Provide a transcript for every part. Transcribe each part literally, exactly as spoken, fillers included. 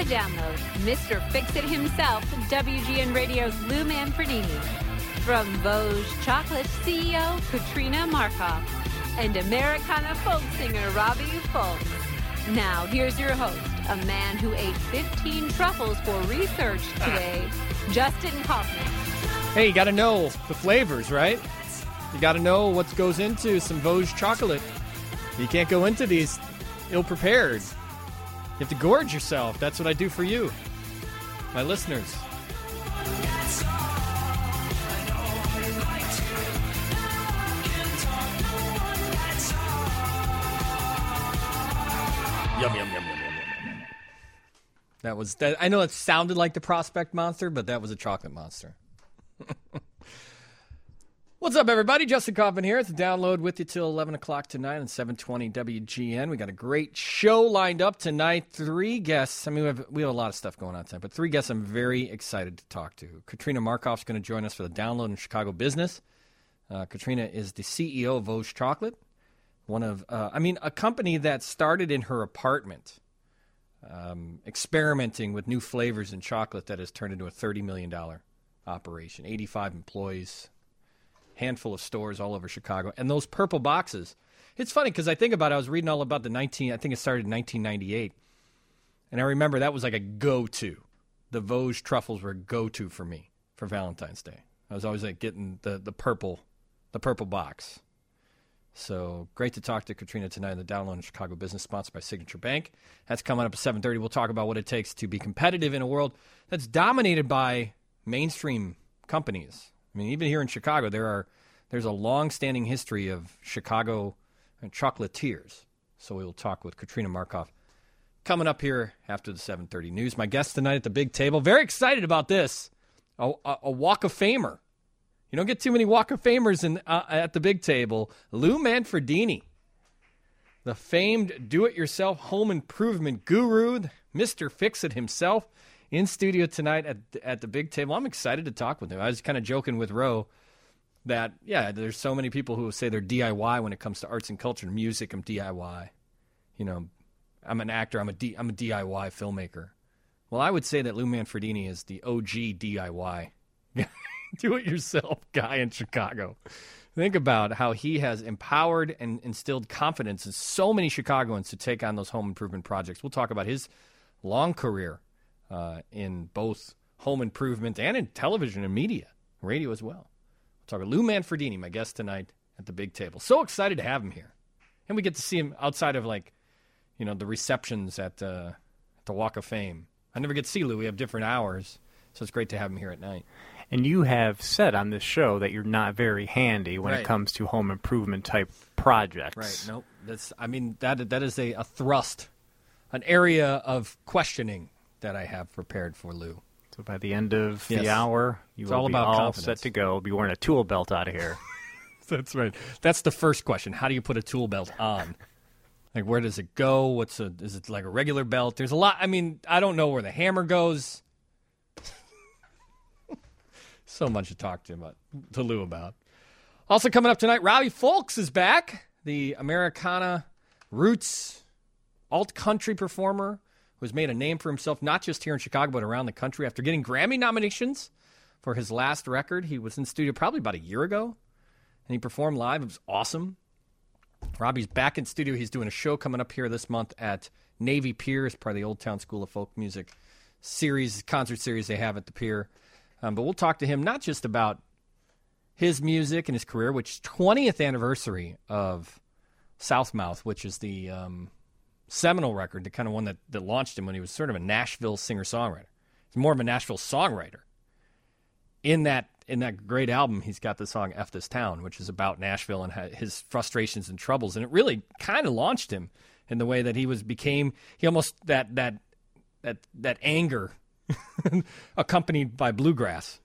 download, Mister Fix-It himself, W G N Radio's Lou Manfredini. From Vosges Chocolate C E O Katrina Markoff and Americana folk singer Robbie Fulks. Now, here's your host, a man who ate fifteen truffles for research today, Justin Kaufman. Hey, you got to know the flavors, right? You got to know what goes into some Vosges chocolate. You can't go into these ill-prepared. You have to gorge yourself. That's what I do for you, my listeners. Yum, yum, yum, yum, yum, yum. That was, that, I know it sounded like the Prospect Monster, but that was a chocolate monster. What's up, everybody? Justin Kaufman here. It's a download with you till eleven o'clock tonight on seven twenty W G N. We got a great show lined up tonight. Three guests. I mean, we have, we have a lot of stuff going on tonight, but three guests I'm very excited to talk to. Katrina Markoff's going to join us for the download in Chicago business. Uh, Katrina is the C E O of Vosges Chocolate, one of, uh, I mean, a company that started in her apartment, um, experimenting with new flavors in chocolate that has turned into a thirty million dollars operation, eighty-five employees, handful of stores all over Chicago. And those purple boxes, it's funny because I think about it, I was reading all about the nineteen, I think it started in nineteen ninety-eight. And I remember that was like a go-to. The Vosges truffles were a go-to for me for Valentine's Day. I was always like getting the, the purple, the purple box. So great to talk to Katrina tonight on the Download in Chicago Business, sponsored by Signature Bank. That's coming up at seven thirty. We'll talk about what it takes to be competitive in a world that's dominated by mainstream companies. I mean, even here in Chicago, there are there's a long-standing history of Chicago chocolatiers. So we will talk with Katrina Markoff coming up here after the seven thirty news. My guest tonight at the big table, very excited about this, a, a, a Walk of Famer. You don't get too many Walk of Famers in, uh, at the big table. Lou Manfredini, the famed do-it-yourself home improvement guru, Mister Fix-It himself, in studio tonight at at the big table. I'm excited to talk with him. I was kind of joking with Ro that, yeah, there's so many people who say they're D I Y when it comes to arts and culture. Music, I'm D I Y. You know, I'm an actor. I'm a, D, I'm a D I Y filmmaker. Well, I would say that Lou Manfredini is the O G D I Y. Do-it-yourself guy in Chicago. Think about how he has empowered and instilled confidence in so many Chicagoans to take on those home improvement projects. We'll talk about his long career uh, in both home improvement and in television and media, radio as well. We'll talk about Lou Manfredini, my guest tonight at the big table. So excited to have him here. And we get to see him outside of, like, you know, the receptions at, uh, at the Walk of Fame. I never get to see Lou. We have different hours, so it's great to have him here at night. And you have said on this show that you're not very handy when right. it comes to home improvement type projects. Right. Nope. That's. I mean, that that is a, a thrust, an area of questioning that I have prepared for Lou. So by the end of yes. the hour, you it's will all be about all confidence. set to go. Be wearing a tool belt out of here. That's right. That's the first question. How do you put a tool belt on? Like, where does it go? What's a? Is it like a regular belt? There's a lot. I mean, I don't know where the hammer goes. So much to talk to him about, to Lou about. Also coming up tonight, Robbie Fulks is back, the Americana roots alt-country performer who has made a name for himself not just here in Chicago but around the country. After getting Grammy nominations for his last record, he was in studio probably about a year ago, and he performed live. It was awesome. Robbie's back in studio. He's doing a show coming up here this month at Navy Pier as part of the Old Town School of Folk Music series, concert series they have at the Pier. Um, but we'll talk to him not just about his music and his career, which twentieth anniversary of Southmouth, which is the um, seminal record, the kind of one that, that launched him when he was sort of a Nashville singer-songwriter. He's more of a Nashville songwriter. In that in that great album, he's got the song F This Town, which is about Nashville and his frustrations and troubles. And it really kind of launched him in the way that he was became, he almost, that that that that anger accompanied by bluegrass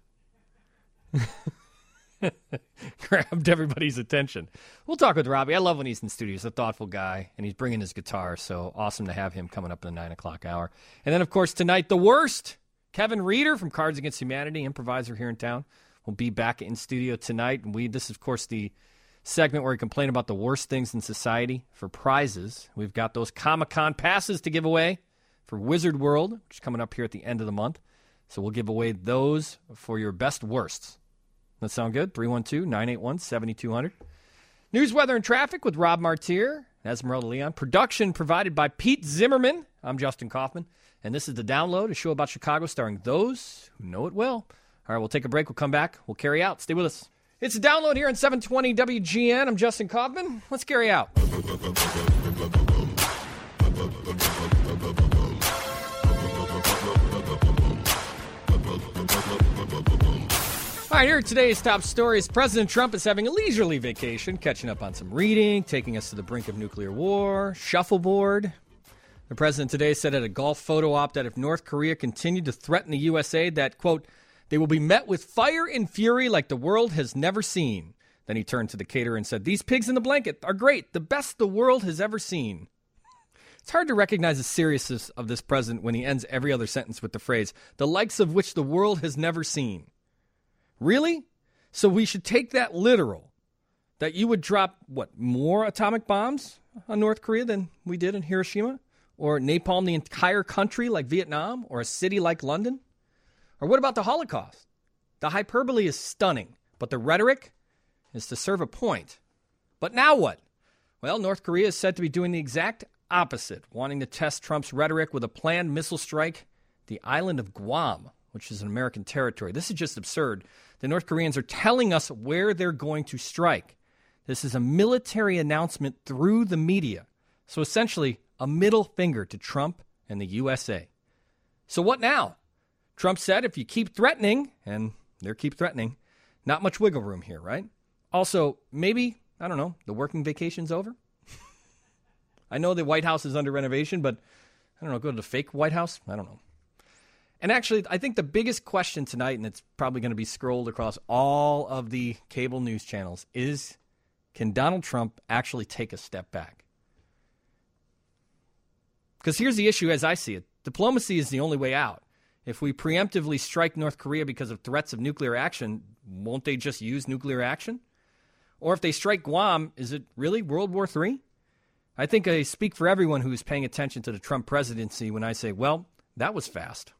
grabbed everybody's attention. We'll talk with Robbie. I love when he's in studio. He's a thoughtful guy, and he's bringing his guitar, so awesome to have him coming up in the nine o'clock hour. And then, of course, tonight, the worst, Kevin Reeder from Cards Against Humanity, improviser here in town, will be back in studio tonight. And we, this is, of course, the segment where we complain about the worst things in society for prizes. We've got those Comic-Con passes to give away for Wizard World, which is coming up here at the end of the month. So we'll give away those for your best worsts. That sound good? three one two, nine eight one, seven two zero zero. News, weather, and traffic with Rob Martier, Esmeralda Leon. Production provided by Pete Zimmerman. I'm Justin Kaufman, and this is The Download, a show about Chicago starring those who know it well. All right, we'll take a break. We'll come back. We'll carry out. Stay with us. It's The Download here on seven twenty W G N. I'm Justin Kaufman. Let's carry out. All right, here are today's top stories. President Trump is having a leisurely vacation, catching up on some reading, taking us to the brink of nuclear war, shuffleboard. The president today said at a golf photo op that if North Korea continued to threaten the U S A, that, quote, they will be met with fire and fury like the world has never seen. Then he turned to the caterer and said, these pigs in the blanket are great, the best the world has ever seen. It's hard to recognize the seriousness of this president when he ends every other sentence with the phrase, the likes of which the world has never seen. Really? So we should take that literal, that you would drop, what, more atomic bombs on North Korea than we did in Hiroshima? Or napalm the entire country like Vietnam? Or a city like London? Or what about the Holocaust? The hyperbole is stunning, but the rhetoric is to serve a point. But now what? Well, North Korea is said to be doing the exact opposite, wanting to test Trump's rhetoric with a planned missile strike the island of Guam, which is an American territory. This is just absurd. The North Koreans are telling us where they're going to strike. This is a military announcement through the media. So essentially, a middle finger to Trump and the U S A. So what now? Trump said if you keep threatening, and they keep threatening, not much wiggle room here, right? Also, maybe, I don't know, the working vacation's over? I know the White House is under renovation, but I don't know, go to the fake White House? I don't know. And actually, I think the biggest question tonight, and it's probably going to be scrolled across all of the cable news channels, is can Donald Trump actually take a step back? Because here's the issue as I see it. Diplomacy is the only way out. If we preemptively strike North Korea because of threats of nuclear action, won't they just use nuclear action? Or if they strike Guam, is it really World War Three? I think I speak for everyone who's paying attention to the Trump presidency when I say, well, that was fast.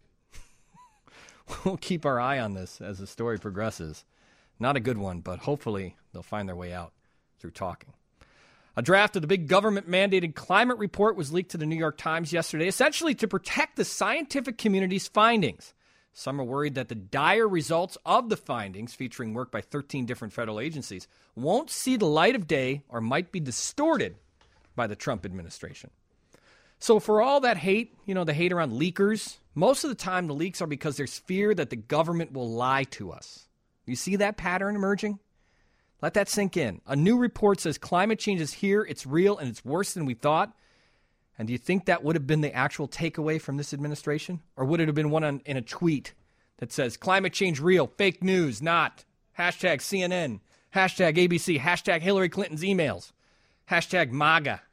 We'll keep our eye on this as the story progresses. Not a good one, but hopefully they'll find their way out through talking. A draft of the big government-mandated climate report was leaked to the New York Times yesterday, essentially to protect the scientific community's findings. Some are worried that the dire results of the findings, featuring work by thirteen different federal agencies, won't see the light of day or might be distorted by the Trump administration. So for all that hate, you know, the hate around leakers, most of the time the leaks are because there's fear that the government will lie to us. You see that pattern emerging? Let that sink in. A new report says climate change is here, it's real, and it's worse than we thought. And do you think that would have been the actual takeaway from this administration? Or would it have been one on, in a tweet that says climate change real, fake news, not, hashtag C N N, hashtag A B C, hashtag Hillary Clinton's emails, hashtag MAGA.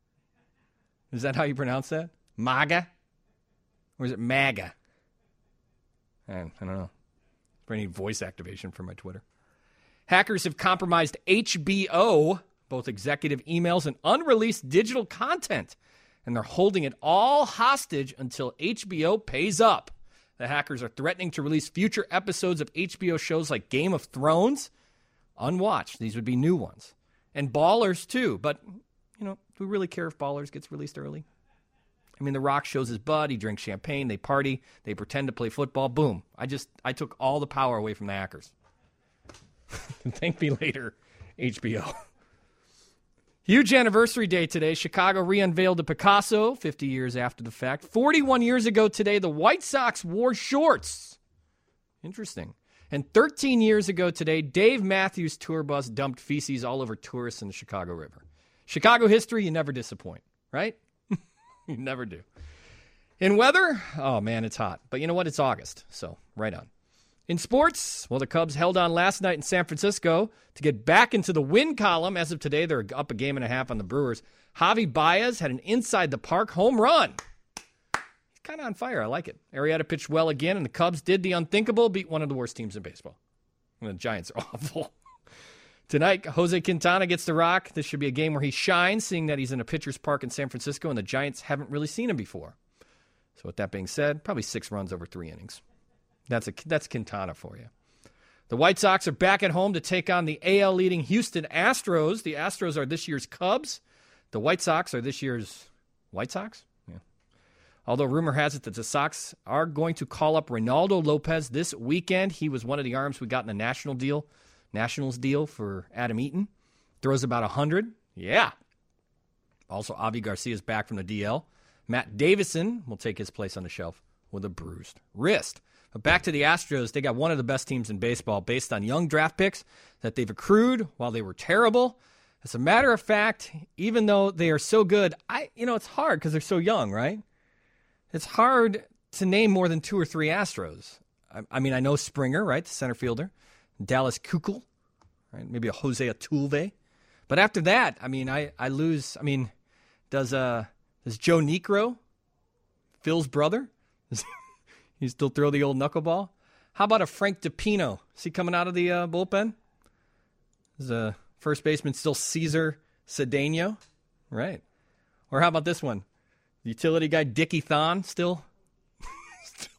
Is that how you pronounce that? MAGA? Or is it MAGA? I, I don't know. I need voice activation for my Twitter. Hackers have compromised H B O, both executive emails and unreleased digital content, and they're holding it all hostage until H B O pays up. The hackers are threatening to release future episodes of H B O shows like Game of Thrones, unwatched. These would be new ones. And Ballers, too. But, you know, do we really care if Ballers gets released early? I mean, The Rock shows his bud. He drinks champagne. They party. They pretend to play football. Boom. I just, I took all the power away from the hackers. Thank me later, H B O. Huge anniversary day today. Chicago re-unveiled the Picasso fifty years after the fact. forty-one years ago today, the White Sox wore shorts. Interesting. And thirteen years ago today, Dave Matthews' tour bus dumped feces all over tourists in the Chicago River. Chicago history, you never disappoint, right? You never do. In weather, oh man, it's hot. But you know what? It's August, so right on. In sports, well, the Cubs held on last night in San Francisco to get back into the win column. As of today, they're up a game and a half on the Brewers. Javi Baez had an inside-the-park home run. He's kind of on fire. I like it. Arrieta pitched well again, and the Cubs did the unthinkable, beat one of the worst teams in baseball. And the Giants are awful. Tonight, Jose Quintana gets the rock. This should be a game where he shines, seeing that he's in a pitcher's park in San Francisco, and the Giants haven't really seen him before. So with that being said, probably six runs over three innings. That's a that's Quintana for you. The White Sox are back at home to take on the A L-leading Houston Astros. The Astros are this year's Cubs. The White Sox are this year's White Sox? Yeah. Although rumor has it that the Sox are going to call up Reynaldo Lopez this weekend. He was one of the arms we got in the national deal, Nationals deal for Adam Eaton. Throws about one hundred. Yeah. Also, Avi Garcia's back from the D L. Matt Davison will take his place on the shelf with a bruised wrist. But back to the Astros, they got one of the best teams in baseball based on young draft picks that they've accrued while they were terrible. As a matter of fact, even though they are so good, I you know, it's hard because they're so young, right? It's hard to name more than two or three Astros. I, I mean, I know Springer, right, the center fielder. Dallas Keuchel, right? Maybe a Jose Altuve. But after that, I mean, I, I lose. I mean, does uh does Joe Niekro, Phil's brother, does he still throw the old knuckleball? How about a Frank DiPino? Is he coming out of the uh, bullpen? Is a first baseman still Cesar Cedeno? Right. Or how about this one? Utility guy Dickie Thon still? still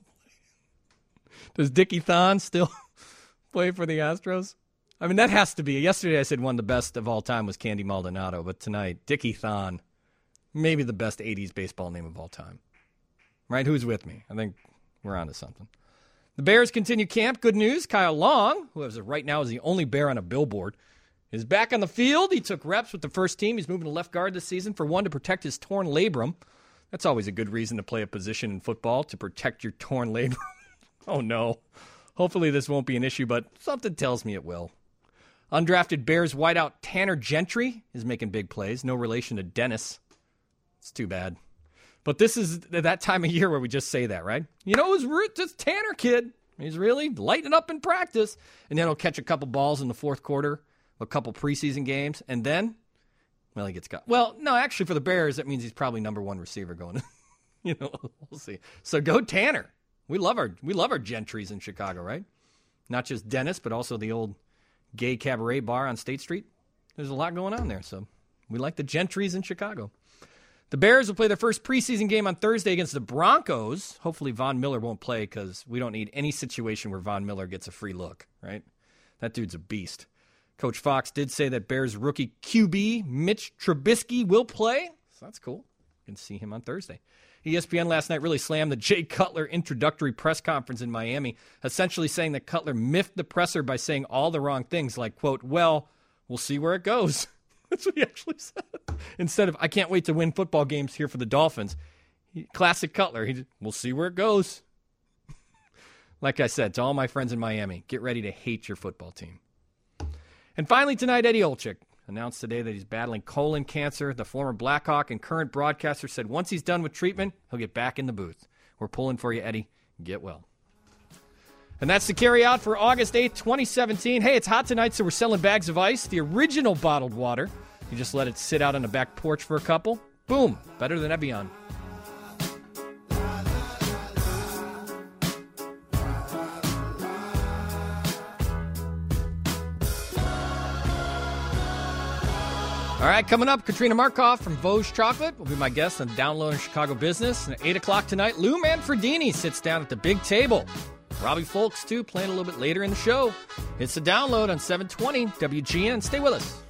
Does Dickie Thon still play for the Astros? I mean, that has to be. Yesterday I said one of the best of all time was Candy Maldonado, but tonight, Dickie Thon, maybe the best eighties baseball name of all time. Right? Who's with me? I think we're on to something. The Bears continue camp. Good news. Kyle Long, who as of right now is the only Bear on a billboard, is back on the field. He took reps with the first team. He's moving to left guard this season for one, to protect his torn labrum. That's always a good reason to play a position in football, to protect your torn labrum. Oh, no. Hopefully this won't be an issue, but something tells me it will. Undrafted Bears wideout Tanner Gentry is making big plays. No relation to Dennis. It's too bad. But this is that time of year where we just say that, right? You know, it was just Tanner kid. He's really lighting up in practice. And then he'll catch a couple balls in the fourth quarter, a couple preseason games, and then, well, he gets got. Well, no, actually for the Bears, that means he's probably number one receiver going. You know, we'll see. So go Tanner. We love our we love our Gentrys in Chicago, right? Not just Dennis, but also the old gay cabaret bar on State Street. There's a lot going on there, so we like the Gentrys in Chicago. The Bears will play their first preseason game on Thursday against the Broncos. Hopefully Von Miller won't play because we don't need any situation where Von Miller gets a free look, right? That dude's a beast. Coach Fox did say that Bears rookie Q B Mitch Trubisky will play, so that's cool. You can see him on Thursday. E S P N last night really slammed the Jay Cutler introductory press conference in Miami, essentially saying that Cutler miffed the presser by saying all the wrong things, like, quote, well, we'll see where it goes. That's what he actually said. Instead of, I can't wait to win football games here for the Dolphins. He, classic Cutler. He, we'll see where it goes. Like I said, to all my friends in Miami, get ready to hate your football team. And finally tonight, Eddie Olczyk announced today that he's battling colon cancer. The former Blackhawk and current broadcaster said once he's done with treatment, he'll get back in the booth. We're pulling for you, Eddie. Get well. And that's the carry out for August eighth, twenty seventeen. Hey, it's hot tonight, so we're selling bags of ice. The original bottled water. You just let it sit out on the back porch for a couple. Boom. Better than Evian. All right, coming up, Katrina Markoff from Vosges Chocolate will be my guest on Download in Chicago Business. And at eight o'clock tonight, Lou Manfredini sits down at the big table. Robbie Folks, too, playing a little bit later in the show. It's the Download on seven twenty W G N. Stay with us.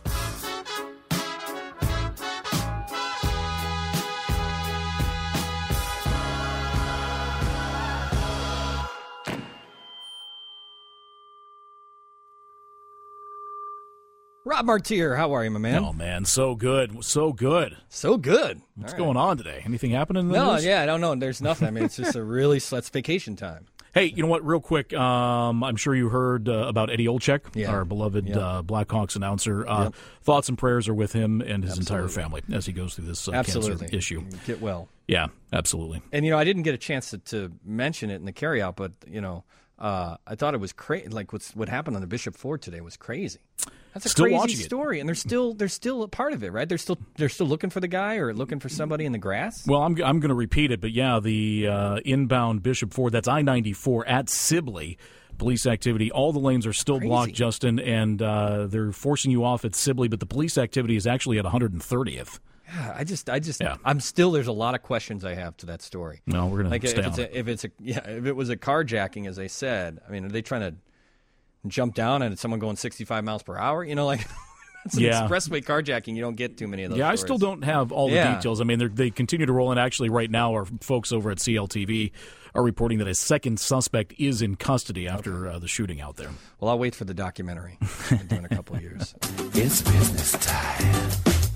Rob Martier, how are you, my man? Oh, man, so good. So good. So good. What's All going right. on today? Anything happening in the No, news? yeah, I don't know. There's nothing. I mean, it's just a really, it's vacation time. Hey, you know what? Real quick, um, I'm sure you heard uh, about Eddie Olczyk, Yeah. our beloved Yep. uh, Blackhawks announcer. Uh, Yep. Thoughts and prayers are with him and his Absolutely. entire family as he goes through this uh, Absolutely. cancer issue. Get well. Yeah, absolutely. And, you know, I didn't get a chance to, to mention it in the carryout, but, you know, uh, I thought it was crazy. Like what's, what happened on the Bishop Ford today was crazy. That's a Still crazy watching it. story, and they're still they're still a part of it, right? They're still they're still looking for the guy or looking for somebody in the grass. Well, I'm I'm going to repeat it, but yeah, the uh, inbound Bishop Ford, that's I ninety-four at Sibley. Police activity. All the lanes are still Crazy. blocked, Justin, and uh, they're forcing you off at Sibley, but the police activity is actually at one hundred thirtieth. I just, I just, Yeah. I'm still. There's a lot of questions I have to that story. No, we're gonna like stay if on it's it. a, if it's a yeah if it was a carjacking, as they said. I mean, are they trying to jump down at someone going sixty-five miles per hour? You know, like it's an Yeah. expressway carjacking. You don't get too many of those. Yeah, I stories. still don't have all the Yeah. details. I mean, they're- they continue to roll in. Actually, right now, our folks over at C L T V are reporting that a second suspect is in custody after uh, the shooting out there. Well, I'll wait for the documentary. I'll do in a couple of years. It's business time.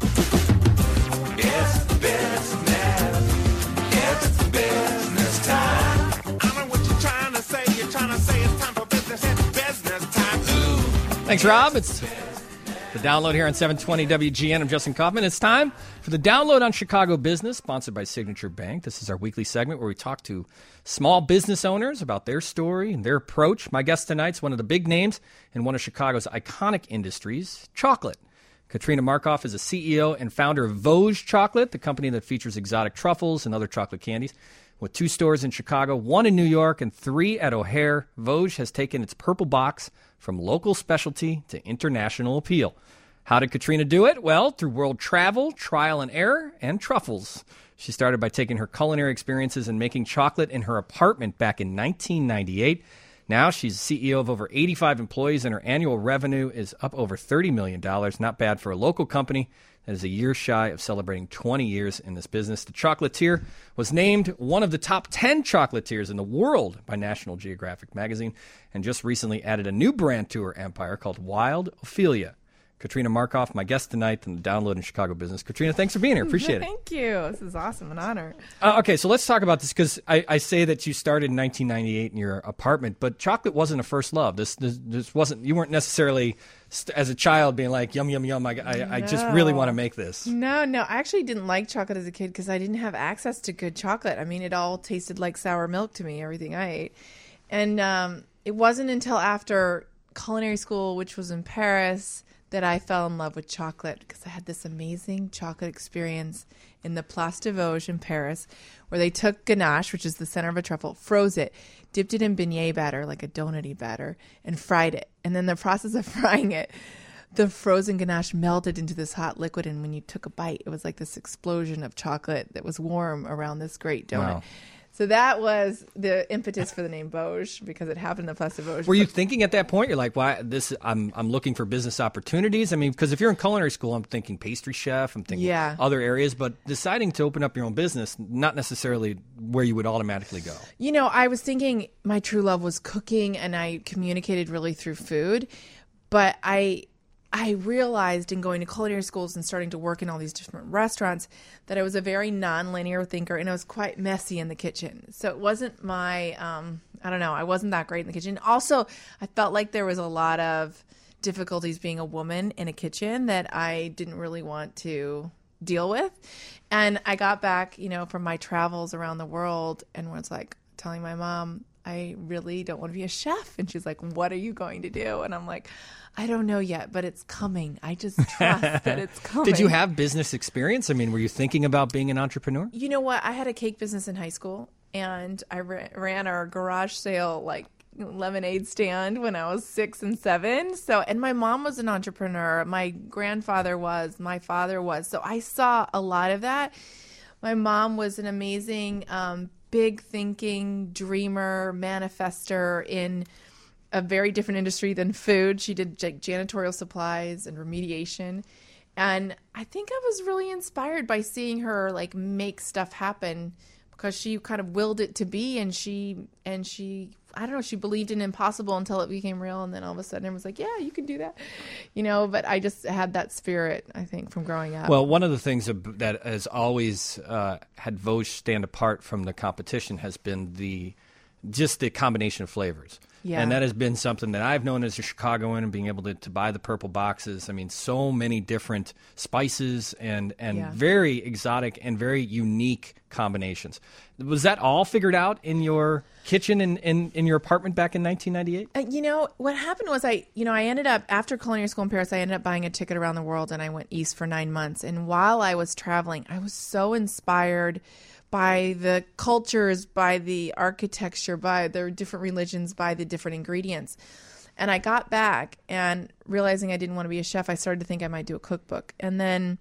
It's business. It's business time. I know what you're trying to say. You're trying to say it's time for business. It's business time. Ooh. Thanks, Rob. It's the download here on seven twenty W G N. I'm Justin Kaufman. It's time for the download on Chicago Business, sponsored by Signature Bank. This is our weekly segment where we talk to small business owners about their story and their approach. My guest tonight's one of the big names in one of Chicago's iconic industries, chocolate. Katrina Markoff is a C E O and founder of Vosges Chocolate, the company that features exotic truffles and other chocolate candies. With two stores in Chicago, one in New York, and three at O'Hare, Vosges has taken its purple box from local specialty to international appeal. How did Katrina do it? Well, through world travel, trial and error, and truffles. She started by taking her culinary experiences and making chocolate in her apartment back in nineteen ninety-eight. Now she's C E O of over eighty-five employees, and her annual revenue is up over thirty million dollars. Not bad for a local company that is a year shy of celebrating twenty years in this business. The Chocolatier was named one of the top ten chocolatiers in the world by National Geographic magazine, and just recently added a new brand to her empire called Wild Ophelia. Katrina Markoff, my guest tonight in the Download in Chicago Business. Katrina, thanks for being here. Appreciate it. Thank you. This is awesome. An honor. Uh, okay, so let's talk about this because I, I say that you started in nineteen ninety-eight in your apartment, but chocolate wasn't a first love. This this, this wasn't. You weren't necessarily st- as a child being like yum yum yum. I I, I just really want to make this. No, no. I actually didn't like chocolate as a kid because I didn't have access to good chocolate. I mean, it all tasted like sour milk to me, everything I ate. And um, it wasn't until after culinary school, which was in Paris, that I fell in love with chocolate because I had this amazing chocolate experience in the Place de Vosges in Paris where they took ganache, which is the center of a truffle, froze it, dipped it in beignet batter, like a donut-y batter, and fried it. And then the process of frying it, the frozen ganache melted into this hot liquid, and when you took a bite, it was like this explosion of chocolate that was warm around this great donut. Wow. So that was the impetus for the name Vosges because it happened in the Place de Vosges. Were you thinking at that point? You're like, "Why this? I'm I'm looking for business opportunities." I mean, because if you're in culinary school, I'm thinking pastry chef. I'm thinking Yeah. other areas, but deciding to open up your own business, not necessarily where you would automatically go. You know, I was thinking my true love was cooking, and I communicated really through food. But I I realized in going to culinary schools and starting to work in all these different restaurants that I was a very non-linear thinker, and I was quite messy in the kitchen. So it wasn't my, um, I don't know, I wasn't that great in the kitchen. Also, I felt like there was a lot of difficulties being a woman in a kitchen that I didn't really want to deal with. And I got back, you know, from my travels around the world and was like telling my mom, I really don't want to be a chef. And she's like, what are you going to do? And I'm like, I don't know yet, but it's coming. I just trust that it's coming. Did you have business experience? I mean, were you thinking about being an entrepreneur? You know what? I had a cake business in high school, and I ra- ran our garage sale, like, lemonade stand when I was six and seven. So, and my mom was an entrepreneur. My grandfather was, my father was. So I saw a lot of that. My mom was an amazing, um, big thinking dreamer, manifester in a very different industry than food. She did like janitorial supplies and remediation. And I think I was really inspired by seeing her like make stuff happen because she kind of willed it to be, and she and she I don't know, she believed in impossible until it became real, and then all of a sudden it was like, yeah, you can do that. You know, but I just had that spirit, I think, from growing up. Well, one of the things that has always uh, had Vosges stand apart from the competition has been the just the combination of flavors. Yeah. And that has been something that I've known as a Chicagoan, and being able to, to buy the purple boxes. I mean, so many different spices and, and Yeah. very exotic and very unique combinations. Was that all figured out in your kitchen in, in, in your apartment back in nineteen ninety-eight? Uh, you know, what happened was I, you know, I ended up, after culinary school in Paris, I ended up buying a ticket around the world, and I went east for nine months. And while I was traveling, I was so inspired by the cultures, by the architecture, by the different religions, by the different ingredients. And I got back, and realizing I didn't want to be a chef, I started to think I might do a cookbook. And then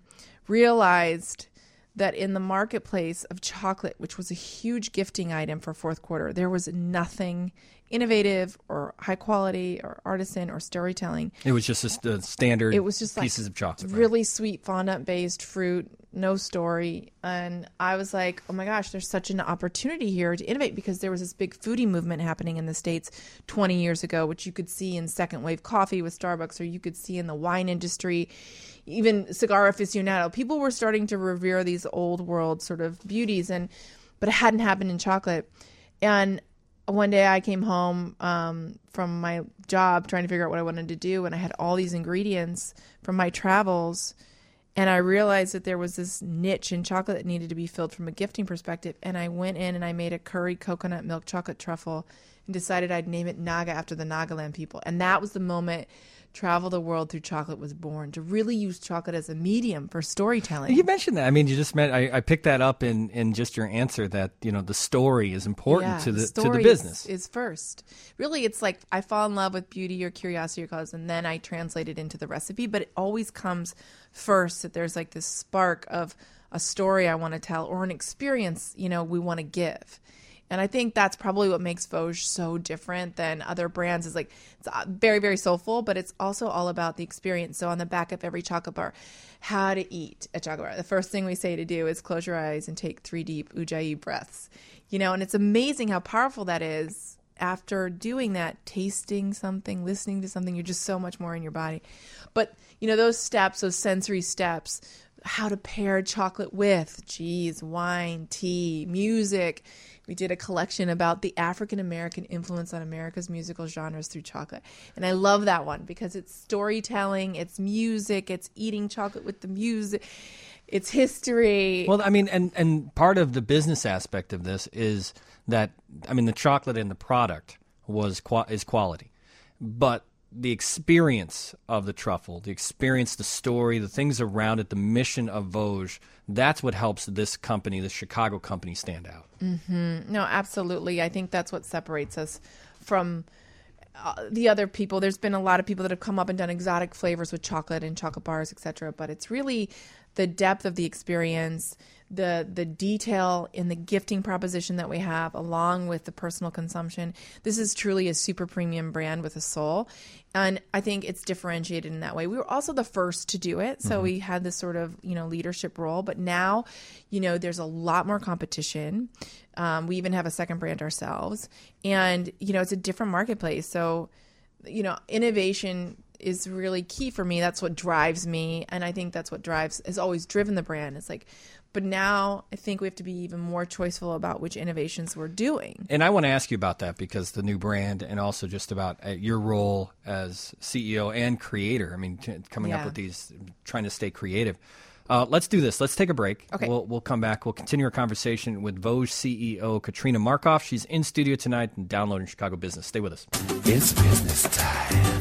realized that in the marketplace of chocolate, which was a huge gifting item for fourth quarter, there was nothing innovative or high quality or artisan or storytelling. It was just a, the standard It was just pieces like of chocolate. right? really sweet fondant-based fruit, no story. And I was like, oh my gosh, there's such an opportunity here to innovate, because there was this big foodie movement happening in the States twenty years ago, which you could see in second wave coffee with Starbucks, or you could see in the wine industry, even cigar aficionado. People were starting to revere these old world sort of beauties, and but it hadn't happened in chocolate. And one day I came home um, from my job trying to figure out what I wanted to do, and I had all these ingredients from my travels, and I realized that there was this niche in chocolate that needed to be filled from a gifting perspective. And I went in and I made a curry coconut milk chocolate truffle and decided I'd name it Naga after the Nagaland people. And that was the moment Travel the World Through Chocolate was born, to really use chocolate as a medium for storytelling. You mentioned that. I mean, you just meant I, I picked that up in, in just your answer that, you know, the story is important Yeah, to the, to the story business. Is, is first. Really, it's like I fall in love with beauty or curiosity or cause, and then I translate it into the recipe. But it always comes first, that there's like this spark of a story I want to tell, or an experience, you know, we want to give. And I think that's probably what makes Vosges so different than other brands. Is like it's very, very soulful, but it's also all about the experience. So on the back of every chocolate bar, how to eat a chocolate bar. The first thing we say to do is close your eyes and take three deep Ujjayi breaths. You know, and it's amazing how powerful that is. After doing that, tasting something, listening to something, you're just so much more in your body. But, you know, those steps, those sensory steps, how to pair chocolate with cheese, wine, tea, music. We did a collection about the African-American influence on America's musical genres through chocolate. And I love that one because it's storytelling, it's music, it's eating chocolate with the music, it's history. Well, I mean, and, and part of the business aspect of this is that, I mean, the chocolate and the product was is quality. But the experience of the truffle, the experience, the story, the things around it, the mission of Vosges, that's what helps this company, this Chicago company, stand out. Mm-hmm. No, absolutely. I think that's what separates us from uh, the other people. There's been a lot of people that have come up and done exotic flavors with chocolate and chocolate bars, et cetera. But it's really the depth of the experience, the the detail in the gifting proposition that we have, along with the personal consumption. This is truly a super premium brand with a soul. And I think it's differentiated in that way. We were also the first to do it. So mm-hmm. we had this sort of, you know, leadership role. But now, you know, there's a lot more competition. Um, we even have a second brand ourselves. And, you know, it's a different marketplace. So, you know, innovation is really key for me. That's what drives me. And I think that's what drives, has always driven the brand. It's like, but now I think we have to be even more choiceful about which innovations we're doing. And I want to ask you about that, because the new brand, and also just about uh, your role as C E O and creator. I mean, t- coming Yeah. up with these, trying to stay creative. Uh, let's do this. Let's take a break. Okay. We'll, we'll come back. We'll continue our conversation with Vosges C E O Katrina Markoff. She's in studio tonight and downloading Chicago Business. Stay with us. It's business time.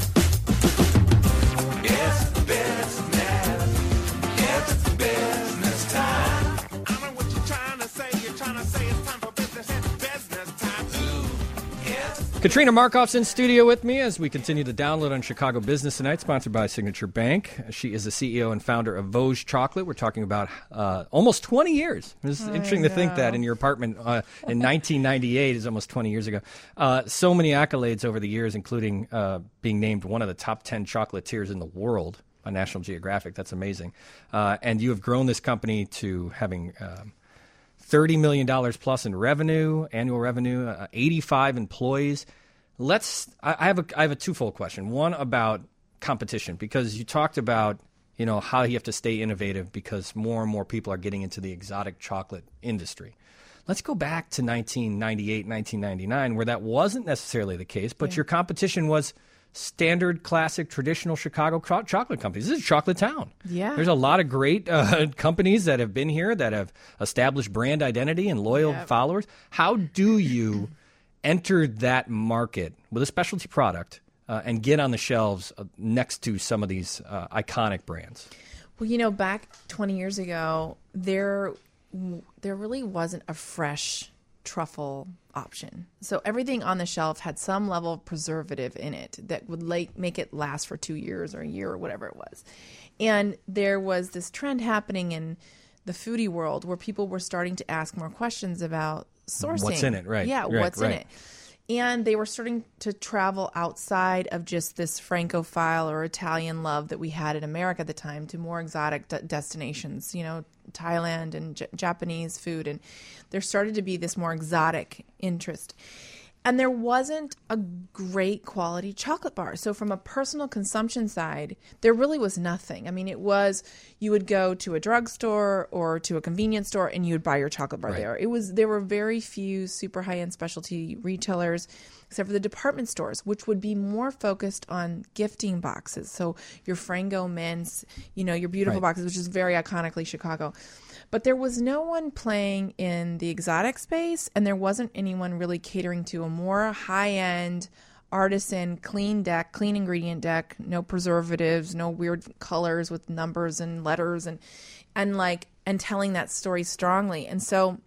It's business. It's business time. I know what you're trying to say. You're trying to say it's time for business. It's business time. Ooh, it's Katrina Markoff's in studio with me as we continue to download on Chicago Business tonight, sponsored by Signature Bank. She is the C E O and founder of Vosges Chocolate. We're talking about uh, almost twenty years. It's I interesting to think know. that in your apartment uh, in nineteen ninety-eight is almost twenty years ago. Uh, so many accolades over the years, including uh, being named one of the top ten chocolatiers in the world by National Geographic. That's amazing. Uh, and you have grown this company to having um, thirty million dollars plus in revenue, annual revenue, uh, eighty-five employees. Let's. I, I have a. I have a twofold question. One about competition, because you talked about, you know, how you have to stay innovative because more and more people are getting into the exotic chocolate industry. Let's go back to nineteen ninety-eight, nineteen ninety-nine, where that wasn't necessarily the case, but Yeah. your competition was standard, classic, traditional Chicago cho- chocolate companies. This is a chocolate town. Yeah. There's a lot of great uh, companies that have been here that have established brand identity and loyal Yep. followers. How do you enter that market with a specialty product uh, and get on the shelves uh, next to some of these uh, iconic brands? Well, you know, back twenty years ago, there there really wasn't a fresh truffle option. So everything on the shelf had some level of preservative in it that would like make it last for two years or a year or whatever it was. And there was this trend happening in the foodie world where people were starting to ask more questions about sourcing. What's in it, right? Yeah, right, what's right. in it. And they were starting to travel outside of just this Francophile or Italian love that we had in America at the time to more exotic de- destinations, you know, Thailand and J- Japanese food. And there started to be this more exotic interest. And there wasn't a great quality chocolate bar. So from a personal consumption side, there really was nothing. I mean, it was, you would go to a drugstore or to a convenience store and you would buy your chocolate bar Right. there. It was, there were very few super high-end specialty retailers, except for the department stores, which would be more focused on gifting boxes. So your Frango Mints, you know, your beautiful Right. boxes, which is very iconically Chicago. But there was no one playing in the exotic space, and there wasn't anyone really catering to a more high-end, artisan, clean deck, clean ingredient deck, no preservatives, no weird colors with numbers and letters, and and like and telling that story strongly. And so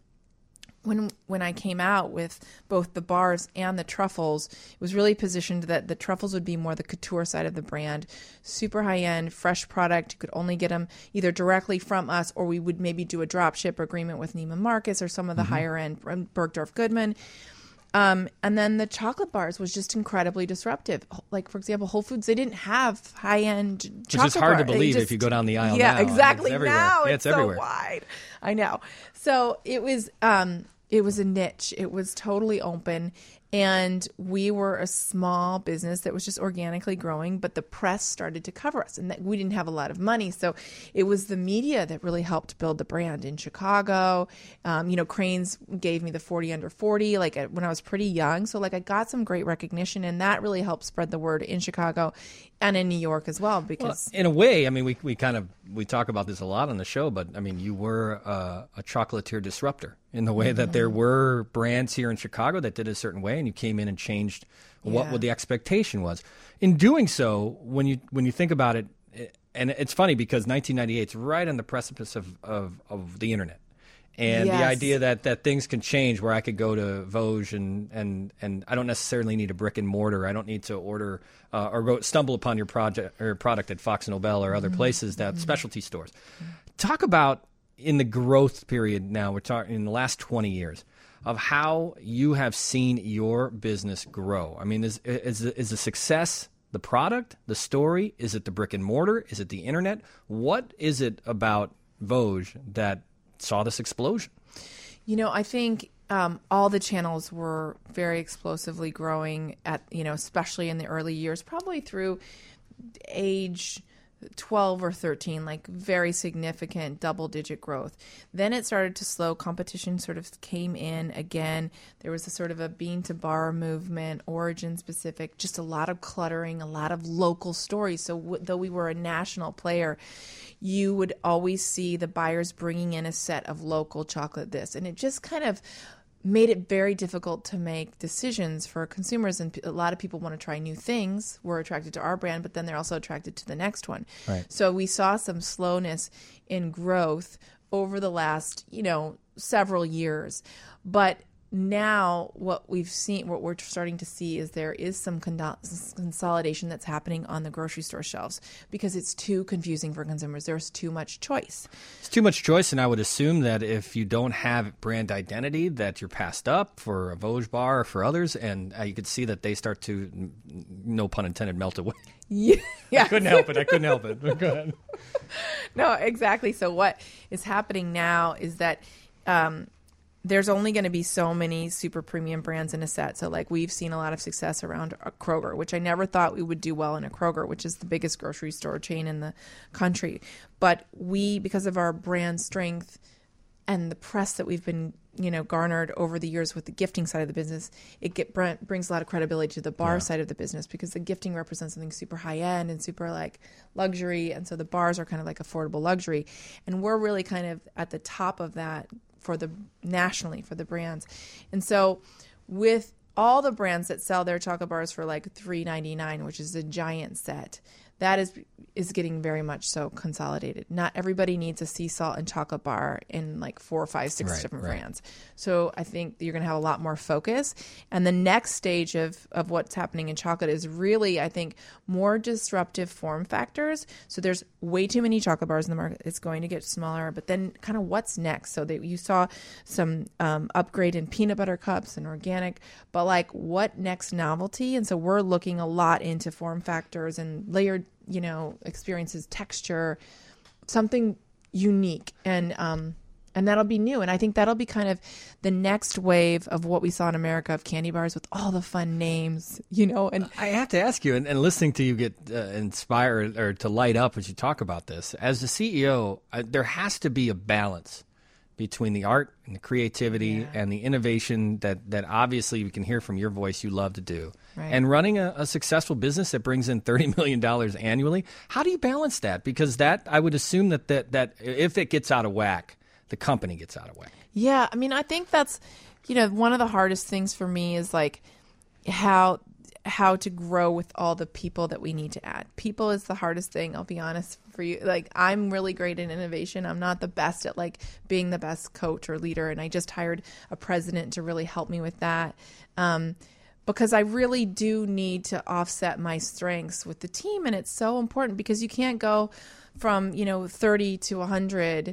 when when I came out with both the bars and the truffles, it was really positioned that the truffles would be more the couture side of the brand, super high-end, fresh product. You could only get them either directly from us, or we would maybe do a drop ship agreement with Neiman Marcus or some of the Mm-hmm. higher-end um, Bergdorf Goodman. Um, and then the chocolate bars was just incredibly disruptive. Like, for example, Whole Foods, they didn't have high-end chocolate Which is hard to bar. They believe just- if you go down the aisle yeah, now. exactly. It's everywhere. Now Yeah, it's, it's so everywhere. wide. I know. So it was um, it was a niche. It was totally open. And we were a small business that was just organically growing, but the press started to cover us, and that we didn't have a lot of money. So it was the media that really helped build the brand in Chicago. Um, you know, Cranes gave me the forty under forty, like when I was pretty young. So like I got some great recognition, and that really helped spread the word in Chicago and in New York as well. Well, Because in a way, I mean, we we kind of we talk about this a lot on the show, but I mean, you were uh, a chocolatier disruptor in the way that there were brands here in Chicago that did it a certain way, and you came in and changed what, Yeah. what the expectation was. In doing so, when you when you think about it, it- and it's funny because nineteen ninety-eight is right on the precipice of, of, of the internet. And the Yes. idea that, that things can change, where I could go to Vosges and, and, and I don't necessarily need a brick and mortar. I don't need to order uh, or go stumble upon your project or product at Fox Nobel or other places that specialty stores. Talk about in the growth period now. We're talking in the last twenty years of how you have seen your business grow. I mean, is is is the success the product, the story? Is it the brick and mortar? Is it the internet? What is it about Vosges that saw this explosion? You know, I think um, all the channels were very explosively growing at, you know, especially in the early years, probably through age twelve or thirteen, like very significant double digit growth. Then it started to slow. Competition sort of came in again. There was a sort of a bean to bar movement, origin specific, just a lot of cluttering, a lot of local stories. So w- though we were a national player, you would always see the buyers bringing in a set of local chocolate this. And it just kind of made it very difficult to make decisions for consumers. And a lot of people want to try new things. We're attracted to our brand, but then they're also attracted to the next one. Right. So we saw some slowness in growth over the last, you know, several years. But now what we've seen, what we're starting to see is there is some con- consolidation that's happening on the grocery store shelves because it's too confusing for consumers. There's too much choice. It's too much choice, and I would assume that if you don't have brand identity, that you're passed up for a Vosges bar or for others, and uh, you could see that they start to, n- no pun intended, melt away. Yeah. I couldn't help it. I couldn't help it. Go ahead. No, exactly. So what is happening now is that um, there's only going to be so many super premium brands in a set. So like we've seen a lot of success around a Kroger, which I never thought we would do well in a Kroger, which is the biggest grocery store chain in the country. But we, because of our brand strength and the press that we've been, you know, garnered over the years with the gifting side of the business, it get, brings a lot of credibility to the bar Yeah. side of the business because the gifting represents something super high end and super like luxury. And so the bars are kind of like affordable luxury. And we're really kind of at the top of that for the nationally for the brands. And so with all the brands that sell their chocolate bars for like three ninety-nine, which is a giant set, that is is getting very much so consolidated. Not everybody needs a sea salt and chocolate bar in like four, five, six Right, different right. brands. So I think you're going to have a lot more focus. And the next stage of, of what's happening in chocolate is really, I think, more disruptive form factors. So there's way too many chocolate bars in the market. It's going to get smaller. But then kind of what's next? So that you saw some um, upgrade in peanut butter cups and organic, but like what next novelty? And so we're looking a lot into form factors and layered, you know, experiences, texture, something unique. And, um, and that'll be new. And I think that'll be kind of the next wave of what we saw in America of candy bars with all the fun names, you know. And I have to ask you, and, and listening to you get uh, inspired or to light up as you talk about this, as the C E O, uh, there has to be a balance between the art and the creativity Yeah. and the innovation that, that obviously we can hear from your voice you love to do. Right. And running a, a successful business that brings in thirty million dollars annually, how do you balance that? Because that, I would assume that, that, that if it gets out of whack, the company gets out of whack. yeah, I mean, I think that's, you know, one of the hardest things for me is like how how to grow with all the people that we need to add. People is the hardest thing, I'll be honest for you. Like, I'm really great in innovation. I'm not the best at like being the best coach or leader. And I just hired a president to really help me with that. Um, because I really do need to offset my strengths with the team. And it's so important because you can't go from, you know, thirty to one hundred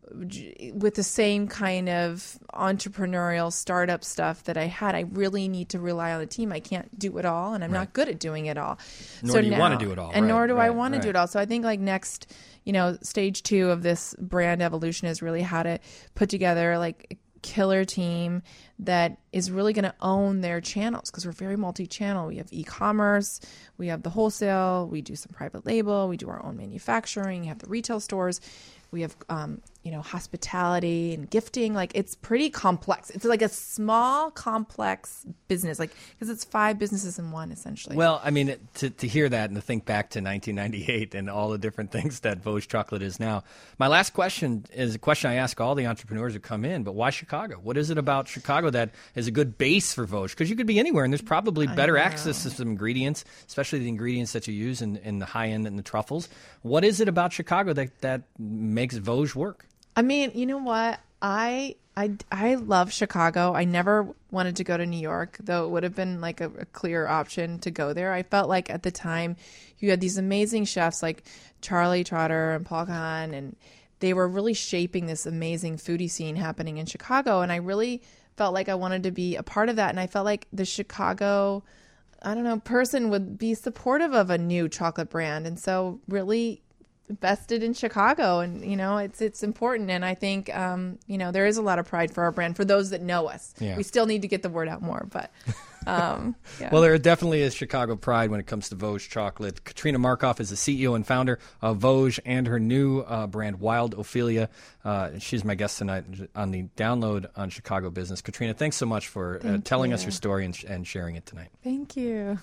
with the same kind of entrepreneurial startup stuff that I had. I really need to rely on the team. I can't do it all, and I'm not good at doing it all. Nor do you wanna do it all, And right, nor do I right, want to do right. it all. So I think like next, you know, stage two of this brand evolution is really how to put together like a killer team that is really going to own their channels, because we're very multi-channel. We have e-commerce, we have the wholesale, we do some private label, we do our own manufacturing, we have the retail stores. We have, um, you know, hospitality and gifting. Like, it's pretty complex. It's like a small, complex business, like, because it's five businesses in one, essentially. Well, I mean, to, to hear that and to think back to nineteen ninety-eight and all the different things that Vosges Chocolate is now. My last question is a question I ask all the entrepreneurs who come in, but why Chicago? What is it about Chicago that is a good base for Vosges? Because you could be anywhere, and there's probably better access to some ingredients, especially the ingredients that you use in, in the high end and the truffles. What is it about Chicago that, that makes Vosges work? I mean, you know what? I I, I love Chicago. I never wanted to go to New York, though it would have been like a, a clear option to go there. I felt like at the time you had these amazing chefs like Charlie Trotter and Paul Kahn, and they were really shaping this amazing foodie scene happening in Chicago. And I really felt like I wanted to be a part of that. And I felt like the Chicago, I don't know, person would be supportive of a new chocolate brand. And so really invested in Chicago, and you know it's it's important. And I think um you know there is a lot of pride for our brand for those that know us. Yeah. We still need to get the word out more, but um yeah. Well, there definitely is Chicago pride when it comes to Vosges Chocolate. Katrina Markoff is the C E O and founder of Vosges and her new uh, brand, Wild Ophelia. Uh, she's my guest tonight on the Download on Chicago Business. Katrina, thanks so much for uh, Thank telling you. us your story and, and sharing it tonight. Thank you.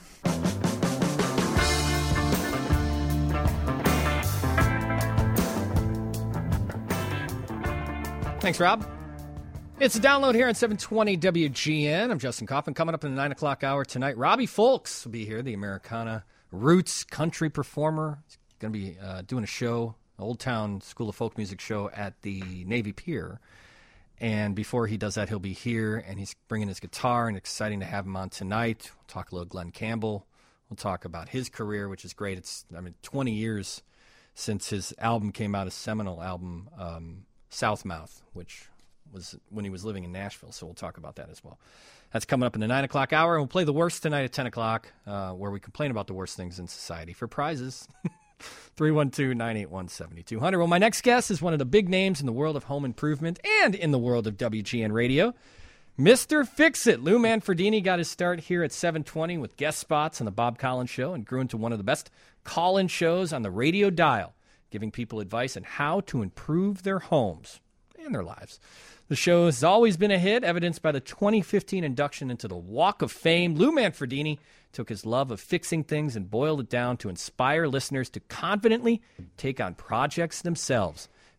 Thanks, Rob. It's a Download here on seven twenty W G N. I'm Justin Kaufman. Coming up in the nine o'clock hour tonight, Robbie Folks will be here, the Americana roots country performer. He's going to be uh, doing a show, Old Town School of Folk Music show at the Navy Pier. And before he does that, he'll be here, and he's bringing his guitar, and exciting to have him on tonight. We'll talk a little Glenn Campbell. We'll talk about his career, which is great. It's, I mean, twenty years since his album came out, his seminal album, um, Southmouth, which was when he was living in Nashville. So we'll talk about that as well. That's coming up in the nine o'clock hour. And we'll play The Worst tonight at ten o'clock, uh, where we complain about the worst things in society for prizes. three one two, nine eight one, seven two zero zero. Well, my next guest is one of the big names in the world of home improvement and in the world of W G N Radio. Mister Fix-It. Lou Manfredini got his start here at seven twenty with guest spots on the Bob Collins Show and grew into one of the best call-in shows on the radio dial, giving people advice on how to improve their homes and their lives. The show has always been a hit, evidenced by the twenty fifteen induction into the Walk of Fame. Lou Manfredini took his love of fixing things and boiled it down to inspire listeners to confidently take on projects themselves.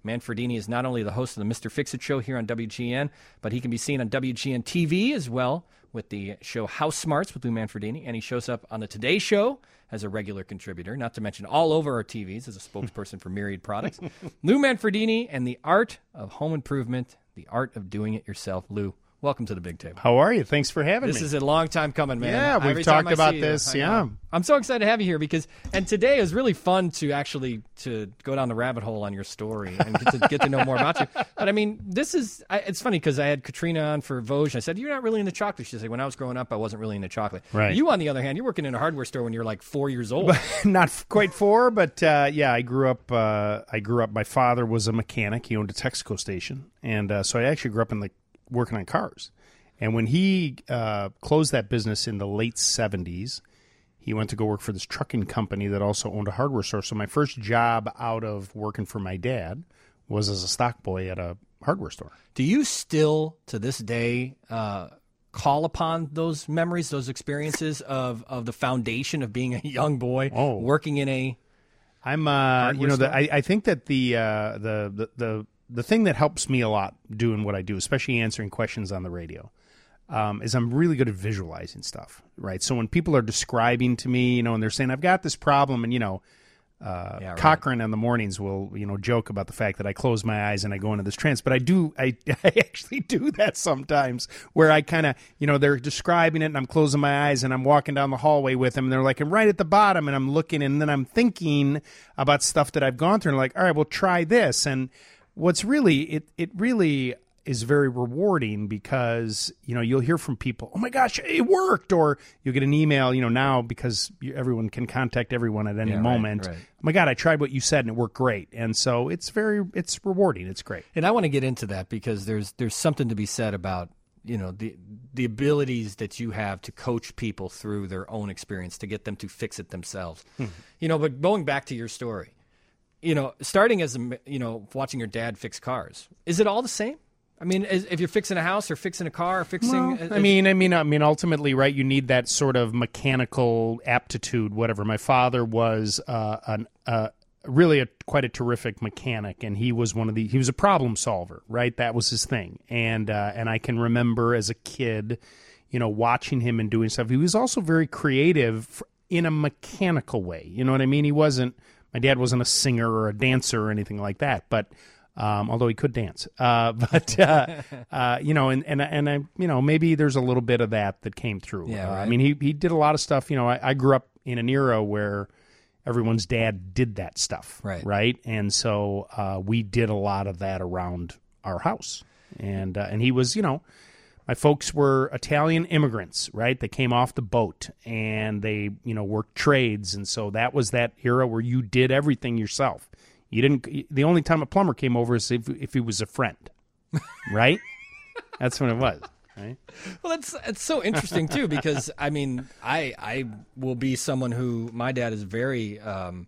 Manfredini is not only the host of the Mister Fix-It Show here on W G N, but he can be seen on W G N T V as well with the show House Smarts with Lou Manfredini, and he shows up on the Today Show as a regular contributor, not to mention all over our T Vs as a spokesperson for myriad products. Lou Manfredini and the art of home improvement, the art of doing it yourself. Lou, welcome to the big table. How are you? Thanks for having This me. is a long time coming, man. Yeah, we've Every time talked I about see you, this, I yeah. know. I'm so excited to have you here because, and today is really fun to actually to go down the rabbit hole on your story and get to, get to know more about you. But I mean, this is, I, it's funny because I had Katrina on for Vosges. I said, you're not really into chocolate. She said, when I was growing up, I wasn't really into chocolate. Right. You, on the other hand, you're working in a hardware store when you're like four years old. Not f- quite four, but uh, yeah, I grew up. Uh, I grew up. My father was a mechanic. He owned a Texaco station, and uh, so I actually grew up in like working on cars. And when he uh, closed that business in the late seventies, he went to go work for this trucking company that also owned a hardware store. So my first job out of working for my dad was as a stock boy at a hardware store. Do you still, to this day, uh, call upon those memories, those experiences of, of the foundation of being a young boy Oh. working in a I'm, uh, Hardware you know, the, store? I, I think that the, uh, the the the the thing that helps me a lot doing what I do, especially answering questions on the radio, um, is I'm really good at visualizing stuff. Right. So when people are describing to me, you know, and they're saying I've got this problem, and you know, uh, Yeah, right. Cochran in the mornings will, you know, joke about the fact that I close my eyes and I go into this trance. But I do, I, I actually do that sometimes where I kind of, you know, they're describing it and I'm closing my eyes and I'm walking down the hallway with them and they're like, I'm right at the bottom and I'm looking and then I'm thinking about stuff that I've gone through and like, all right, well, try this. And what's really, it, it really is very rewarding because, you know, you'll hear from people, oh my gosh, it worked. Or you'll get an email, you know, now because you, everyone can contact everyone at any Yeah, right, moment. right. Oh my God, I tried what you said and it worked great. And so it's very, it's rewarding. It's great. And I want to get into that because there's there's something to be said about, you know, the the abilities that you have to coach people through their own experience to get them to fix it themselves. You know, but going back to your story, you know, starting as a, you know, watching your dad fix cars, is it all the same? I mean, is, if you're fixing a house or fixing a car or fixing, Well, I mean, I mean, I mean, ultimately, right? You need that sort of mechanical aptitude, whatever. My father was uh, an uh, really a, quite a terrific mechanic, and he was one of the he was a problem solver, right? That was his thing, and uh, and I can remember as a kid, you know, watching him and doing stuff. He was also very creative in a mechanical way. You know what I mean? He wasn't. My dad wasn't a singer or a dancer or anything like that, but. Um, although he could dance, uh, but uh, uh, you know, and and and I, you know, maybe there's a little bit of that that came through. Yeah, Uh, I right. mean, he he did a lot of stuff. You know, I, I grew up in an era where everyone's dad did that stuff, Right. Right, and so uh, we did a lot of that around our house, and uh, and he was, you know. My folks were Italian immigrants, right? They came off the boat and they, you know, worked trades, and so that was that era where you did everything yourself. You didn't. The only time a plumber came over is if if he was a friend, right? That's when it was, right? Well, that's it's so interesting too because I mean, I I will be someone who my dad is very um,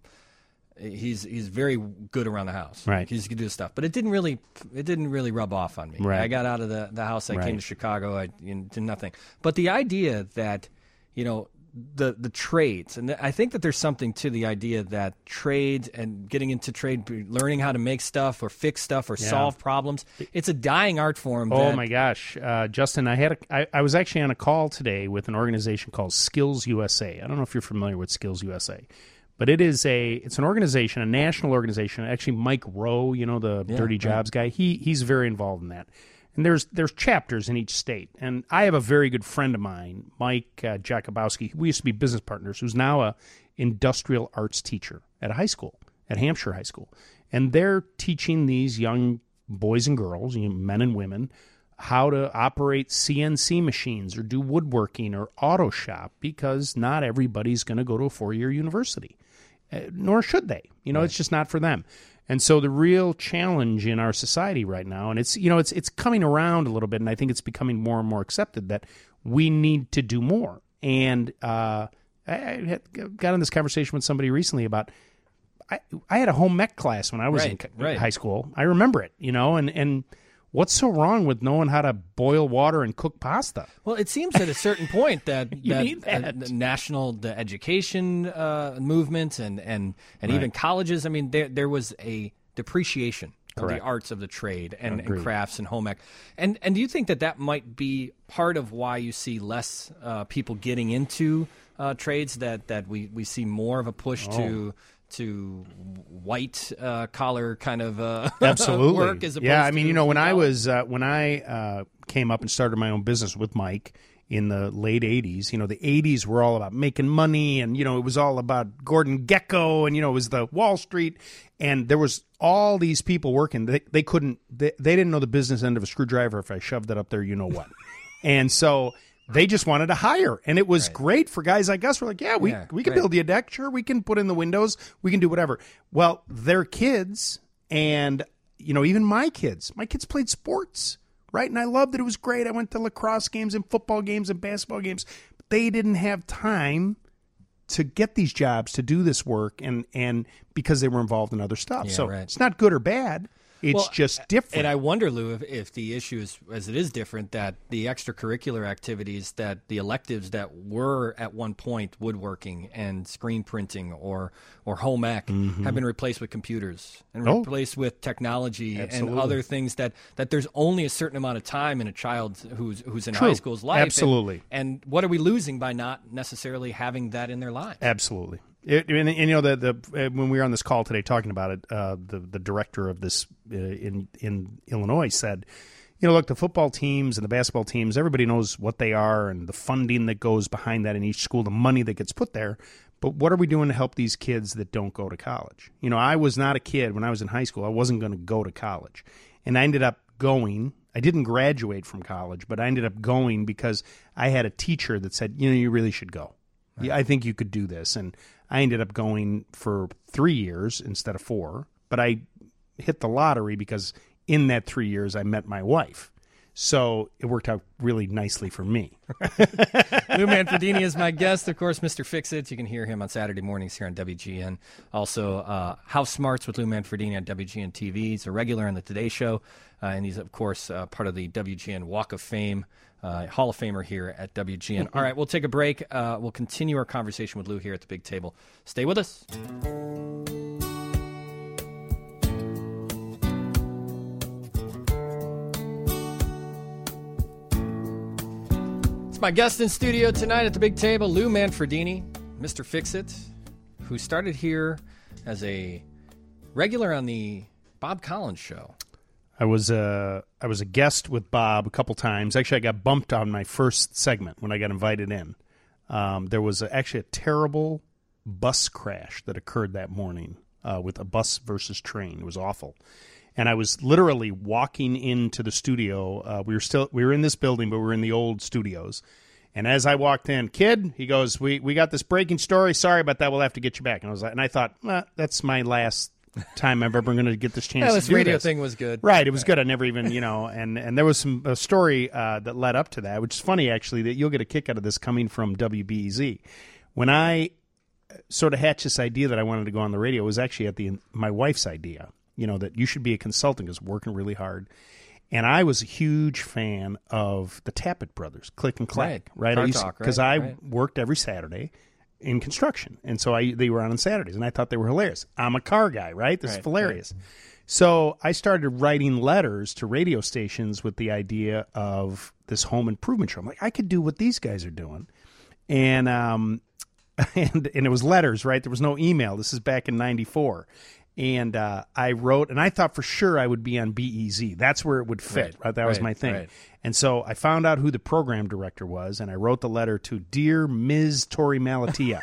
he's he's very good around the house. Right. He's can do stuff, but it didn't really it didn't really rub off on me. Right. I got out of the the house. I Right. came to Chicago. I you know, did nothing. But the idea that you know. The the trades, and I think that there's something to the idea that trades and getting into trade, learning how to make stuff or fix stuff or Yeah. solve problems, it's a dying art form. Oh that- my gosh, uh, Justin! I had a, I, I was actually on a call today with an organization called Skills U S A. I don't know if you're familiar with Skills U S A, but it is a it's an organization, a national organization. Actually, Mike Rowe, you know the Yeah, Dirty right. Jobs guy, he he's very involved in that. And there's there's chapters in each state. And I have a very good friend of mine, Mike uh, Jakubowski. We used to be business partners. Who's now a industrial arts teacher at a high school, at Hampshire High School, and they're teaching these young boys and girls, you know, men and women, how to operate C N C machines or do woodworking or auto shop because not everybody's going to go to a four-year university, uh, nor should they. You know, it's just not for them. And so the real challenge in our society right now, and it's you know it's it's coming around a little bit, and I think it's becoming more and more accepted that we need to do more. And uh, I, I had, got in this conversation with somebody recently about I, I had a home ec class when I was in Right, co- right. high school. I remember it, you know, and and what's so wrong with knowing how to boil water and cook pasta? Well, it seems at a certain point that, You that, need that. uh, the national the education uh, movement and and, and even colleges. I mean, there there was a depreciation of the Correct. arts of the trade and, and Agreed. crafts and home ec. And and do you think that that might be part of why you see less uh, people getting into uh, trades? That that we, we see more of a push Oh. to to white uh, collar kind of uh, Absolutely. work as opposed yeah, I mean, to you know, when I blue-collar? was uh, when I uh, came up and started my own business with Mike in the late eighties, you know, the eighties were all about making money, and you know, it was all about Gordon Gekko, and you know, it was the Wall Street, and there was all these people working. They, they couldn't, they, they didn't know the business end of a screwdriver if I shoved it up there, you know what, and so. They just wanted to hire, and it was Right. great for guys like us. We're like, yeah, we, Yeah, we can great. build you a deck. Sure, we can put in the windows. We can do whatever. Well, they're kids, and, you know, even my kids. My kids played sports, right? And I loved it. It was great. I went to lacrosse games and football games and basketball games. But they didn't have time to get these jobs, to do this work, and, and because they were involved in other stuff. Yeah, so right. it's not good or bad. It's Well, just different. And I wonder, Lou, if, if the issue is, as it is different, that the extracurricular activities, that the electives that were at one point woodworking and screen printing or or home ec have been replaced with computers and Mm-hmm. Oh. replaced with technology Absolutely. and other things that, that there's only a certain amount of time in a child who's who's in True. high school's life. And- Absolutely. And, what are we losing by not necessarily having that in their lives? Absolutely. It, and, and, you know, the, the uh, when we were on this call today talking about it, uh, the the director of this uh, in in Illinois said, you know, look, the football teams and the basketball teams, everybody knows what they are and the funding that goes behind that in each school, the money that gets put there. But what are we doing to help these kids that don't go to college? You know, I was not a kid when I was in high school. I wasn't going to go to college, and I ended up going. I didn't graduate from college, but I ended up going because I had a teacher that said, you know, you really should go. Yeah, I think you could do this. And I ended up going for three years instead of four. But I hit the lottery because in that three years I met my wife. So it worked out really nicely for me. Lou Manfredini is my guest. Of course, Mister Fix-It. You can hear him on Saturday mornings here on W G N. Also, uh, House Smarts with Lou Manfredini on W G N T V. He's a regular on the Today Show. Uh, and he's, of course, uh, part of the W G N Walk of Fame, uh, Hall of Famer here at W G N. All right, we'll take a break. Uh, we'll continue our conversation with Lou here at the big table. Stay with us. It's my guest in studio tonight at the big table, Lou Manfredini, Mister Fix-It, who started here as a regular on the Bob Collins Show. I was a I was a guest with Bob a couple times. Actually, I got bumped on my first segment when I got invited in. Um, there was a, actually a terrible bus crash that occurred that morning uh, with a bus versus train. It was awful, and I was literally walking into the studio. Uh, we were still we were in this building, but we were in the old studios. And as I walked in, kid, he goes, "We we got this breaking story. Sorry about that. We'll have to get you back." And I was like, and I thought, well, that's my last time I'm ever going to get this chance Yeah, to this do radio this. thing was good. Right, it was good. I never even, you know, and, and there was some a story uh, that led up to that, which is funny, actually, that you'll get a kick out of this coming from W B E Z. When I sort of hatched this idea that I wanted to go on the radio, it was actually at the my wife's idea, you know, that you should be a consultant because working really hard. And I was a huge fan of the Tappet Brothers, Click and Clack, Right. right? Car Talk, Because right, I right. worked every Saturday in construction, and so I they were on on Saturdays, and I thought they were hilarious. I'm a car guy, right? This Right, is hilarious. So I started writing letters to radio stations with the idea of this home improvement show. I'm like, I could do what these guys are doing, and um, and and it was letters, right? There was no email. This is back in ninety-four. And uh, I wrote, and I thought for sure I would be on B E Z. That's where it would fit. Right, Right, that was right, my thing. right. And so I found out who the program director was, and I wrote the letter to Dear Miz Tori Malatia.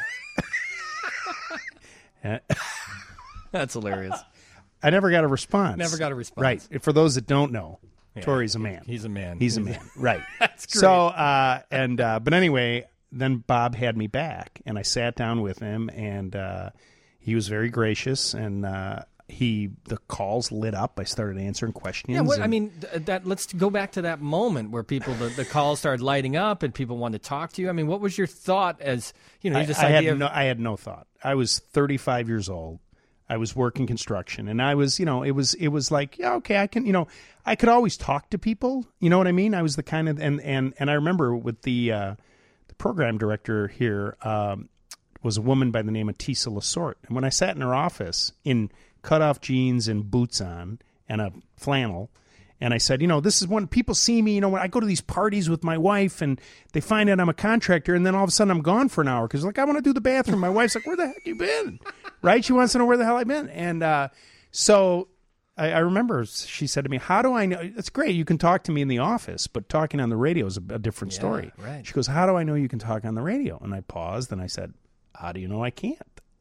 That's hilarious. I never got a response. Never got a response. Right. For those that don't know, Tori's a man. He's a man. He's a man. Right. That's great. So, uh, and uh, but anyway, then Bob had me back, and I sat down with him, and uh, he was very gracious, and uh, he the calls lit up. I started answering questions. Yeah, what, I and- mean, th- that. Let's go back to that moment where people, the, the calls started lighting up and people wanted to talk to you. I mean, what was your thought as, you know, I, this I idea had of, no, I had no thought. I was thirty-five years old. I was working construction, and I was, you know, it was, it was like, yeah, okay, I can, you know, I could always talk to people. You know what I mean? I was the kind of, and and and I remember with the uh, the program director here um, was a woman by the name of Tisa Lasorte, and when I sat in her office in cutoff jeans and boots on, and a flannel. And I said, you know, this is when people see me, you know, when I go to these parties with my wife and they find out I'm a contractor, and then all of a sudden I'm gone for an hour because, like, I want to do the bathroom. My wife's like, where the heck you been? Right? She wants to know where the hell I've been. And uh, so I, I remember she said to me, how do I know? It's great. You can talk to me in the office, but talking on the radio is a, a different Yeah, story. right. She goes, how do I know you can talk on the radio? And I paused and I said, how do you know I can't?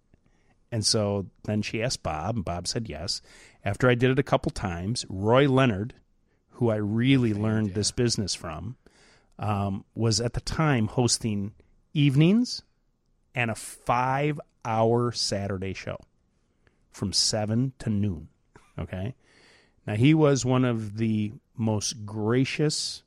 And so then she asked Bob, and Bob said yes. After I did it a couple times, Roy Leonard, who I really learned yeah. this business from, um, was at the time hosting evenings and a five-hour Saturday show from seven to noon, okay? Now, he was one of the most gracious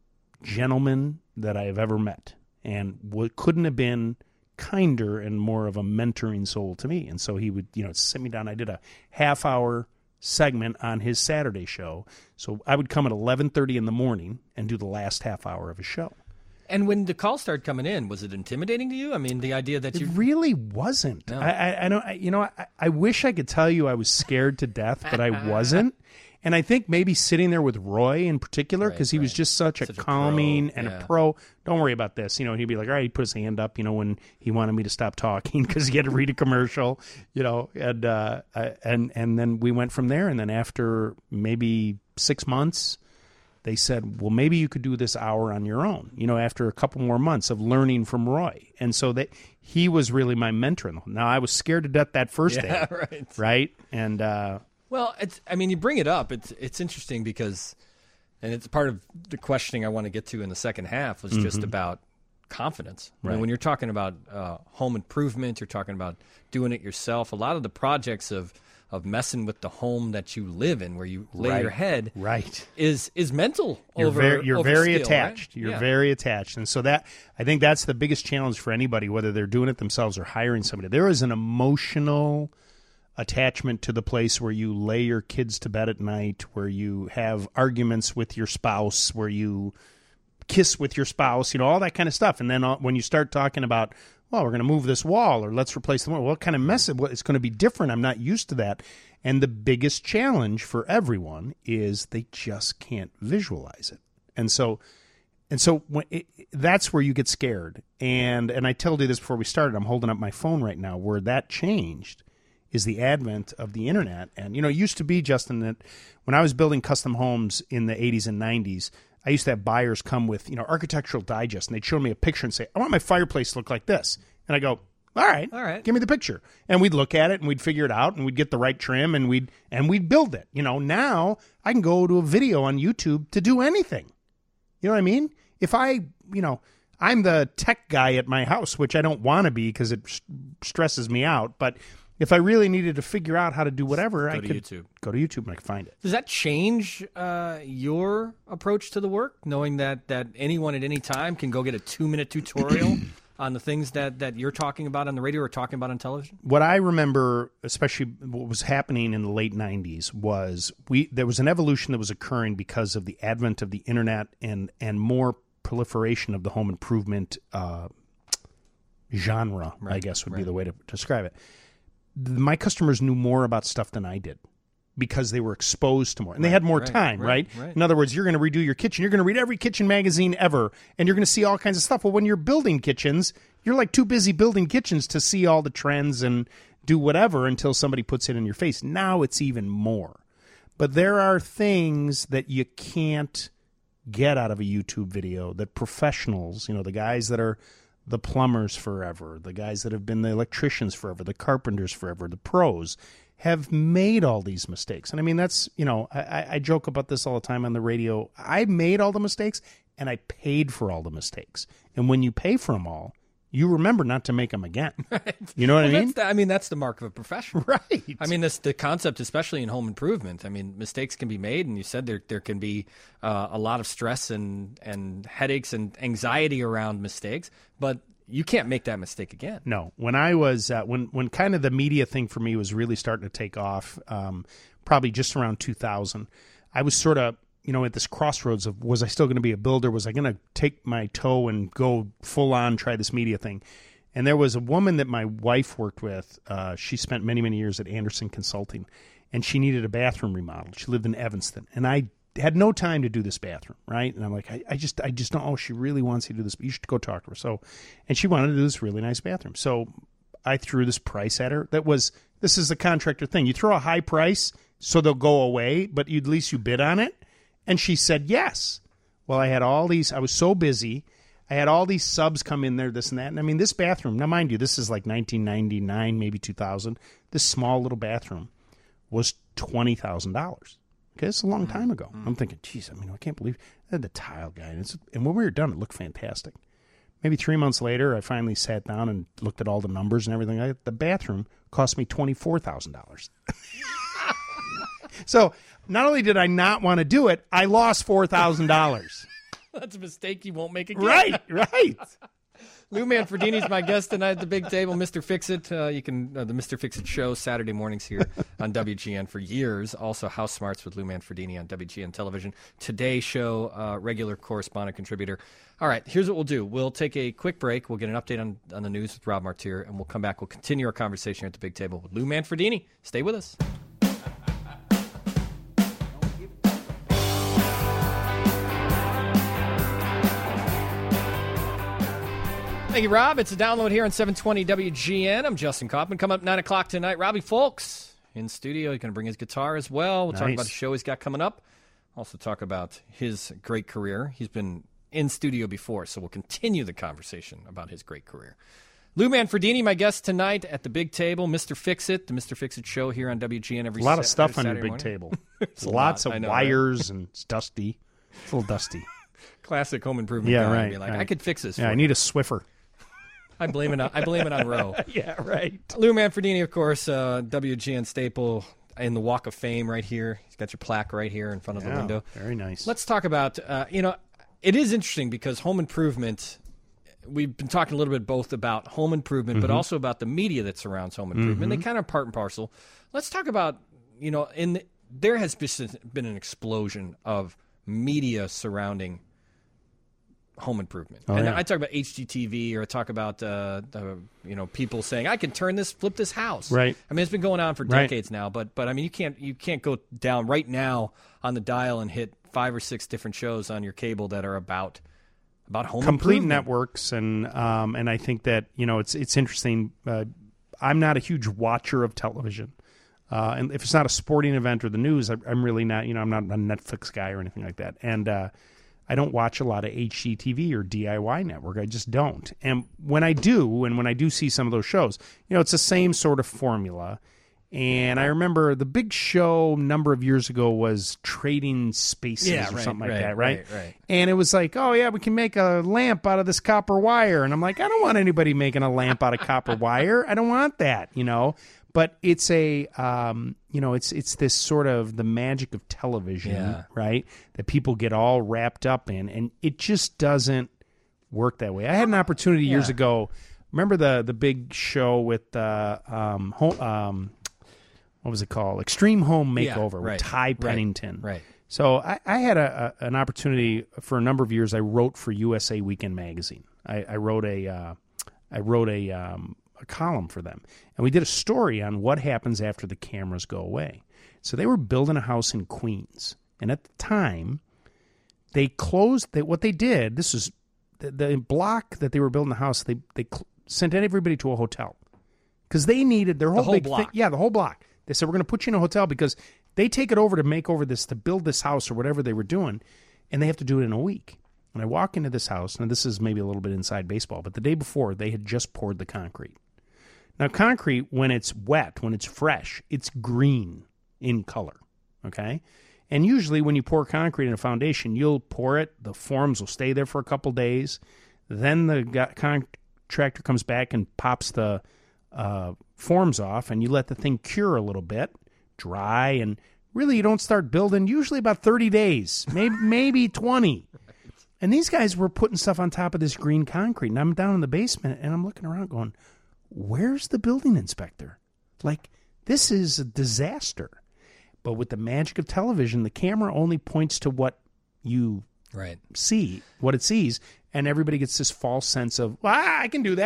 gentlemen that I have ever met, and what couldn't have been kinder and more of a mentoring soul to me. And so he would, you know, sit me down. I did a half-hour segment on his Saturday show. So I would come at eleven thirty in the morning and do the last half hour of his show. And when the calls started coming in, was it intimidating to you? I mean, the idea that It you really wasn't. No. I, I, I don't. I, you know, I, I wish I could tell you I was scared to death, but I wasn't. And I think maybe sitting there with Roy in particular, because Right, he was right. just such, Such a a pro, calming and yeah. a pro. Don't worry about this. You know, he'd be like, all right, he'd put his hand up, you know, when he wanted me to stop talking because he had to read a commercial, you know, and, uh, I- and, and then we went from there. And then after maybe six months, they said, well, maybe you could do this hour on your own, you know, after a couple more months of learning from Roy. And so that he was really my mentor. Now, I was scared to death that first Yeah, day. right. Right. And, uh, Well, it's. I mean, you bring it up. It's. It's interesting because, and it's part of the questioning I want to get to in the second half was just about confidence. I mean, Right. when you're talking about uh, home improvement, you're talking about doing it yourself. A lot of the projects of of messing with the home that you live in, where you lay Right. your head, right. is is mental. You're over, very, you're over very skill, attached. right? You're Yeah. very attached. And so that, I think that's the biggest challenge for anybody, whether they're doing it themselves or hiring somebody. There is an emotional attachment to the place where you lay your kids to bed at night, where you have arguments with your spouse, where you kiss with your spouse, you know, all that kind of stuff. And then uh, when you start talking about, well, we're going to move this wall or let's replace the wall, what kind of mess? Well, it's going to be different. I'm not used to that. And the biggest challenge for everyone is they just can't visualize it. And so And so when it, that's where you get scared. And and I told you this before we started. I'm holding up my phone right now. Where that changed is the advent of the internet. And, you know, it used to be, Justin, that when I was building custom homes in the eighties and nineties, I used to have buyers come with, you know, Architectural Digest, and they'd show me a picture and say, I want my fireplace to look like this. And I go, all right, All right. give me the picture. And we'd look at it and we'd figure it out and we'd get the right trim and we'd and we'd build it. You know, now I can go to a video on YouTube to do anything. You know what I mean? If I, you know, I'm the tech guy at my house, which I don't want to be because it st- stresses me out. But if I really needed to figure out how to do whatever, Go I to could YouTube. go to YouTube and I could find it. Does that change uh, your approach to the work, knowing that, that anyone at any time can go get a two-minute tutorial on the things that, that you're talking about on the radio or talking about on television? What I remember, especially what was happening in the late nineties, was we there was an evolution that was occurring because of the advent of the internet and, and more proliferation of the home improvement uh, genre, I Right, guess would be right. the way to describe it. My customers knew more about stuff than I did because they were exposed to more. And they had more right, time, right, right? right. In other words, you're going to redo your kitchen. You're going to read every kitchen magazine ever, and you're going to see all kinds of stuff. Well, when you're building kitchens, you're like too busy building kitchens to see all the trends and do whatever until somebody puts it in your face. Now it's even more. But there are things that you can't get out of a YouTube video that professionals, you know, the guys that are the plumbers forever, the guys that have been the electricians forever, the carpenters forever, the pros, have made all these mistakes. And I mean, that's, you know, I, I joke about this all the time on the radio. I made all the mistakes and I paid for all the mistakes. And when you pay for them all, you remember not to make them again. You know what Well, I mean? That's the, I mean, that's the mark of a professional. Right. I mean, this the concept, especially in home improvement. I mean, mistakes can be made, and you said there there can be uh, a lot of stress and and headaches and anxiety around mistakes, but you can't make that mistake again. No, when I was uh, when when kind of the media thing for me was really starting to take off, um, probably just around two thousand, I was sort of, you know, at this crossroads of, was I still going to be a builder? Was I going to take my toe and go full on try this media thing? And there was a woman that my wife worked with. Uh, she spent many, many years at Anderson Consulting. and she needed a bathroom remodeled. She lived in Evanston, and I had no time to do this bathroom, right? And I'm like, I, I just, I just don't. Oh, she really wants you to do this. You should go talk to her. So, and she wanted to do this really nice bathroom. So, I threw this price at her. That was, this is the contractor thing. You throw a high price, so they'll go away, but you, at least you bid on it. And she said yes. Well, I had all these. I was so busy. I had all these subs come in there, this and that. And I mean, this bathroom. Now, mind you, this is like nineteen ninety-nine, maybe two thousand. This small little bathroom was twenty thousand dollars. Okay, it's a long time ago. I'm thinking, geez, I mean, I can't believe I had the tile guy. And, it's, and when we were done, it looked fantastic. Maybe three months later, I finally sat down and looked at all the numbers and everything. I, the bathroom cost me twenty-four thousand dollars. So not only did I not want to do it, I lost four thousand dollars. That's a mistake you won't make again. Right, right. Lou Manfredini's my guest tonight at the big table. Mister Fix-It. Uh, you can uh, the Mister Fix-It show Saturday mornings here on W G N for years. Also, House Smarts with Lou Manfredini on W G N Television. Today show, uh, regular correspondent contributor. All right, here's what we'll do. We'll take a quick break. We'll get an update on, on the news with Rob Martier, and we'll come back. We'll continue our conversation here at the big table with Lou Manfredini. Stay with us. Thank you, Rob. It's a download here on seven twenty W G N. I'm Justin Kaufman. Come up nine o'clock tonight. Robbie Folks in studio. He's going to bring his guitar as well. We'll Nice. talk about the show he's got coming up. Also talk about his great career. He's been in studio before, so we'll continue the conversation about his great career. Lou Manfredini, my guest tonight at the big table. Mister Fix-It, the Mister Fix-It show here on W G N every A lot of Sa- stuff on every your Saturday big morning. table. It's a Lots lot, I of know, right? wires, and it's dusty. It's a little dusty. Classic home improvement Yeah, guy. right, Be like, right. I could fix this. Yeah, for I you. need a Swiffer. I blame it on I blame it on Roe. Yeah, right. Lou Manfredini, of course, uh, W G N staple in the Walk of Fame right here. He's got your plaque right here in front of the Yeah, window. very nice. Let's talk about, uh, you know, it is interesting because home improvement, we've been talking a little bit both about home improvement, Mm-hmm. but also about the media that surrounds home improvement. They kind of part and parcel. Let's talk about, you know, in the, there has been an explosion of media surrounding home improvement. Oh, and yeah. I talk about H G T V, or I talk about, uh, uh, you know, people saying, I can turn this, flip this house. Right. I mean, it's been going on for Right. decades now, but, but I mean, you can't, you can't go down right now on the dial and hit five or six different shows on your cable that are about, about home Complete improvement. networks, and um, and I think that, you know, it's it's interesting. Uh, I'm not a huge watcher of television, uh, and if it's not a sporting event or the news, I, I'm really not. You know, I'm not a Netflix guy or anything like that, and uh, I don't watch a lot of H G T V or D I Y network. I just don't. And when I do, and when I do see some of those shows, you know, it's the same sort of formula. And I remember the big show a number of years ago was Trading Spaces Yeah, or right, something like right, that, right? right, right. And it was like, oh, yeah, we can make a lamp out of this copper wire. And I'm like, I don't want anybody making a lamp out of copper wire. I don't want that, you know. But it's a, um, you know, it's it's this sort of the magic of television, Yeah. right, that people get all wrapped up in. And it just doesn't work that way. I had an opportunity years Yeah. ago. Remember the the big show with uh, um, home, um, what was it called? Extreme Home Yeah, Makeover right, with Ty right, Pennington. right. So I, I had a, a an opportunity for a number of years. I wrote for U S A Weekend magazine. I, I wrote a uh, I wrote a, um, a column for them, and we did a story on what happens after the cameras go away. So they were building a house in Queens, and at the time, they closed. They, what they did. This is the, the block that they were building the house. They they cl- sent everybody to a hotel because they needed their whole, whole big block. thing. Yeah, the whole block. They said, we're going to put you in a hotel because they take it over to make over this, to build this house or whatever they were doing, and they have to do it in a week. And I walk into this house, and this is maybe a little bit inside baseball, but the day before, they had just poured the concrete. Now, concrete, when it's wet, when it's fresh, it's green in color, okay? And usually when you pour concrete in a foundation, you'll pour it, the forms will stay there for a couple days, then the guy- contractor comes back and pops the uh, forms off, and you let the thing cure a little bit, dry, and really you don't start building usually about thirty days, maybe maybe twenty. And these guys were putting stuff on top of this green concrete, and I'm down in the basement, and I'm looking around going, where's the building inspector? Like, this is a disaster. But with the magic of television, the camera only points to what you Right. see, what it sees, and everybody gets this false sense of, ah, I can do that.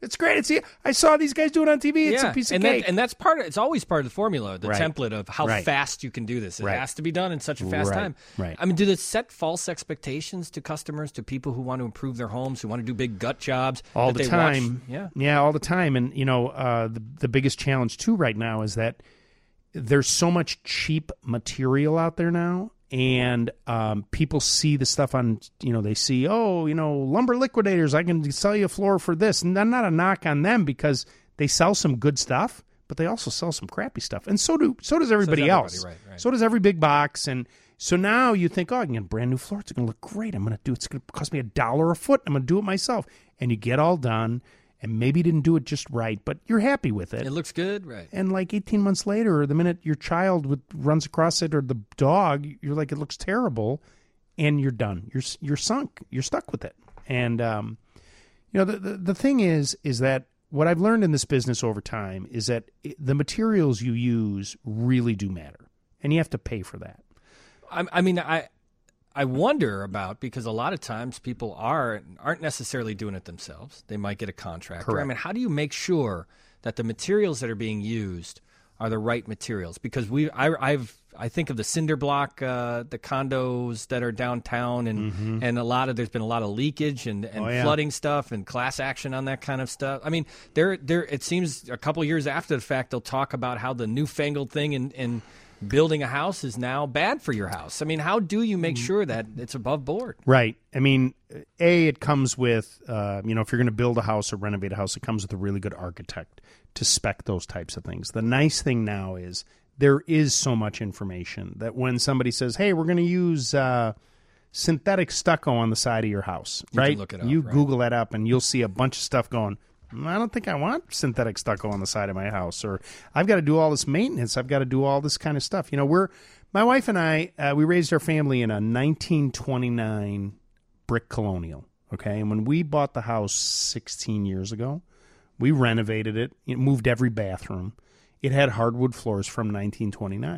It's great. It's I saw these guys do it on T V. It's yeah. a piece of and cake. That, and that's part of it's always part of the formula, the Right. template of how Right. fast you can do this. It Right. has to be done in such a fast Right. time. Right. I mean, do they set false expectations to customers, to people who want to improve their homes, who want to do big gut jobs? all that the they time. Watch? Yeah. yeah, all the time. And you know, uh, the the biggest challenge too right now is that there's so much cheap material out there now, and um, people see the stuff on. You know, they see, oh, you know, Lumber Liquidators. I can sell you a floor for this, and I'm not a knock on them because they sell some good stuff, but they also sell some crappy stuff, and so do so does everybody, everybody, else. right, right. So does every big box, and so now you think, oh, I can get a brand new floor. It's going to look great. I'm going to do. It's going to cost me a dollar a foot. I'm going to do it myself, and you get all done, and maybe you didn't do it just right, but you're happy with it. It looks good, right? And like eighteen months later, or the minute your child would, runs across it, or the dog, you're like, it looks terrible, and you're done. You're you're sunk. You're stuck with it. And um, you know, the, the the thing is, is that what I've learned in this business over time is that it, the materials you use really do matter, and you have to pay for that. I, I mean, I I wonder about, because a lot of times people are aren't necessarily doing it themselves. They might get a contractor. Correct. I mean, how do you make sure that the materials that are being used are the right materials? Because we, I, I've, I think of the cinder block, uh, the condos that are downtown, and and a lot of there's been a lot of leakage and, and Oh, yeah. flooding stuff and class action on that kind of stuff. I mean, there, there. It seems a couple years after the fact, they'll talk about how the newfangled thing in, in building a house is now bad for your house. I mean, how do you make sure that it's above board? Right. I mean, A, it comes with, uh, you know, if you're going to build a house or renovate a house, it comes with a really good architect to spec those types of things. The nice thing now is there is so much information that when somebody says, hey, we're going to use uh, synthetic stucco on the side of your house, You can right? look it up, you right. Google that up and you'll see a bunch of stuff going, I don't think I want synthetic stucco on the side of my house, or I've got to do all this maintenance. I've got to do all this kind of stuff. You know, we're my wife and I, uh, we raised our family in a nineteen twenty-nine brick colonial. Okay, and when we bought the house sixteen years ago, we renovated it. It moved every bathroom. It had hardwood floors from nineteen twenty-nine,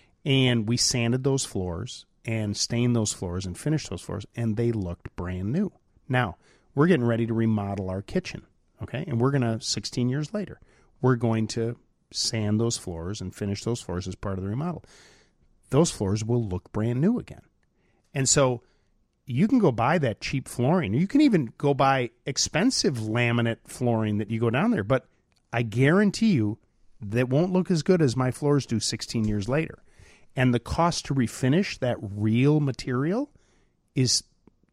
and we sanded those floors and stained those floors and finished those floors, and they looked brand new. Now we're getting ready to remodel our kitchen. Okay, and we're going to, sixteen years later, we're going to sand those floors and finish those floors as part of the remodel. Those floors will look brand new again. And so you can go buy that cheap flooring. You can even go buy expensive laminate flooring that you go down there. But I guarantee you that won't look as good as my floors do sixteen years later. And the cost to refinish that real material is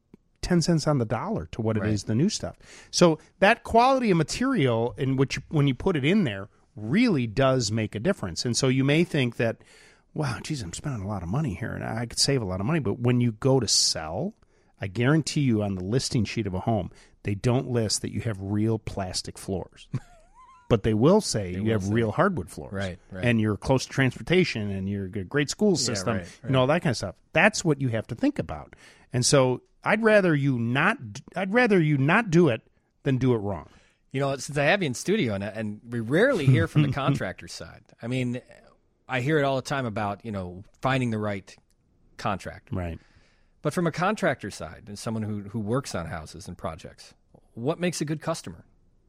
ten cents on the dollar to what it Right. is the new stuff. So that quality of material in which when you put it in there really does make a difference. And so you may think that, wow, geez, I'm spending a lot of money here and I could save a lot of money. But when you go to sell, I guarantee you on the listing sheet of a home, they don't list that you have real plastic floors. But they will say you will have say. real hardwood floors. Right, right. And you're close to transportation and you're a great school system right, and all that kind of stuff. That's what you have to think about. And so I'd rather you not I'd rather you not do it than do it wrong. You know, since I have you in studio, and, and we rarely hear from the contractor side. I mean, I hear it all the time about, you know, finding the right contractor. Right. But from a contractor side, and someone who, who works on houses and projects, what makes a good customer?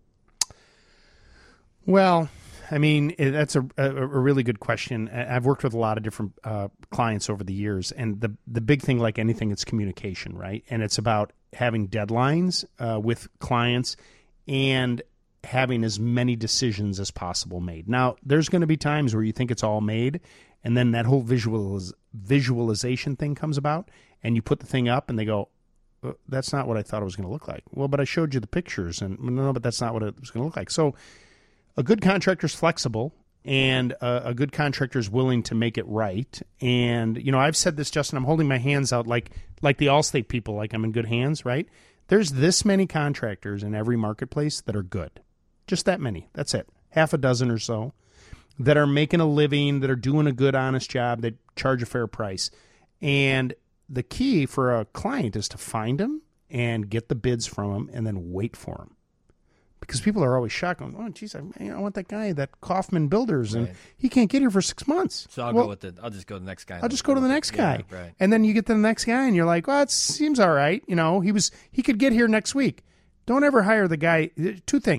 Well, I mean, eh, that's a, a, a really good question. I- I've worked with a lot of different uh, clients over the years, and the the big thing, like anything, it's communication, right? And it's about having deadlines uh, with clients and having as many decisions as possible made. Now, there's going to be times where you think it's all made, and then that whole visualiz- visualization thing comes about, and you put the thing up, and they go, "Uh, that's not what I thought it was going to look like. Well, but I showed you the pictures, and no, but that's not what it was going to look like. So a good contractor is flexible, and a, a good contractor is willing to make it right. And, you know, I've said this, Justin, I'm holding my hands out like like the Allstate people, like I'm in good hands, right? There's this many contractors in every marketplace that are good. Just that many. That's it. Half a dozen or so that are making a living, that are doing a good, honest job, that charge a fair price. And the key for a client is to find them and get the bids from them and then wait for them. Because people are always shocked. Going, oh, geez, I, I want that guy, that Kaufman Builders, and Right. he can't get here for six months. So I'll Well, go with the. I'll just go to the next guy. I'll just go to the next guy. Yeah, right. And then you get to the next guy, and you're like, well, it seems all right. You know, he was he could get here next week. Don't ever hire the guy. Two things.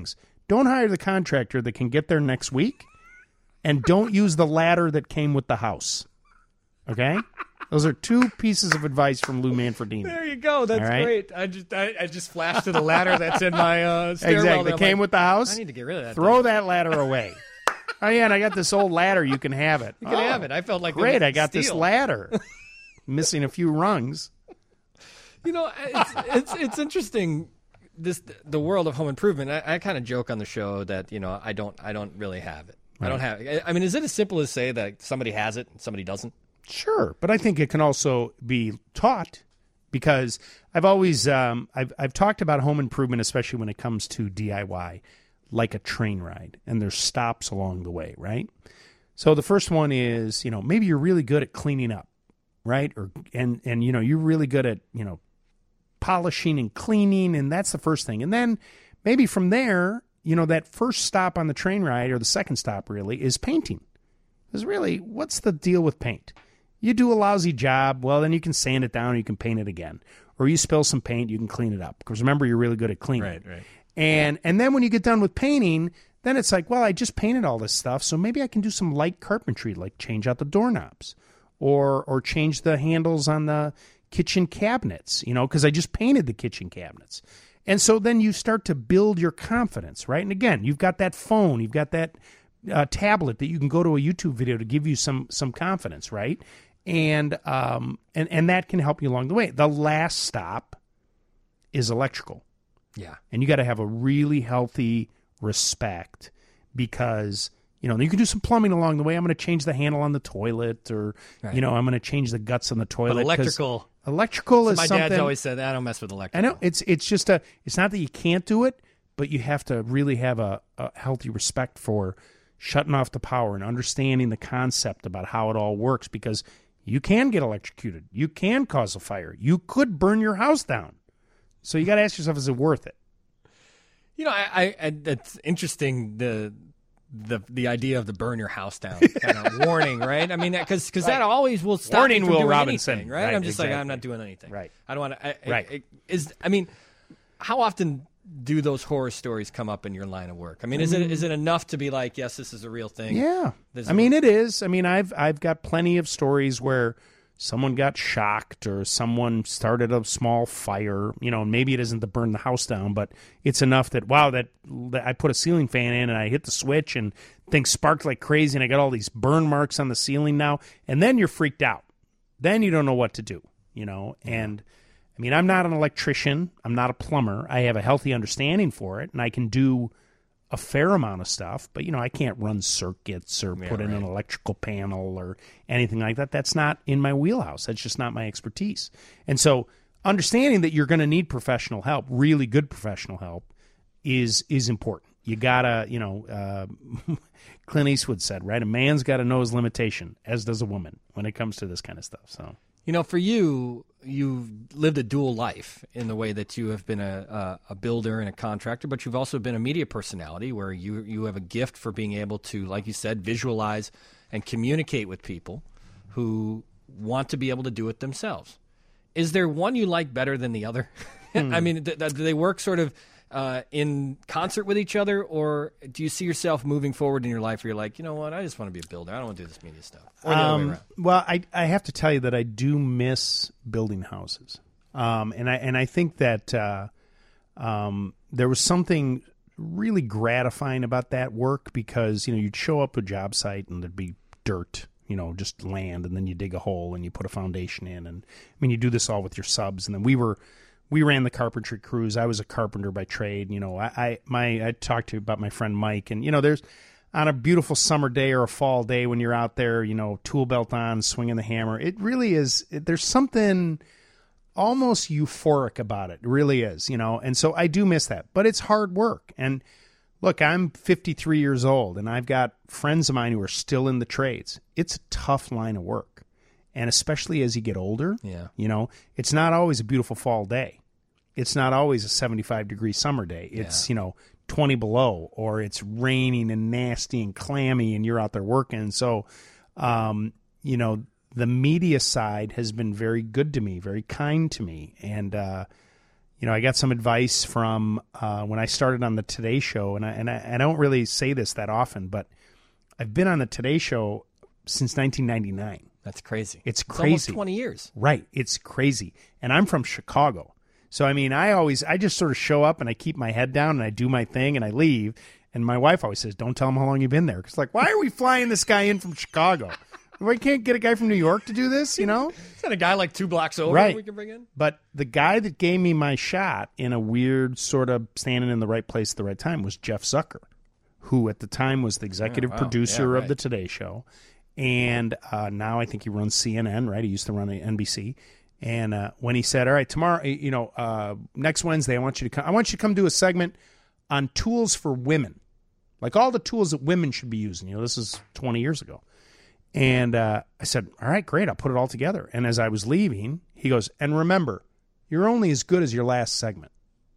don't hire the contractor that can get there next week, and don't use the ladder that came with the house. Okay? Those are two pieces of advice from Lou Manfredini. There you go. That's right? great. I just I, I just flashed to the ladder that's in my uh, stairwell. Exactly. That That came like, with the house. I need to get rid of that. Throw thing. that ladder away. Oh, yeah, and I got this old ladder. You can have it. You can oh, have it. I felt like great. it was I got this steel. ladder. Missing a few rungs. You know, it's it's, it's interesting. This the world of home improvement. I, I kind of joke on the show that you know I don't I don't really have it. I don't have. I mean, is it as simple as say that somebody has it and somebody doesn't? Sure, but I think it can also be taught because I've always um, I've I've talked about home improvement, especially when it comes to D I Y, like a train ride, and there's stops along the way, right? So the first one is you know maybe you're really good at cleaning up, right? Or and and you know you're really good at you know polishing and cleaning, and that's the first thing, and then maybe from there, you know that first stop on the train ride or the second stop really is painting. Because really, what's the deal with paint? You do a lousy job, well, then you can sand it down, you can paint it again. Or you spill some paint, you can clean it up. Because remember, you're really good at cleaning. Right, right. And and then when you get done with painting, then it's like, well, I just painted all this stuff, so maybe I can do some light carpentry, like change out the doorknobs. Or or change the handles on the kitchen cabinets, you know, because I just painted the kitchen cabinets. And so then you start to build your confidence, right? And again, you've got that phone, you've got that uh, tablet that you can go to a YouTube video to give you some some confidence, right? And um and, and that can help you along the way. The last stop is electrical. Yeah. And you got to have a really healthy respect because, you know, you can do some plumbing along the way. I'm going to change the handle on the toilet or, Right. you know, I'm going to change the guts on the toilet. But 'cause electrical. Electrical So is my something. dad's always said, I don't mess with I electrical. know. It's it's just a, it's not that you can't do it, but you have to really have a, a healthy respect for shutting off the power and understanding the concept about how it all works because you can get electrocuted. You can cause a fire. You could burn your house down. So you got to ask yourself, is it worth it? You know, I, I, I it's interesting the the the idea of the burn your house down kind of warning, right? I mean, because because that always will stop Warning, me from Will doing Robinson. anything, right? Right, I'm just like exactly. I'm not doing anything. Right. I don't want to. Right. I, is I mean, how often do those horror stories come up in your line of work? I mean, is it is it enough to be like, yes, this is a real thing? Yeah. There's I a- mean, it is. I mean, I've I've got plenty of stories where someone got shocked or someone started a small fire, you know, and maybe it isn't to burn the house down, but it's enough that, wow, that, that I put a ceiling fan in and I hit the switch and things sparked like crazy and I got all these burn marks on the ceiling now. And then you're freaked out. Then you don't know what to do, you know, and I mean, I'm not an electrician. I'm not a plumber. I have a healthy understanding for it and I can do a fair amount of stuff, but, you know, I can't run circuits or Yeah, put in right. an electrical panel or anything like that. That's not in my wheelhouse. That's just not my expertise. And so understanding that you're going to need professional help, really good professional help, is is important. You got to, you know, uh, Clint Eastwood said, right, a man's got to know his limitation, as does a woman, when it comes to this kind of stuff. So, You know, for you, you've lived a dual life in the way that you have been a, a, a builder and a contractor, but you've also been a media personality where you, you have a gift for being able to, like you said, visualize and communicate with people who want to be able to do it themselves. Is there one you like better than the other? I mean, th- th- do they work sort of uh, in concert with each other, or do you see yourself moving forward in your life where you're like, you know what, I just want to be a builder. I don't want to do this media stuff. Or the other way Um, around. well, I I have to tell you that I do miss building houses, um, and I and I think that uh, um, there was something really gratifying about that work because you know you'd show up to a job site and there'd be dirt, you know, just land, and then you dig a hole and you put a foundation in, and I mean you do this all with your subs, and then we were. We ran the carpentry crews. I was a carpenter by trade. You know, I, I my I talked to you about my friend Mike, and you know, there's on a beautiful summer day or a fall day when you're out there, you know, tool belt on, swinging the hammer. It really is. It, there's something almost euphoric about it. It really is, you know. And so I do miss that, but it's hard work. And look, I'm fifty-three years old, and I've got friends of mine who are still in the trades. It's a tough line of work, and especially as you get older, Yeah. you know, it's not always a beautiful fall day. It's not always a seventy-five degree summer day. It's, you know, twenty below, or it's raining and nasty and clammy and you're out there working. So, um, you know, the media side has been very good to me, very kind to me. And, uh, you know, I got some advice from uh, when I started on the Today Show, and I, and I, I don't really say this that often, but I've been on the Today Show since nineteen ninety-nine. That's crazy. It's It's crazy. almost twenty years. Right. It's crazy. And I'm from Chicago. So, I mean, I always, I just sort of show up and I keep my head down and I do my thing and I leave. And my wife always says, don't tell him how long you've been there. Because, like, why are we flying this guy in from Chicago? We can't get a guy from New York to do this, you know? Is that a guy like two blocks over Right. we can bring in? But the guy that gave me my shot in a weird sort of standing in the right place at the right time was Jeff Zucker, who at the time was the executive wow. producer Yeah, of right. the Today Show. And uh, now I think he runs C N N, right? He used to run N B C. And uh, when he said, all right, tomorrow, you know, uh, next Wednesday, I want you to come, I want you to come do a segment on tools for women, like all the tools that women should be using. You know, this is twenty years ago. And uh, I said, all right, great. I'll put it all together. And as I was leaving, he goes, and remember, you're only as good as your last segment.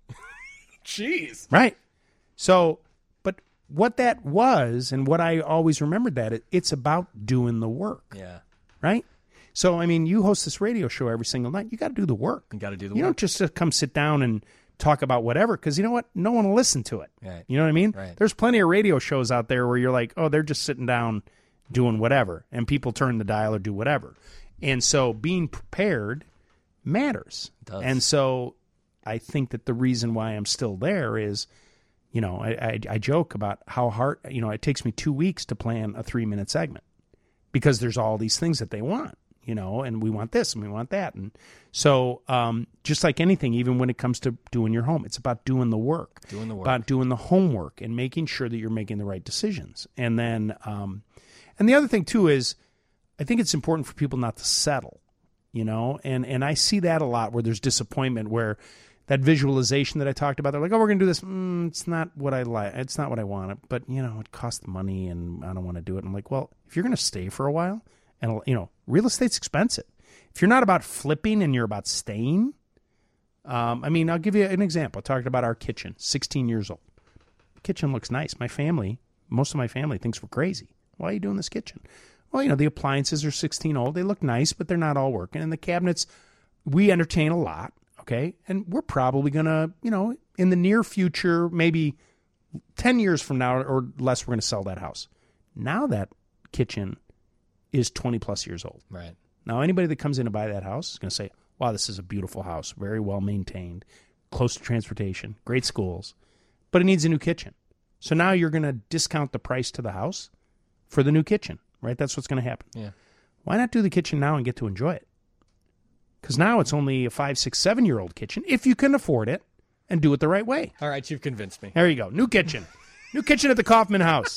Jeez. Right. So, but what that was, and what I always remembered that, it, it's about doing the work. Yeah. Right? So, I mean, you host this radio show every single night. You got to do the work. You got to do the You work. don't just uh, come sit down and talk about whatever, because you know what? No one will listen to it. Right. You know what I mean? Right. There's plenty of radio shows out there where you're like, oh, they're just sitting down doing whatever, and people turn the dial or do whatever. And so being prepared matters. It does. And so I think that the reason why I'm still there is, you know, I, I, I joke about how hard, you know, it takes me two weeks to plan a three-minute segment because there's all these things that they want, you know, and we want this and we want that. And so um, just like anything, even when it comes to doing your home, it's about doing the work. Doing the work. About doing the homework and making sure that you're making the right decisions. And then, um, and the other thing too is, I think it's important for people not to settle, you know, and, and I see that a lot where there's disappointment, where that visualization that I talked about, they're like, oh, we're going to do this. Mm, it's not what I like. It's not what I want. But, you know, it costs money and I don't want to do it. And I'm like, well, if you're going to stay for a while, and, you know, real estate's expensive. If you're not about flipping and you're about staying, um, I mean, I'll give you an example. I talked about our kitchen, sixteen years old. The kitchen looks nice. My family, most of my family thinks we're crazy. Why are you doing this kitchen? Well, you know, the appliances are sixteen old. They look nice, but they're not all working. And the cabinets, we entertain a lot, okay? And we're probably going to, you know, in the near future, maybe ten years from now or less, we're going to sell that house. Now that kitchen is twenty plus years old. Right. Now, anybody that comes in to buy that house is going to say, wow, this is a beautiful house, very well maintained, close to transportation, great schools, but it needs a new kitchen. So now you're going to discount the price to the house for the new kitchen, right? That's what's going to happen. Yeah. Why not do the kitchen now and get to enjoy it? Because now it's only a five, six, seven-year-old kitchen, if you can afford it, and do it the right way. All right, you've convinced me. There you go. New kitchen. New kitchen at the Kaufman House.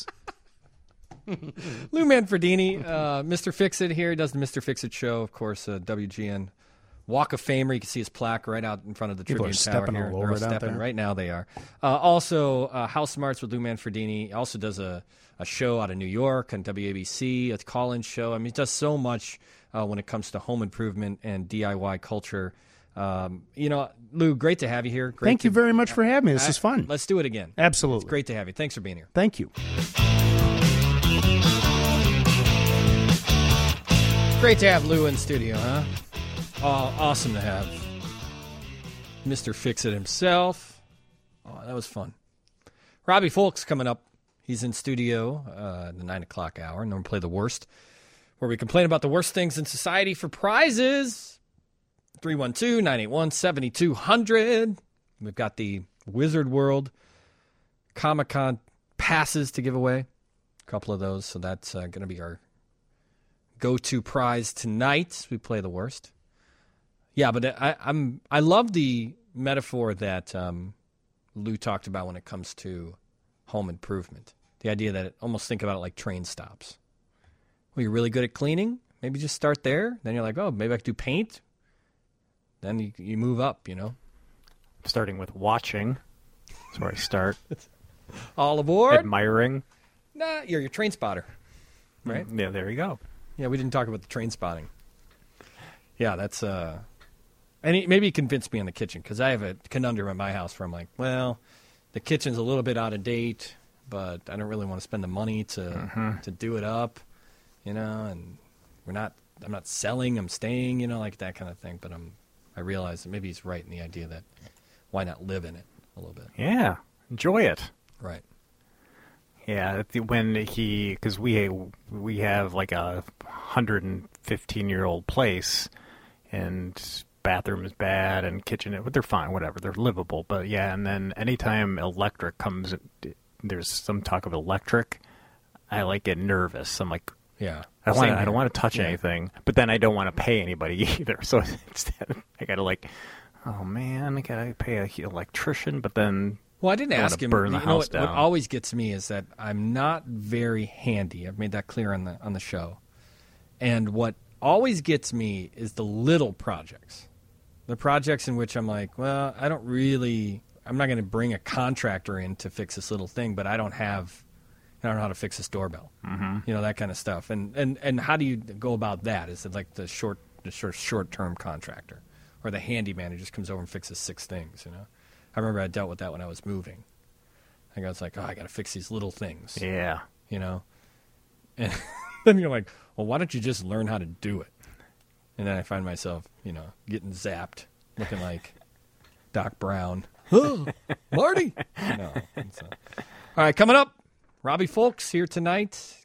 Lou Manfredini, uh, Mister Fix-It here. He does the Mister Fix-It show, of course, uh, W G N Walk of Famer. You can see his plaque right out in front of the People are Tribune Tower stepping here. all They're over it out stepping there. right now. They are. Uh, also, uh, House Smarts with Lou Manfredini. He also does a, a show out of New York on W A B C, a call-in show. I mean, he does so much uh, when it comes to home improvement and D I Y culture. Um, you know, Lou, great to have you here. Great Thank you to- very much for having me. This I- is fun. Let's do it again. Absolutely. It's great to have you. Thanks for being here. Thank you. Great to have Lou in studio, huh? Oh, awesome to have Mister Fix-It himself. Oh, that was fun. Robbie Folks coming up. He's in studio uh, the nine o'clock hour, and then we'll play The Worst, where we complain about the worst things in society for prizes. three one two, nine eight one, seven two zero zero. We've got the Wizard World Comic-Con passes to give away. A couple of those, so that's uh, going to be our go-to prize tonight. We play The Worst. Yeah, but I, I'm I love the metaphor that um, Lou talked about when it comes to home improvement. The idea that it, almost think about it like train stops. Well, you're really good at cleaning. Maybe just start there. Then you're like, oh, maybe I could do paint. Then you you move up. You know, Starting with watching. That's where I start. all aboard. Admiring. Nah, you're your train spotter, right? Yeah, there you go. Yeah, we didn't talk about the train spotting. Yeah, that's uh, and he, maybe he convinced me on the kitchen, because I have a conundrum at my house where I'm like, well, the kitchen's a little bit out of date, but I don't really want to spend the money to Mm-hmm. to do it up, you know. And we're not, I'm not selling, I'm staying, you know, like that kind of thing. But I'm, I realize that maybe he's right in the idea that why not live in it a little bit? Yeah, enjoy it. Right. Yeah, the- when he, because we we have like a one hundred fifteen year old place, and bathroom is bad and kitchen, but they're fine, whatever, they're livable. But yeah, and then anytime electric comes, there's some talk of electric, I like get nervous. I'm like, Yeah. I don't want Same to, I don't here. want to touch Yeah. anything, but then I don't want to pay anybody either. So instead, I got to like, oh man, I got to pay an electrician, but then. Well, I didn't I wanna ask him. burn the you know house what, down. what always gets me is that I'm not very handy. I've made that clear on the on the show. And what always gets me is the little projects, the projects in which I'm like, well, I don't really. I'm not going to bring a contractor in to fix this little thing, but I don't have. I don't know how to fix this doorbell. Mm-hmm. You know, that kind of stuff. And and and how do you go about that? Is it like the short the short short term contractor, or the handyman who just comes over and fixes six things? You know. I remember I dealt with that when I was moving. I think I was like, oh, I got to fix these little things, Yeah. you know? And then you're like, well, why don't you just learn how to do it? And then I find myself, you know, getting zapped, looking like Doc Brown. Oh, Marty! No. It's, uh... All right, coming up, Robbie Fulks here tonight.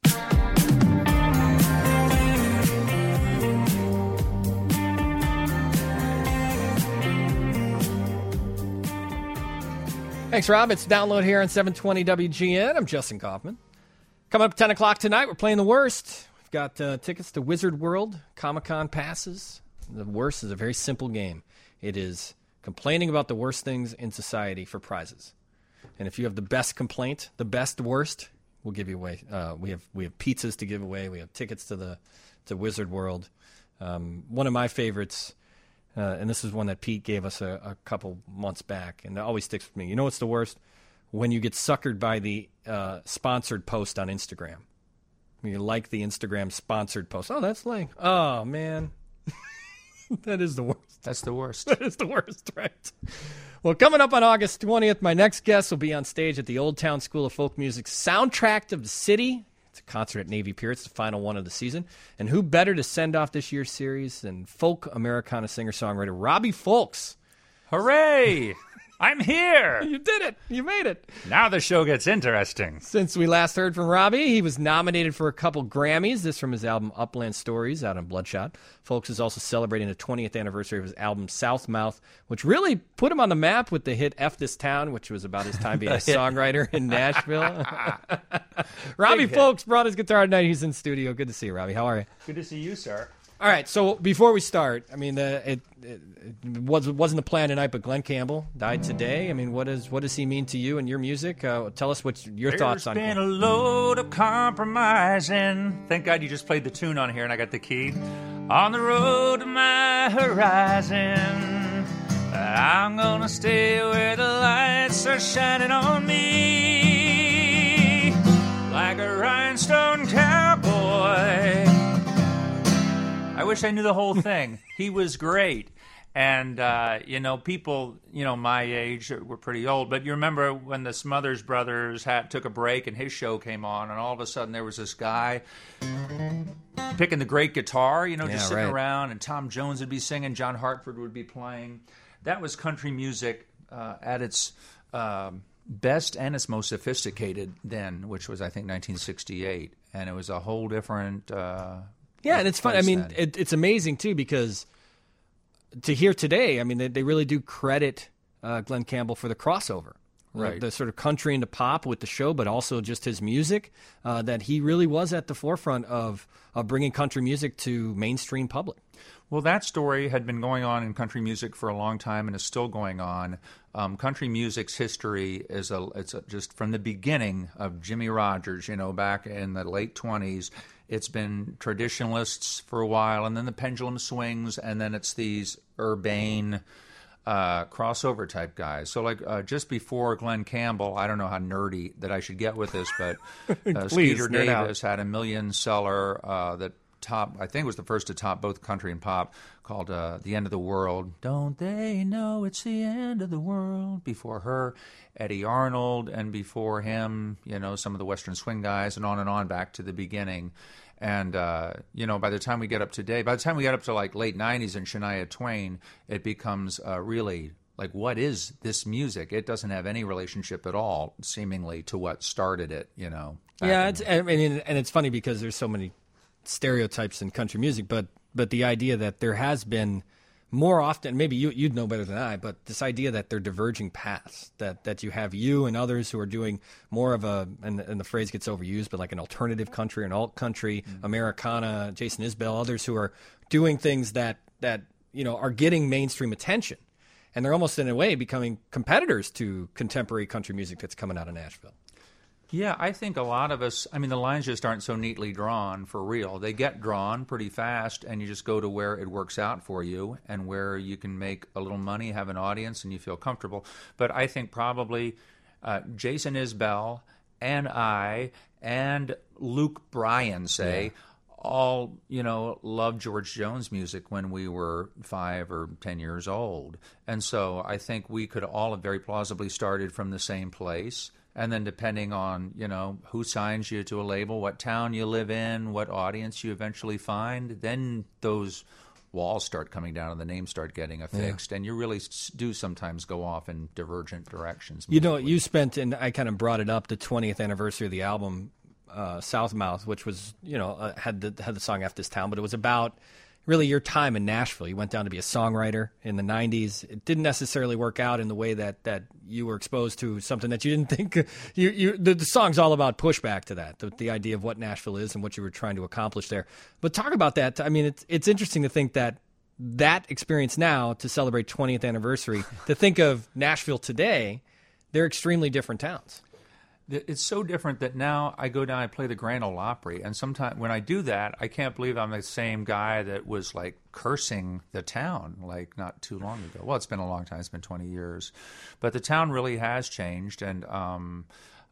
Thanks, Rob. It's Download here on seven twenty W G N. I'm Justin Kaufman. Coming up at ten o'clock tonight, we're playing The Worst. We've got uh, tickets to Wizard World, Comic-Con passes. The Worst is a very simple game. It is complaining about the worst things in society for prizes. And if you have the best complaint, the best worst, we'll give you away. Uh, we have we have pizzas to give away. We have tickets to the to Wizard World. Um, one of my favorites. Uh, and this is one that Pete gave us a, a couple months back, and it always sticks with me. You know what's the worst? When you get suckered by the uh, sponsored post on Instagram. When you like the Instagram sponsored post. Oh, that's like, oh, man. That is the worst. That's the worst. That is the worst, right? Well, coming up on August twentieth, my next guest will be on stage at the Old Town School of Folk Music's Soundtrack of the City. It's a concert at Navy Pier. It's the final one of the season. And who better to send off this year's series than folk Americana singer-songwriter Robbie Fulks? Hooray! I'm here! You did it. You made it. Now the show gets interesting. Since we last heard from Robbie, he was nominated for a couple Grammys. This from his album Upland Stories out on Bloodshot. Fulks is also celebrating the twentieth anniversary of his album Southmouth, which really put him on the map with the hit F This Town, which was about his time being a songwriter in Nashville. Robbie Fulks brought his guitar tonight. He's in studio. Good to see you, Robbie. How are you? Good to see you, sir. All right, so before we start, I mean, uh, it, it, it was, wasn't the plan tonight, but Glenn Campbell died today. I mean, what, is, what does he mean to you and your music? Uh, tell us what your thoughts on There's been Glenn. a load of compromising. Thank God you just played the tune on here and I got the key. On the road to my horizon, I'm gonna stay where the lights are shining on me. Like a rhinestone cowboy. I wish I knew the whole thing. He was great. And, uh, you know, people, you know, my age, were pretty old. But you remember when the Smothers Brothers had, took a break and his show came on, and all of a sudden there was this guy picking the great guitar, you know, Yeah, just sitting right. around, and Tom Jones would be singing, John Hartford would be playing. That was country music uh, at its um, best and its most sophisticated then, which was, I think, nineteen sixty-eight. And it was a whole different... Uh, Yeah, and it's fun. I place mean, then. it, it's amazing, too, because to hear today, I mean, they, they really do credit uh, Glenn Campbell for the crossover. Right. The, the sort of country into pop with the show, but also just his music, uh, that he really was at the forefront of, of bringing country music to mainstream public. Well, that story had been going on in country music for a long time and is still going on. Um, country music's history is a, it's a, just from the beginning of Jimmie Rodgers, you know, back in the late twenties. It's been traditionalists for a while, and then the pendulum swings, and then it's these urbane uh, crossover type guys. So, like, uh, just before Glenn Campbell, I don't know how nerdy that I should get with this, but uh, Please, Skeeter nerd out. Davis had a million seller uh, that top, I think it was the first to top both country and pop, called uh, The End of the World. Don't they know it's the end of the world? Before her, Eddie Arnold, and before him, you know, some of the Western swing guys, and on and on back to the beginning. And, uh, you know, by the time we get up today, by the time we get up to like late nineties and Shania Twain, it becomes uh, really like, what is this music? It doesn't have any relationship at all, seemingly, to what started it, you know. back Yeah, in- it's, I mean, and it's funny because there's so many stereotypes in country music, but but the idea that there has been more often, maybe you, you'd know better than I, but this idea that they're diverging paths, that that you have you and others who are doing more of a, and, and the phrase gets overused, but like an alternative country, an alt country, mm-hmm. Americana, Jason Isbell, others who are doing things that, that you know, are getting mainstream attention. And they're almost in a way becoming competitors to contemporary country music that's coming out of Nashville. Yeah, I think a lot of us, I mean, the lines just aren't so neatly drawn for real. They get drawn pretty fast, and you just go to where it works out for you and where you can make a little money, have an audience, and you feel comfortable. But I think probably uh, Jason Isbell and I and Luke Bryan, say, yeah. all, you know, loved George Jones music when we were five or ten years old. And so I think we could all have very plausibly started from the same place. And then depending on, you know, who signs you to a label, what town you live in, what audience you eventually find, then those walls start coming down and the names start getting affixed. Yeah. And you really do sometimes go off in divergent directions. You know, you spent, and I kind of brought it up, the twentieth anniversary of the album, uh, Southmouth, which was, you know, uh, had the had the song F This Town, but it was about really your time in Nashville. You went down to be a songwriter in the nineties. It didn't necessarily work out in the way that, that you were exposed to something that you didn't think. You, you, the, the song's all about pushback to that, the, the idea of what Nashville is and what you were trying to accomplish there. But talk about that. I mean, it's, it's interesting to think that that experience now, to celebrate twentieth anniversary, to think of Nashville today, they're extremely different towns. It's so different that now I go down, I play the Grand Ole Opry, and sometimes when I do that, I can't believe I'm the same guy that was like cursing the town like not too long ago. Well, it's been a long time; it's been twenty years, but the town really has changed, and um,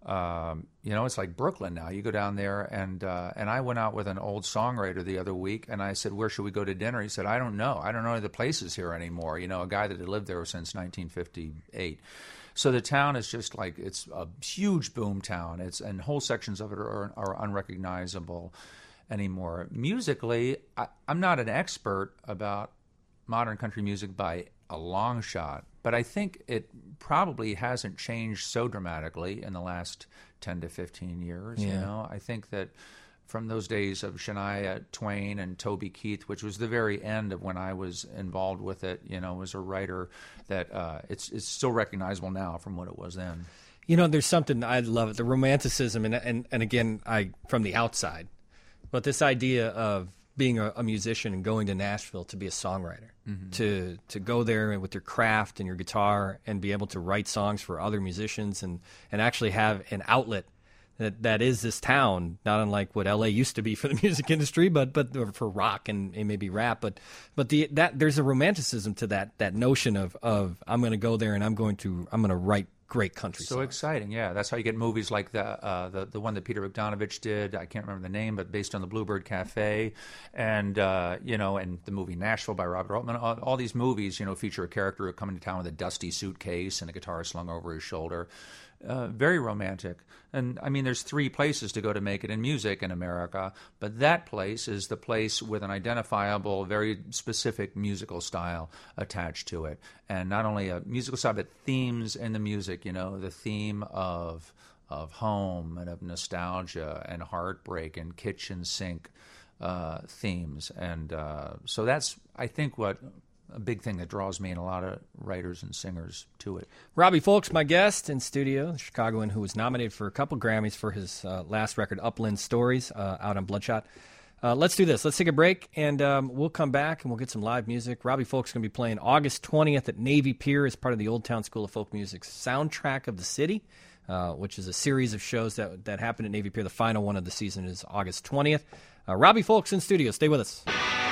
um, you know, it's like Brooklyn now. You go down there, and uh, and I went out with an old songwriter the other week, and I said, "Where should we go to dinner?" He said, "I don't know. I don't know any of the places here anymore." You know, a guy that had lived there since nineteen fifty-eight. So the town is just like, it's a huge boom town. It's and whole sections of it are, are unrecognizable anymore. Musically, I, I'm not an expert about modern country music by a long shot, but I think it probably hasn't changed so dramatically in the last ten to fifteen years. Yeah. You know, I think that from those days of Shania Twain and Toby Keith, which was the very end of when I was involved with it, you know, as a writer, that uh, it's it's still recognizable now from what it was then. You know, there's something I love, the romanticism, and and, and again, I from the outside, but this idea of being a, a musician and going to Nashville to be a songwriter, mm-hmm. to to go there with your craft and your guitar and be able to write songs for other musicians and, and actually have an outlet that that is this town, not unlike what L A used to be for the music industry, but but for rock and, and maybe rap. But but the that there's a romanticism to that that notion of of I'm going to go there and I'm going to I'm going to write great country so songs. Exciting, yeah. That's how you get movies like the uh, the the one that Peter Bogdanovich did. I can't remember the name, but based on the Bluebird Cafe, and uh, you know, and the movie Nashville by Robert Altman. All, all these movies, you know, feature a character coming to town with a dusty suitcase and a guitar slung over his shoulder. Uh, very romantic. And I mean, there's three places to go to make it in music in America, but that place is the place with an identifiable, very specific musical style attached to it. And not only a musical style, but themes in the music, you know, the theme of of home and of nostalgia and heartbreak and kitchen sink uh, themes. And uh, so that's, I think, what a big thing that draws me and a lot of writers and singers to it. Robbie Fulks, my guest in studio, the Chicagoan who was nominated for a couple Grammys for his uh, last record, Upland Stories, uh, out on Bloodshot. Uh, let's do this. Let's take a break, and um, we'll come back, and we'll get some live music. Robbie Fulks is going to be playing August twentieth at Navy Pier as part of the Old Town School of Folk Music's Soundtrack of the City, uh, which is a series of shows that, that happen at Navy Pier. The final one of the season is August twentieth. Uh, Robbie Fulks in studio. Stay with us.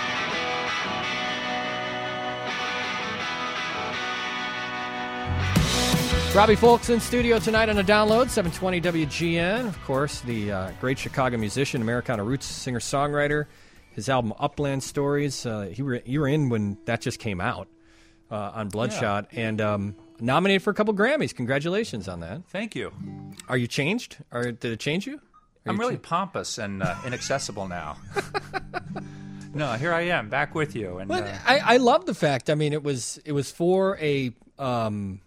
Robbie Fulks in studio tonight on a download, seven twenty W G N. Of course, the uh, great Chicago musician, Americana roots singer-songwriter. His album Upland Stories, uh, he were, you were in when that just came out uh, on Bloodshot, yeah. and um, nominated for a couple Grammys. Congratulations on that. Thank you. Are you changed? Or did it change you? Are I'm you really cha- pompous and uh, inaccessible now. No, here I am, back with you. And Well, uh, I, I love the fact. I mean, it was it was for a um,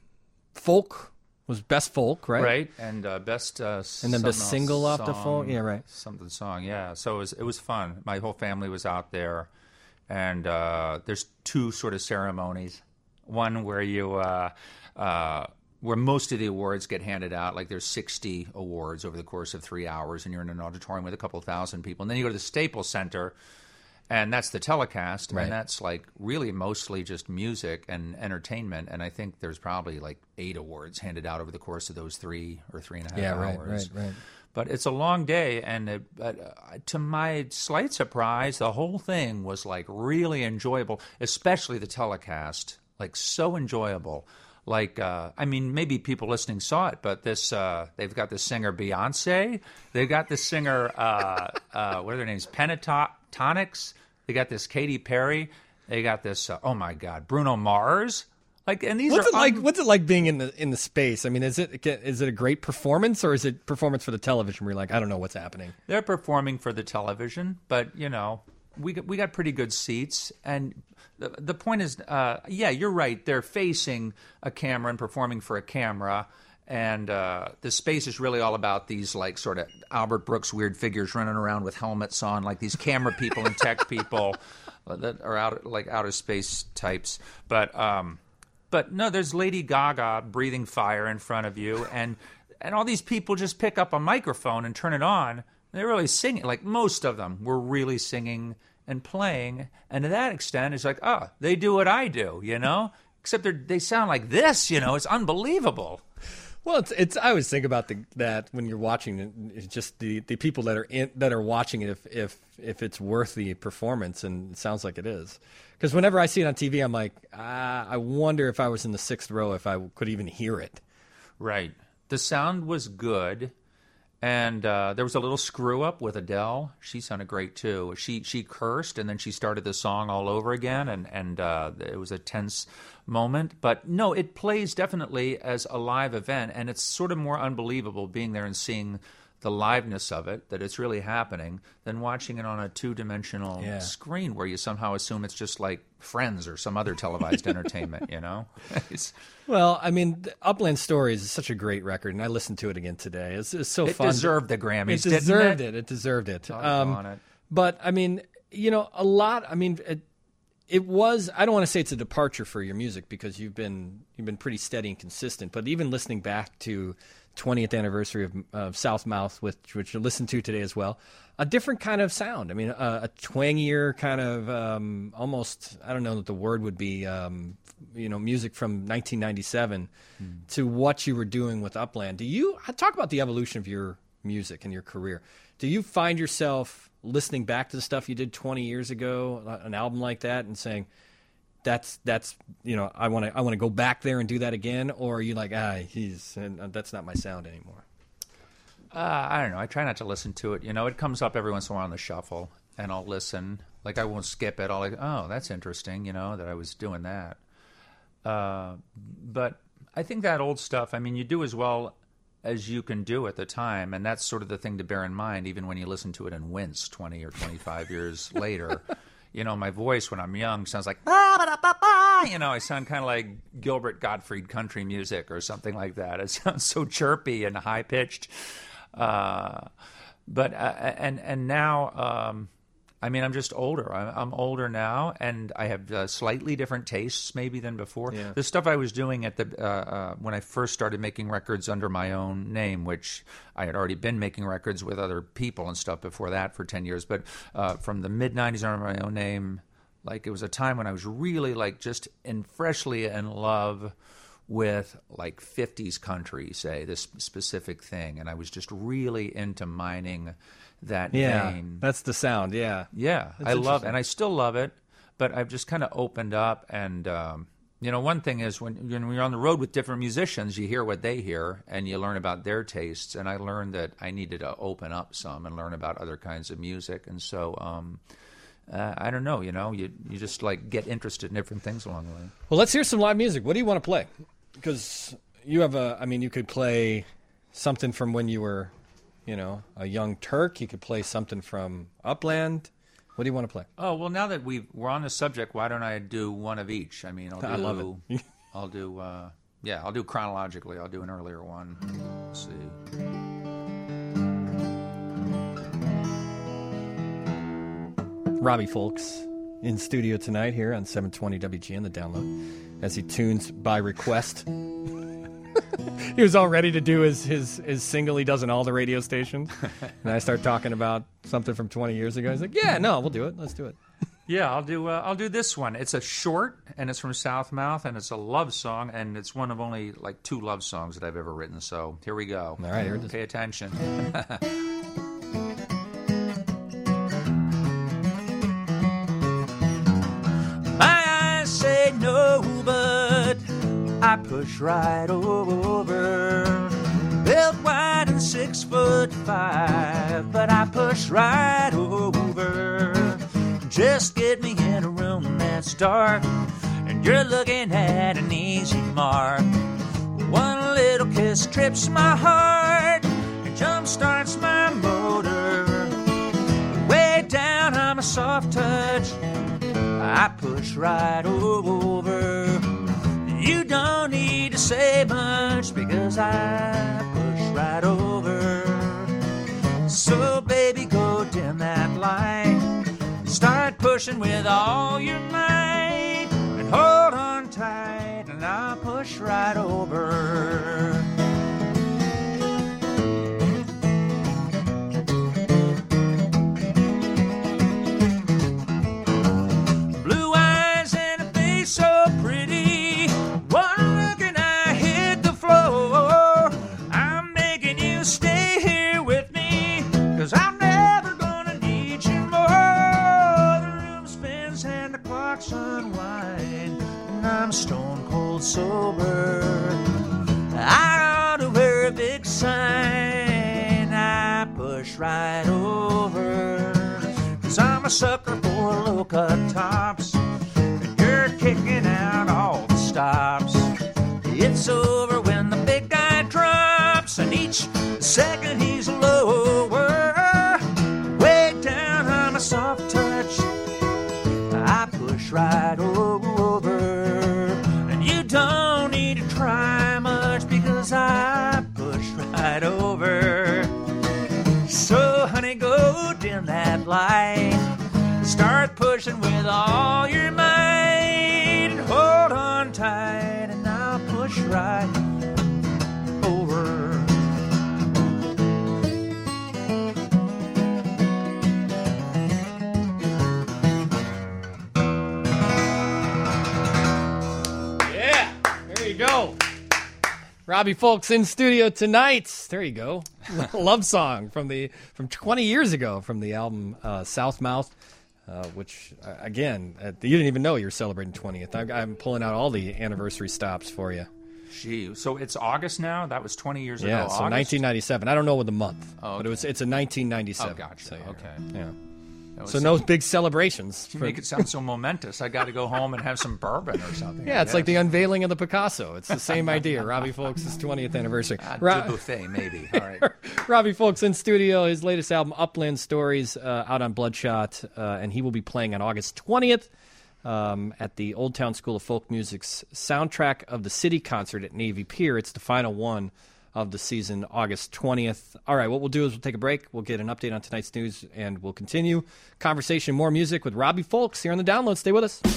folk was best folk, right? Right, and uh, best uh, And then best something single else off the song, folk? Yeah, right. Something song, yeah. So it was it was fun. My whole family was out there, and uh, there's two sort of ceremonies. One where you uh, uh, where most of the awards get handed out. Like there's sixty awards over the course of three hours, and you're in an auditorium with a couple thousand people. And then you go to the Staples Center, and that's the telecast, Right. and that's like really mostly just music and entertainment. And I think there's probably like eight awards handed out over the course of those three or three and a half Yeah, right, hours. right, right. But it's a long day, and it, but, uh, to my slight surprise, the whole thing was like really enjoyable, especially the telecast, like so enjoyable. Like, uh, I mean, maybe people listening saw it, but this uh, they've got this singer Beyonce, they've got this singer, uh, uh, what are their names, Pentatonics, they got this Katy Perry, they got this, uh, oh my God, Bruno Mars. Like, and these What's are it like? un- What's it like being in the in the space? I mean, is it is it a great performance, or is it performance for the television where you're like, I don't know what's happening? They're performing for the television, but you know, we got, we got pretty good seats, and the the point is, uh, yeah, you're right. They're facing a camera and performing for a camera, and uh, the space is really all about these like sort of Albert Brooks weird figures running around with helmets on, like these camera people and tech people that are out like outer space types, but. Um, But no, there's Lady Gaga breathing fire in front of you, and and all these people just pick up a microphone and turn it on. They're really singing. Like most of them were really singing and playing, and to that extent, it's like, oh, they do what I do, you know. Except they they sound like this, you know. It's unbelievable. Well, it's it's. I always think about the, that when you're watching it, it's just the, the people that are in, that are watching it. If if if it's worth the performance, and it sounds like it is. Because whenever I see it on T V, I'm like, ah, I wonder if I was in the sixth row if I could even hear it. Right. The sound was good, and uh, there was a little screw up with Adele. She sounded great too. She she cursed, and then she started the song all over again, and and uh, it was a tense moment. But no, it plays definitely as a live event, and it's sort of more unbelievable being there and seeing the liveness of it, that it's really happening, than watching it on a two-dimensional Yeah. screen where you somehow assume it's just like Friends or some other televised entertainment, you know? It's- Well, I mean, the Upland Stories is such a great record, and I listened to it again today. It's, it's so It fun. deserved the Grammys, It didn't deserved it? it. It deserved it. Doggone it. But I mean, you know, a lot. I mean, it, it was. I don't want to say it's a departure for your music because you've been you've been pretty steady and consistent. But even listening back to twentieth anniversary of, of South Mouth, which which you listened to today as well, a different kind of sound. I mean, a, a twangier kind of um, almost. I don't know what the word would be. Um, you know, music from nineteen ninety-seven to what you were doing with Upland. Do you talk about the evolution of your music and your career? Do you find yourself listening back to the stuff you did twenty years ago, an album like that, and saying, "That's that's you know, I want to I want to go back there and do that again," or are you like, "Ah, he's and that's not my sound anymore"? Uh, I don't know. I try not to listen to it. You know, it comes up every once in a while on the shuffle, and I'll listen. Like, I won't skip it. I'll like, oh, that's interesting, you know, that I was doing that. Uh, but I think that old stuff, I mean, you do as well as you can do at the time, and that's sort of the thing to bear in mind, even when you listen to it and wince twenty or twenty-five years later. You know, my voice when I'm young sounds like, you know, I sound kind of like Gilbert Gottfried country music or something like that. It sounds so chirpy and high-pitched. Uh, but, uh, and, and now, um, I mean, I'm just older. I'm, I'm older now, and I have uh, slightly different tastes maybe than before. Yeah. The stuff I was doing at the uh, uh, when I first started making records under my own name, which I had already been making records with other people and stuff before that for ten years. But uh, from the mid nineties under my own name, like it was a time when I was really like just in freshly in love with like fifties country, say, this specific thing, and I was just really into mining that Yeah, vein. that's the sound. Yeah, Yeah, That's I love, interesting. and I still love it, but I've just kind of opened up. And um, you know, one thing is when you're, when you're on the road with different musicians, you hear what they hear, and you learn about their tastes. And I learned that I needed to open up some and learn about other kinds of music. And so, um, uh, I don't know, you know, you you just like get interested in different things along the way. Well, let's hear some live music. What do you want to play? Because you have a, I mean, you could play something from when you were, you know, a young Turk. You could play something from Upland. What do you want to play? Oh well, now that we we're on the subject, why don't I do one of each? I mean, I'll do, I love it. I'll do. Uh, yeah, I'll do chronologically. I'll do an earlier one. Let's see. Robbie Folks in studio tonight here on seven twenty W G N, the download, as he tunes by request. He was all ready to do his, his, his single he does in all the radio stations. And I start talking about something from twenty years ago. He's like, yeah, no, we'll do it. Let's do it. Yeah, I'll do. Uh, I'll do this one. It's a short, and it's from Southmouth, and it's a love song, and it's one of only like two love songs that I've ever written. So here we go. All right, here it is. Pay attention. My eyes say no, but I push right over. Built wide and six foot five, but I push right over. Just get me in a room that's dark, and you're looking at an easy mark. One little kiss trips my heart and jumpstarts my motor. Way down, I'm a soft touch. I push right over. You don't need to say much because I push right over. So baby, go dim that light. Start pushing with all your might and hold on tight, and I'll push right over. Blue eyes and a face so pretty. One look and I hit the floor. I'm making you stay here with me, 'cause I'm never gonna need you more. The room spins and the clocks unwind, and I'm stone cold sober. I ought to wear a big sign. I push right over, 'cause I'm a sucker for low-cut tops, and you're kicking out all the stops. It's over when the big guy drops, and each second he's lower. Way down, I'm a soft touch. I push right over, and you don't need to try much because I push right over. So honey, go dim that light. Start pushing with all your might, and hold on tight, and I'll push right over. Yeah, there you go. Robbie Folks in studio tonight. There you go. Love song from the from twenty years ago from the album uh, Southmouth, uh, which uh, again uh, you didn't even know you were celebrating twentieth. I, I'm pulling out all the anniversary stops for you. Gee, so it's August now? That was twenty years Yeah, ago. so August? nineteen ninety-seven. I don't know what the month, Oh, but it okay. was it's a nineteen ninety-seven. Oh, gotcha. So, Okay. Yeah. That was So no big celebrations. You for- make it sound so momentous. I got to go home and have some bourbon or something. yeah, I it's like the guess. unveiling of the Picasso. It's the same idea. Robbie Folks' twentieth anniversary. Uh, Ro- the buffet, maybe. All right. Robbie Folks in studio. His latest album, Upland Stories, uh, out on Bloodshot, uh, and he will be playing on August twentieth um, at the Old Town School of Folk Music's Soundtrack of the City concert at Navy Pier. It's the final one of the season, August twentieth. All right, what we'll do is we'll take a break. We'll get an update on tonight's news, and we'll continue conversation, more music with Robbie Folks here on the Download. Stay with us.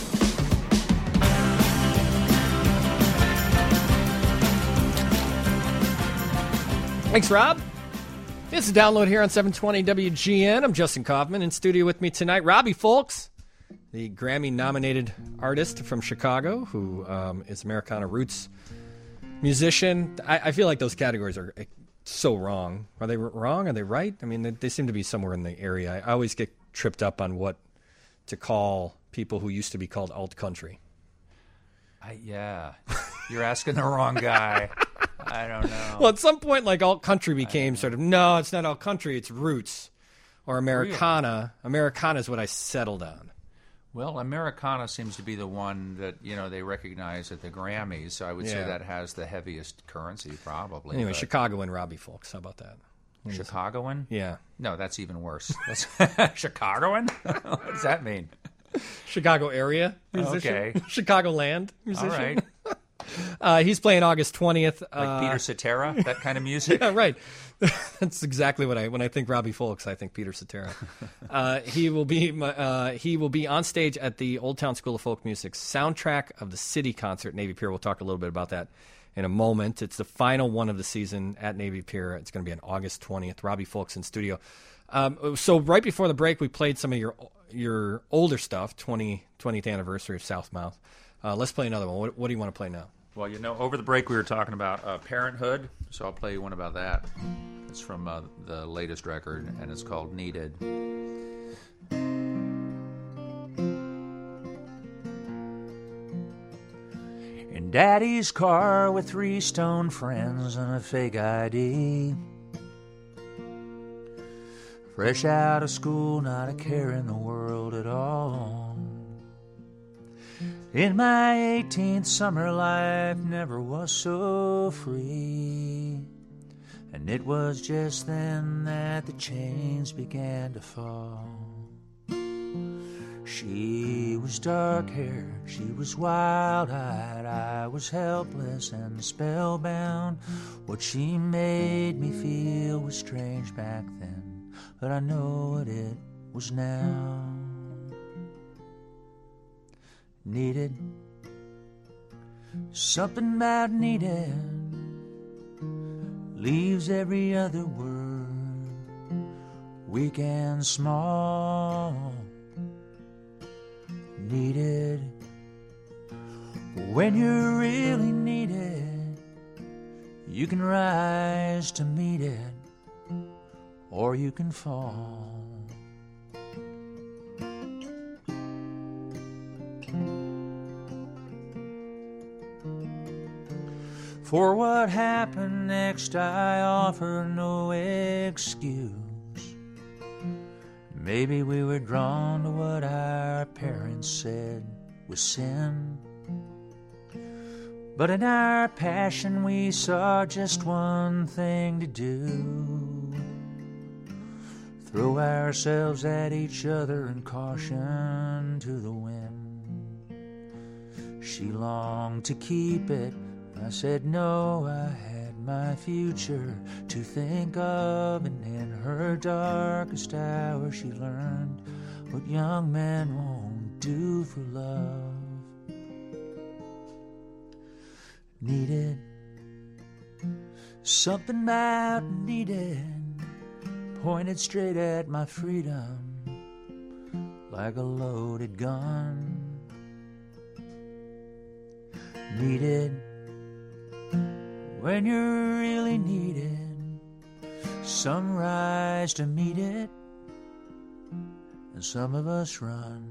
Thanks, Rob. It's a Download here on seven twenty W G N. I'm Justin Kaufman. In studio with me tonight, Robbie Folks, the Grammy-nominated artist from Chicago, who um, is Americana roots musician. I, I feel like those categories are so wrong. Are they wrong? Are they right? I mean, they, they seem to be somewhere in the area. I always get tripped up on what to call people who used to be called alt country. I, yeah. You're asking the wrong guy. I don't know. Well, at some point, like alt country became sort of, no, it's not alt country, it's roots. Or Americana. Really? Americana is what I settled on. Well, Americana seems to be the one that, you know, they recognize at the Grammys, so I would say Yeah. that has the heaviest currency, probably. Anyway, but- Chicago and Robbie Folks. How about that? Chicagoan? Yeah. No, that's even worse. That's Chicagoan? What does that mean? Chicago area musician. Okay. Chicagoland musician. All right. Uh, he's playing August twentieth. Like uh, Peter Cetera, that kind of music. Yeah, right. That's exactly what I when I think Robbie Fulks, I think Peter Cetera. uh, he will be uh, he will be on stage at the Old Town School of Folk Music's Soundtrack of the City concert at Navy Pier. We'll talk a little bit about that in a moment. It's the final one of the season at Navy Pier. It's going to be on August twentieth. Robbie Fulks in studio. Um, so right before the break, we played some of your your older stuff, twenty, twentieth anniversary of Southmouth. Uh, let's play another one. What, what do you want to play now? Well, you know, over the break we were talking about uh, Parenthood, so I'll play you one about that. It's from uh, the latest record, and it's called Needed. In Daddy's car with three stone friends and a fake I D. Fresh out of school, not a care in the world at all. In my eighteenth summer, life never was so free. And it was just then that the chains began to fall. She was dark-haired, she was wild-eyed, I was helpless and spellbound. What she made me feel was strange back then, but I know what it was now. Needed, something about needed, leaves every other word weak and small. Needed, when you're really needed, you can rise to meet it, or you can fall. For what happened next, I offer no excuse. Maybe we were drawn to what our parents said was sin. But in our passion we saw just one thing to do: throw ourselves at each other and caution to the wind. She longed to keep it, I said no, I had my future to think of, and in her darkest hour she learned what young men won't do for love. Needed, something about needed, pointed straight at my freedom like a loaded gun. Needed, when you're really needed, some rise to meet it, and some of us run.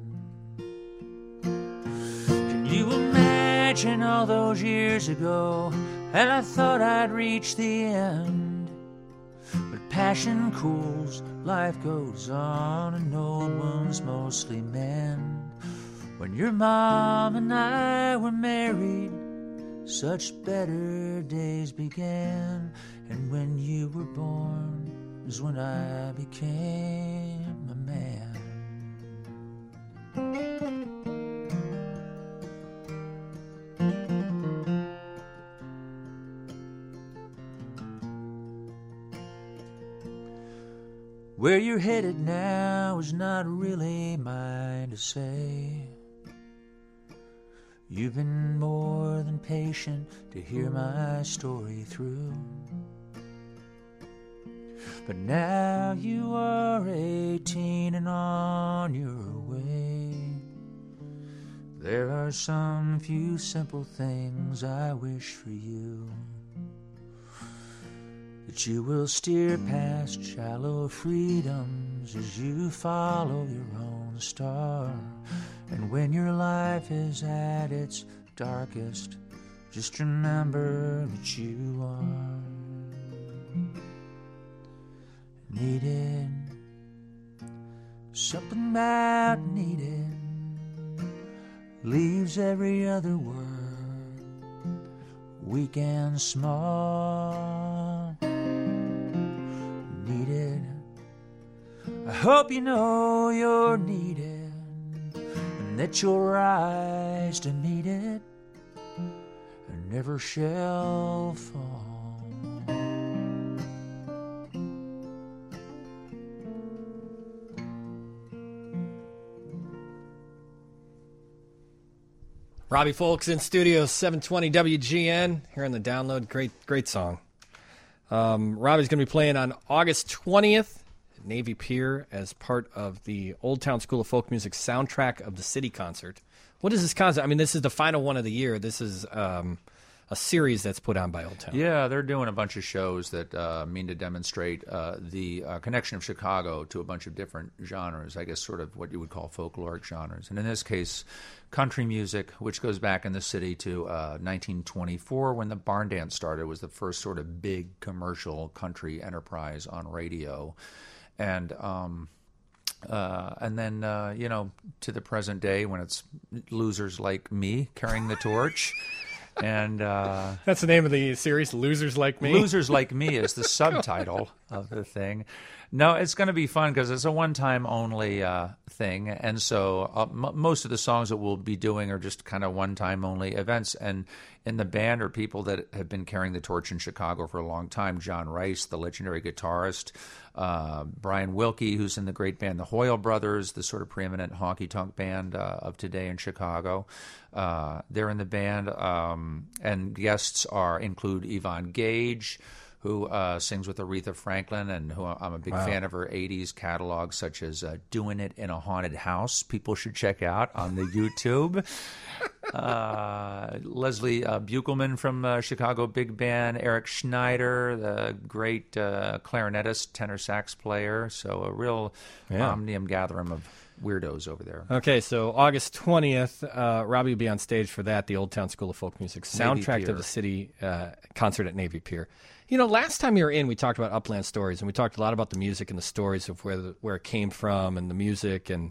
Can you imagine all those years ago, and I thought I'd reach the end? But passion cools, life goes on, and old wounds mostly mend. When your mom and I were married, such better days began, and when you were born is when I became a man. Where you're headed now is not really mine to say. You've been more than patient to hear my story through. But now you are eighteen and on your way. There are some few simple things I wish for you: that you will steer past shallow freedoms as you follow your own star. And when your life is at its darkest, just remember that you are needed. Something about needed leaves every other word weak and small. Needed, I hope you know you're needed, and that you'll rise to meet it, and never shall fall. Robbie Folks in studio, seven twenty W G N, here on the download. Great, great song. Um, Robbie's going to be playing on August twentieth at Navy Pier as part of the Old Town School of Folk Music Soundtrack of the City concert. What is this concert? I mean, this is the final one of the year. This is um, a series that's put on by Old Town. Yeah, they're doing a bunch of shows that uh, mean to demonstrate uh, the uh, connection of Chicago to a bunch of different genres, I guess sort of what you would call folkloric genres. And in this case, country music, which goes back in the city to uh, nineteen twenty-four when the Barn Dance started, was the first sort of big commercial country enterprise on radio. And um, uh, and then, uh, you know, to the present day when it's losers like me carrying the torch. And uh, that's the name of the series, Losers Like Me? Losers Like Me is the subtitle of the thing. No, it's going to be fun because it's a one-time only uh, thing. And so uh, m- most of the songs that we'll be doing are just kind of one-time only events. And in the band are people that have been carrying the torch in Chicago for a long time. John Rice, the legendary guitarist. Uh, Brian Wilkie, who's in the great band The Hoyle Brothers, the sort of preeminent honky-tonk band uh, of today in Chicago. Uh, they're in the band. Um, and guests are include Yvonne Gage, who uh, sings with Aretha Franklin, and who I'm a big Wow. fan of her eighties catalog, such as uh, Doing It in a Haunted House. People should check out on the YouTube. uh, Leslie uh, Buchelman from uh, Chicago Big Band, Eric Schneider, the great uh, clarinetist, tenor sax player. So a real Yeah. omnium gathering of weirdos over there. Okay, so August twentieth, uh, Robbie will be on stage for that, the Old Town School of Folk Music soundtrack Pier. to the city uh, concert at Navy Pier. You know, last time you were in, we talked about Upland Stories, and we talked a lot about the music and the stories of where the, where it came from, and the music and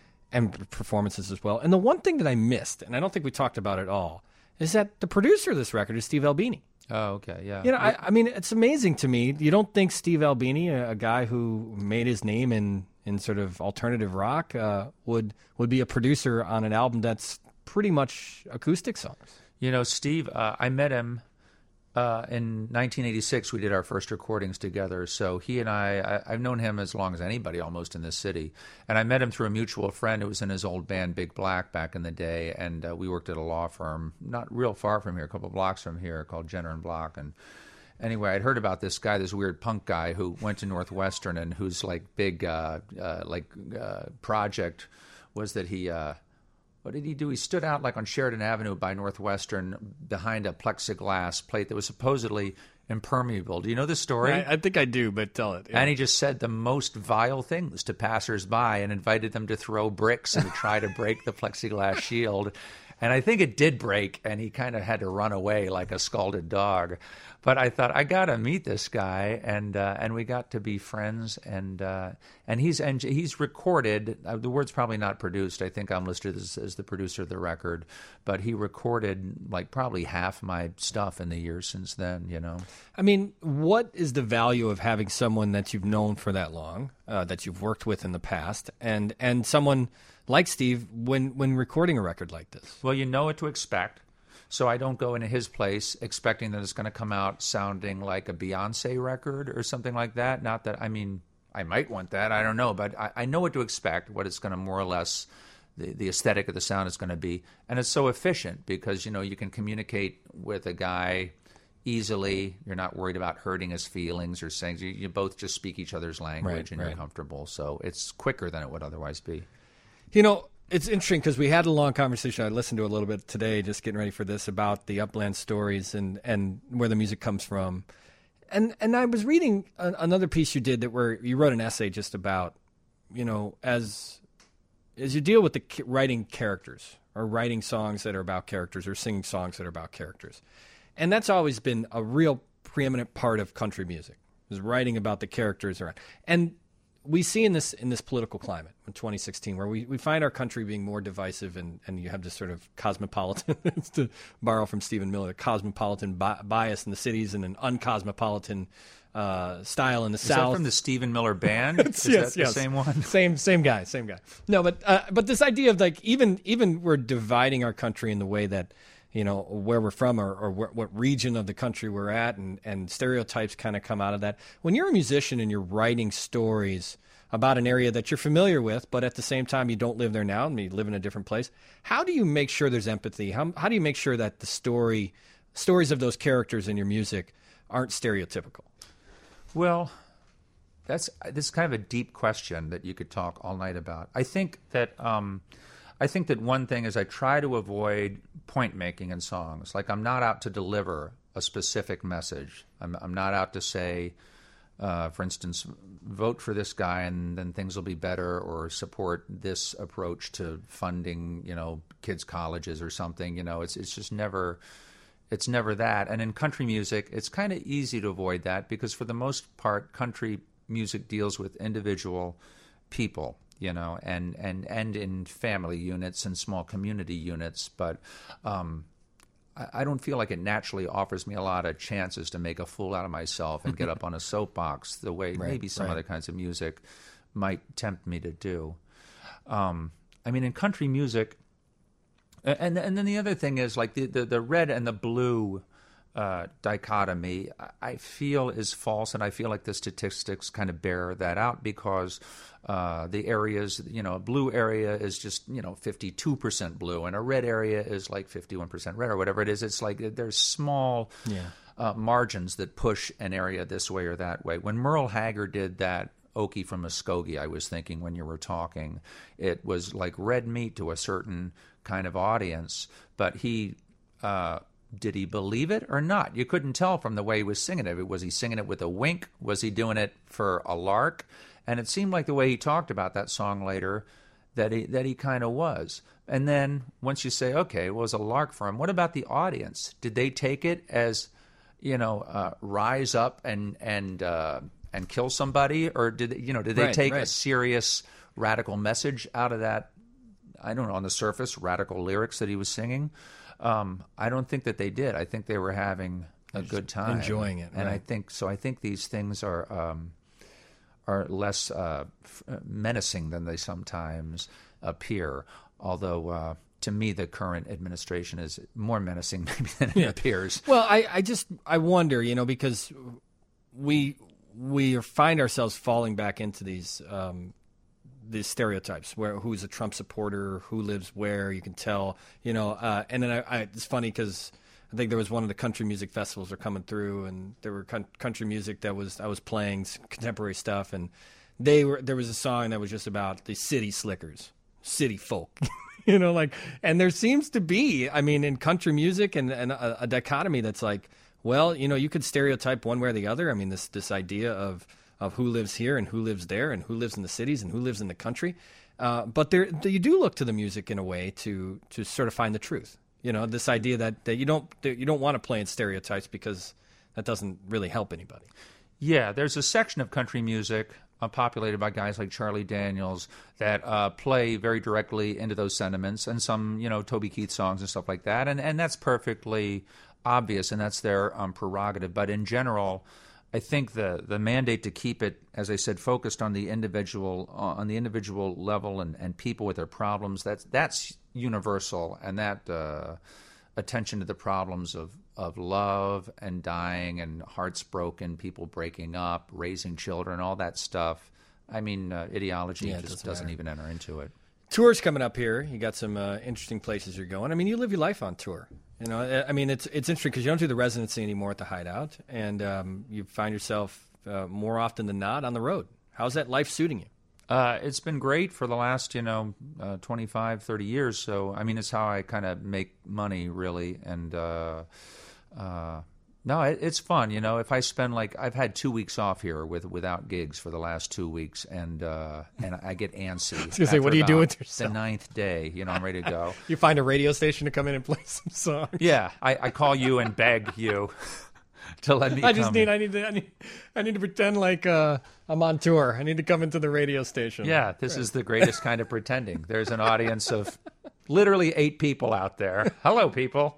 and performances as well. And the one thing that I missed, and I don't think we talked about it all, is that the producer of this record is Steve Albini. Oh, okay, yeah. You know, I, I mean, it's amazing to me. You don't think Steve Albini, a, a guy who made his name in, in sort of alternative rock, uh, would would be a producer on an album that's pretty much acoustic songs. You know, Steve, uh, I met him uh, in nineteen eighty-six. We did our first recordings together. So he and I, I, I've known him as long as anybody almost in this city. And I met him through a mutual friend who was in his old band, Big Black, back in the day. And uh, we worked at a law firm not real far from here, a couple blocks from here, called Jenner and Block. And anyway, I'd heard about this guy, this weird punk guy who went to Northwestern and whose like big uh, uh, like uh, project was that he... Uh, What did he do? He stood out like on Sheridan Avenue by Northwestern behind a plexiglass plate that was supposedly impermeable. Do you know this story? I, I think I do, but tell it. Yeah. And he just said the most vile things to passersby and invited them to throw bricks and to try to break the plexiglass shield. And I think it did break, and he kind of had to run away like a scalded dog. But I thought, I got to meet this guy, and uh, and we got to be friends. And uh, and he's and he's recorded. Uh, the word's probably not produced. I think I'm listed as, as the producer of the record, but he recorded like probably half my stuff in the years since then. You know. I mean, what is the value of having someone that you've known for that long, uh, that you've worked with in the past, and and someone like Steve when when recording a record like this? Well, you know what to expect. So I don't go into his place expecting that it's going to come out sounding like a Beyonce record or something like that. Not that, I mean, I might want that. I don't know. But I, I know what to expect, what it's going to more or less, the, the aesthetic of the sound is going to be. And it's so efficient because, you know, you can communicate with a guy easily. You're not worried about hurting his feelings or saying, you, you both just speak each other's language Right, and right. you're comfortable. So it's quicker than it would otherwise be. You know, it's interesting because we had a long conversation. I listened to a little bit today, just getting ready for this, about the Upland Stories and, and where the music comes from. And and I was reading a, another piece you did that where you wrote an essay just about, you know, as as you deal with the ca- writing characters or writing songs that are about characters or singing songs that are about characters. And that's always been a real preeminent part of country music, is writing about the characters around. And we see in this in this political climate in twenty sixteen where we, we find our country being more divisive, and, and you have this sort of cosmopolitan, to borrow from Stephen Miller, cosmopolitan bi- bias in the cities and an uncosmopolitan uh, style in the Is South. that from the Stephen Miller Band? Is yes, that yes. the same one? Same same guy, same guy. No, but uh, but this idea of like even even we're dividing our country in the way that you know, where we're from or, or wh- what region of the country we're at, and, and stereotypes kind of come out of that. When you're a musician and you're writing stories about an area that you're familiar with, but at the same time you don't live there now and you live in a different place, how do you make sure there's empathy? How, how do you make sure that the story, stories of those characters in your music aren't stereotypical? Well, that's this is kind of a deep question that you could talk all night about. I think that um, I think that one thing is I try to avoid point making in songs. Like, I'm not out to deliver a specific message. I'm, I'm not out to say, uh, for instance, vote for this guy and then things will be better, or support this approach to funding, you know, kids' colleges or something. You know, it's it's just never. It's never that. And in country music, it's kind of easy to avoid that because for the most part, country music deals with individual people, you know, and, and, and in family units and small community units. But um, I, I don't feel like it naturally offers me a lot of chances to make a fool out of myself and get up on a soapbox the way Right, maybe some right. other kinds of music might tempt me to do. Um, I mean, in country music, and and then the other thing is like the, the, the red and the blue uh, dichotomy, I feel is false, and I feel like the statistics kind of bear that out because uh, the areas, you know, a blue area is just, you know, fifty-two percent blue, and a red area is like fifty-one percent red or whatever it is. It's like there's small Yeah. uh, margins that push an area this way or that way. When Merle Haggard did that Okie from Muskogee, I was thinking when you were talking, it was like red meat to a certain kind of audience, but he uh, did he believe it or not? You couldn't tell from the way he was singing it. Was he singing it with a wink? Was he doing it for a lark? And it seemed like the way he talked about that song later that he that he kind of was. And then once you say, okay, it was a lark for him, what about the audience? Did they take it as, you know, uh, rise up and and uh, and kill somebody, or did you know did they Right, take right. a serious radical message out of that? I don't know, on the surface, radical lyrics that he was singing. Um, I don't think that they did. I think they were having a good time, enjoying it, and I right. think so. I think these things are um, are less uh, f- menacing than they sometimes appear. Although, uh, to me, the current administration is more menacing maybe than it Yeah. appears. Well, I, I just I wonder, you know, because we we find ourselves falling back into these um, these stereotypes where who's a Trump supporter, who lives where, you can tell, you know. Uh, and then I, I, it's funny because I think there was one of the country music festivals were coming through, and there were con- country music that was I was playing s- contemporary stuff, and they were there was a song that was just about the city slickers, city folk. You know, like, and there seems to be, I mean, in country music and, and a, a dichotomy that's like, well, you know, you could stereotype one way or the other. I mean, this this idea of of who lives here and who lives there and who lives in the cities and who lives in the country. Uh, but there, you do look to the music in a way to to sort of find the truth. You know, this idea that, that you don't that you don't want to play in stereotypes because that doesn't really help anybody. Yeah, there's a section of country music uh, populated by guys like Charlie Daniels that uh, play very directly into those sentiments, and some, you know, Toby Keith songs and stuff like that, and and that's perfectly obvious, and that's their um, prerogative. But in general, I think the the mandate to keep it, as I said, focused on the individual uh, on the individual level and, and people with their problems, that's that's universal, and that uh, attention to the problems of, of love and dying and hearts broken, people breaking up, raising children, all that stuff. I mean, uh, ideology Yeah, it just doesn't doesn't matter. even enter into it. Tours coming up here. You got some uh, interesting places you're going. I mean, you live your life on tour. You know, I- I mean, it's it's interesting because you don't do the residency anymore at the Hideout, and um, you find yourself uh, more often than not on the road. How's that life suiting you? Uh, it's been great for the last, you know, uh, twenty-five, thirty years. So, I mean, it's how I kind of make money, really. And, uh, uh, no, it, it's fun. You know, if I spend like, I've had two weeks off here with without gigs for the last two weeks, and uh, and I get antsy. I was gonna say, what do you do with yourself? The ninth day, you know, I'm ready to go. You find a radio station to come in and play some songs. Yeah, I, I call you and beg you to let me I just come need in. I need to I need, I need to pretend like uh, I'm on tour. I need to come into the radio station. Yeah, this is the greatest kind of pretending. There's an audience of literally eight people out there. Hello, people.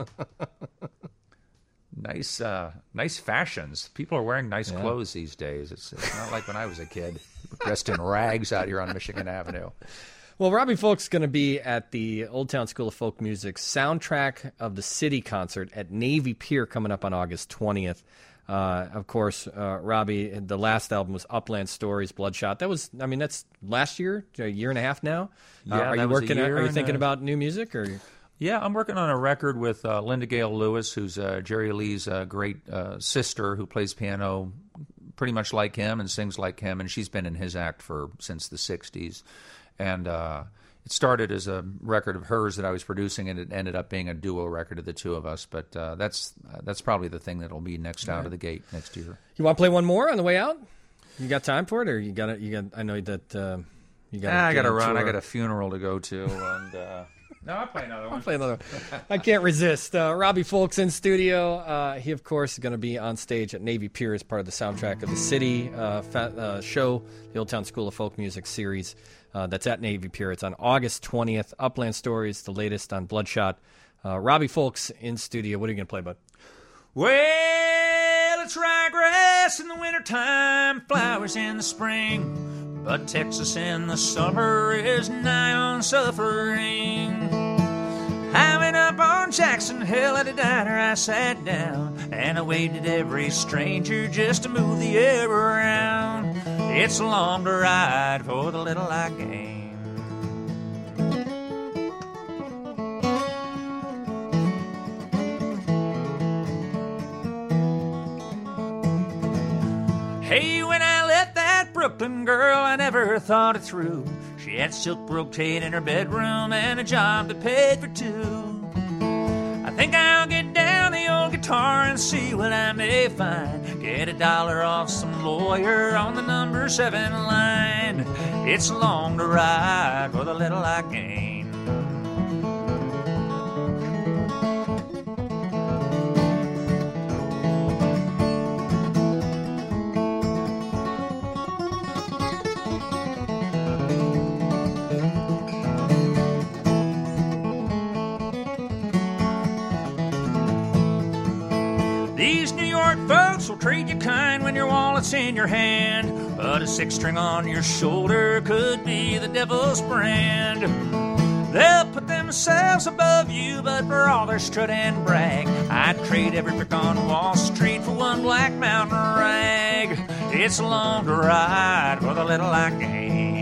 Nice, uh, nice fashions. People are wearing nice clothes these days. It's, it's not like when I was a kid, dressed in rags out here on Michigan Avenue. Well, Robbie Folk's going to be at the Old Town School of Folk Music Soundtrack of the City concert at Navy Pier coming up on August twentieth. Uh, of course, uh, Robbie, the last album was Upland Stories, Bloodshot. That was, I mean, that's last year, a year and a half now. Yeah, uh, are that you was a working? year Are you and thinking a- about new music or? Yeah, I'm working on a record with uh, Linda Gale Lewis, who's uh, Jerry Lee's uh, great uh, sister, who plays piano pretty much like him and sings like him, and she's been in his act for since the sixties. And uh, it started as a record of hers that I was producing, and it ended up being a duo record of the two of us. But uh, that's uh, that's probably the thing that'll be next out of the gate next year. You want to play one more on the way out? You got time for it, or you got it? You got? I know that uh, you got. Ah, I got to run. I got a funeral to go to, and uh, no, I'll play another one. I'll play another one. I can't resist. Uh, Robbie Folk's in studio. Uh, he, of course, is going to be on stage at Navy Pier as part of the Soundtrack of the City uh, fat, uh, show, the Old Town School of Folk Music series. Uh, that's at Navy Pier. It's on August twentieth. Upland Stories, the latest on Bloodshot. Uh, Robbie Folk's in studio. What are you going to play, bud? Well, it's ryegrass in the wintertime, flowers in the spring, but Texas in the summer is nigh on suffering. I went up on Jackson Hill at a diner, I sat down, and I waited every stranger just to move the air around. It's a long to ride for the little I gain. Hey, when I left that Brooklyn girl, I never thought it through. She had silk brocade in her bedroom and a job that paid for two. I think I'll get down the old guitar and see what I may find. Get a dollar off some lawyer on the number seven line. It's long to ride for the little I gain. These New York folks will treat you kind when your wallet's in your hand, but a six string on your shoulder could be the devil's brand. They'll put themselves above you, but for all their strut and brag, I'd trade every brick on Wall Street for one Black Mountain rag. It's a long to ride for the little I gain.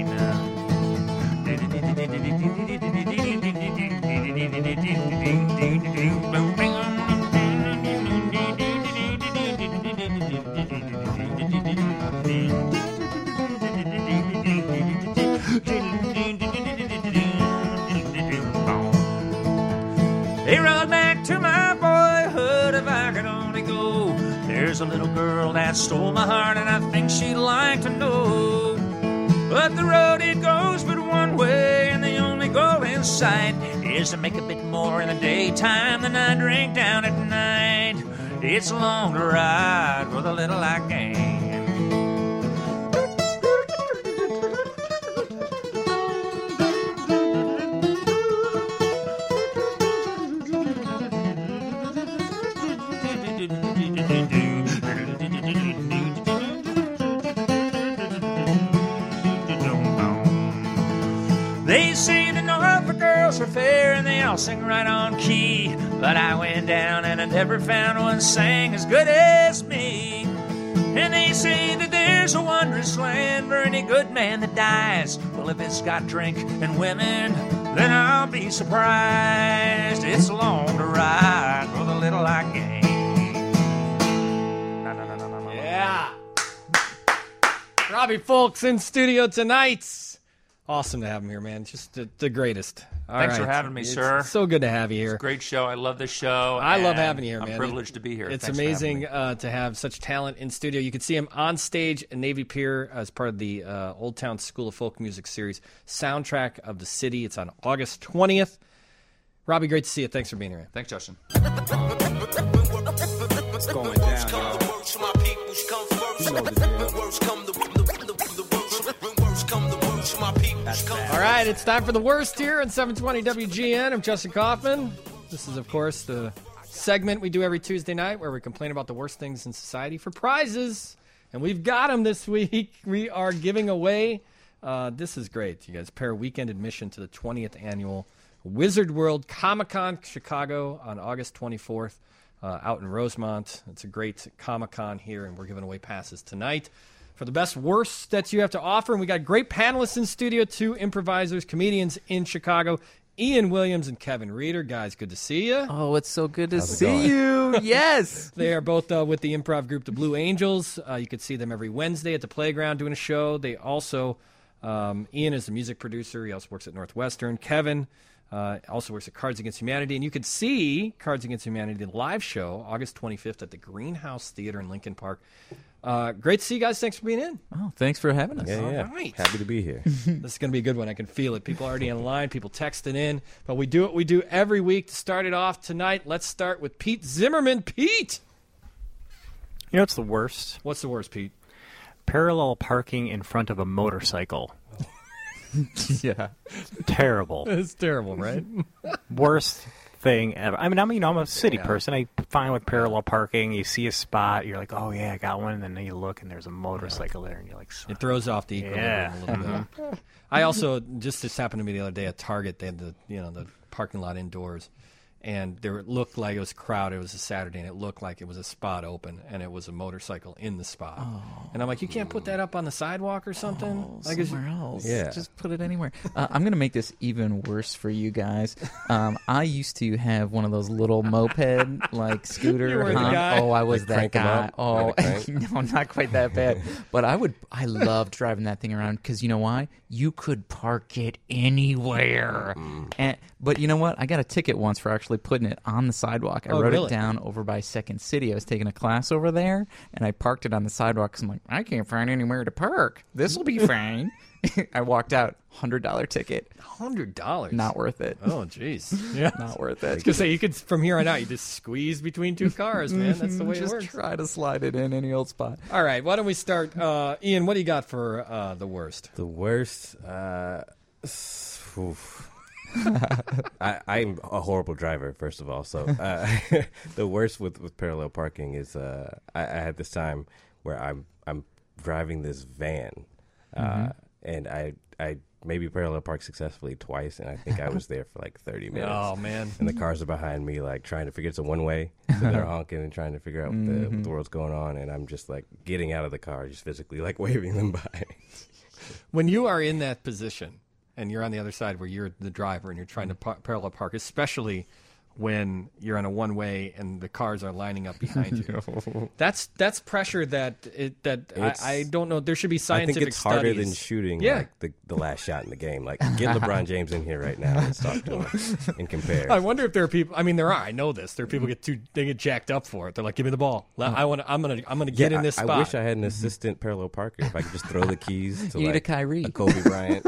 They rode back to my boyhood if I could only go. There's a little girl that stole my heart and I think she'd like to know. But the road it goes but one way, and the only goal in sight is to make a bit more in the daytime than I drink down at night. It's a long to ride for the little I gain. They say the Norfolk girls are fair and they all sing right on key, but I went down and I never found one sang as good as me. And they say that there's a wondrous land for any good man that dies. Well, if it's got drink and women, then I'll be surprised. It's a long to ride for the little I gain. Yeah. Robbie Folk's in studio tonight. Awesome to have him here, man. Just the, the greatest. All Thanks for right. having me, It's sir. So good to have you here. Great show. I love this show. I love and having you here, I'm man. privileged to be here. It's Thanks for having amazing me. uh, to have such talent in studio. You can see him on stage at Navy Pier as part of the uh, Old Town School of Folk Music series, Soundtrack of the City. It's on August twentieth. Robbie, great to see you. Thanks for being here, man. Thanks, Justin. It's going down, y'all. All right, it's time for the worst here on seven twenty W G N. I'm Justin Kaufman. This is, of course, the segment we do every Tuesday night where we complain about the worst things in society for prizes. And we've got them this week. We are giving away Uh, this is great, you guys. Pair a weekend admission to the twentieth annual Wizard World Comic-Con Chicago on August twenty-fourth uh, out in Rosemont. It's a great Comic-Con here, and we're giving away passes tonight for the best worst that you have to offer. And we got great panelists in studio, two improvisers, comedians in Chicago, Ian Williams and Kevin Reeder. Guys, good to see you. Oh, it's so good to How's it see going? you. Yes. They are both uh, with the improv group, the Blue Angels. Uh, you can see them every Wednesday at the Playground doing a show. They also, um, Ian is the music producer. He also works at Northwestern. Kevin uh, also works at Cards Against Humanity. And you can see Cards Against Humanity, the live show, August twenty-fifth at the Greenhouse Theater in Lincoln Park. Uh, great to see you guys. Thanks for being in. Oh, thanks for having us. Yeah, yeah. All right. Happy to be here. This is going to be a good one. I can feel it. People already in line, people texting in. But we do what we do every week to start it off tonight. Let's start with Pete Zimmerman. Pete! You know what's the worst? What's the worst, Pete? Parallel parking in front of a motorcycle. Yeah. Terrible. It's terrible, right? Worst thing ever. I mean, I'm you know I'm a city Yeah. person. I fine with parallel parking. You see a spot, you're like, oh yeah, I got one, and then you look and there's a motorcycle there, and you're like, It throws off the equilibrium Yeah. a little bit. I also just this happened to me the other day at Target. They had the you know the parking lot indoors, and there it looked like it was crowded. It was a Saturday, and it looked like it was a spot open, and it was a motorcycle in the spot. And I'm like, you can't put that up on the sidewalk or something. Oh, like, it's- somewhere else. Yeah. Just put it anywhere. Uh, I'm going to make this even worse for you guys. Um, I used to have one of those little moped, like, scooter. You were the huh? guy? Oh, I was Like that crank 'em guy. up? Oh, Like a crank? no, not quite that bad. But I would, I loved driving that thing around because you know why? You could park it anywhere. And, but you know what? I got a ticket once for actually putting it on the sidewalk. I Oh, wrote really? it down over by Second City. I was taking a class over there, and I parked it on the sidewalk because I'm like, I can't find anywhere to park. This will be fine. I walked out, one hundred dollars ticket. one hundred dollars. Not worth it. Oh, jeez. Yeah. Not worth I it. was gonna say you could from here on out. You just squeeze between two cars, man. That's the way Just it works. try to slide it in any old spot. All right, why don't we start? Uh, Ian, what do you got for uh, the worst? The worst. Uh, s- oof. I, I'm a horrible driver, first of all. So uh, the worst with, with parallel parking is uh, I, I had this time where I'm I'm driving this van, uh, Mm-hmm. and I I maybe parallel parked successfully twice, and I think I was there for like thirty minutes. Oh man. And the cars are behind me, like trying to figure it's a one way. So they're honking and trying to figure out what the, what the world's going on, and I'm just like getting out of the car, just physically like waving them by. When you are in that position and you're on the other side where you're the driver and you're trying to par- parallel park, especially when you're on a one way and the cars are lining up behind you, that's that's pressure that it, that I, It's- I don't know. There should be I scientific think it's harder studies. than shooting Yeah. like the, the last shot in the game. Like get LeBron James in here right now and talk to him and compare. I wonder if there are people. I mean, there are. I know this. There are people get too. They get jacked up for it. They're like, "Give me the ball. Let- I want. I'm gonna. I'm gonna get Yeah, in this I, spot." I wish I had an assistant parallel parker. If I could just throw the keys to You need like a Kyrie. a Kobe Bryant.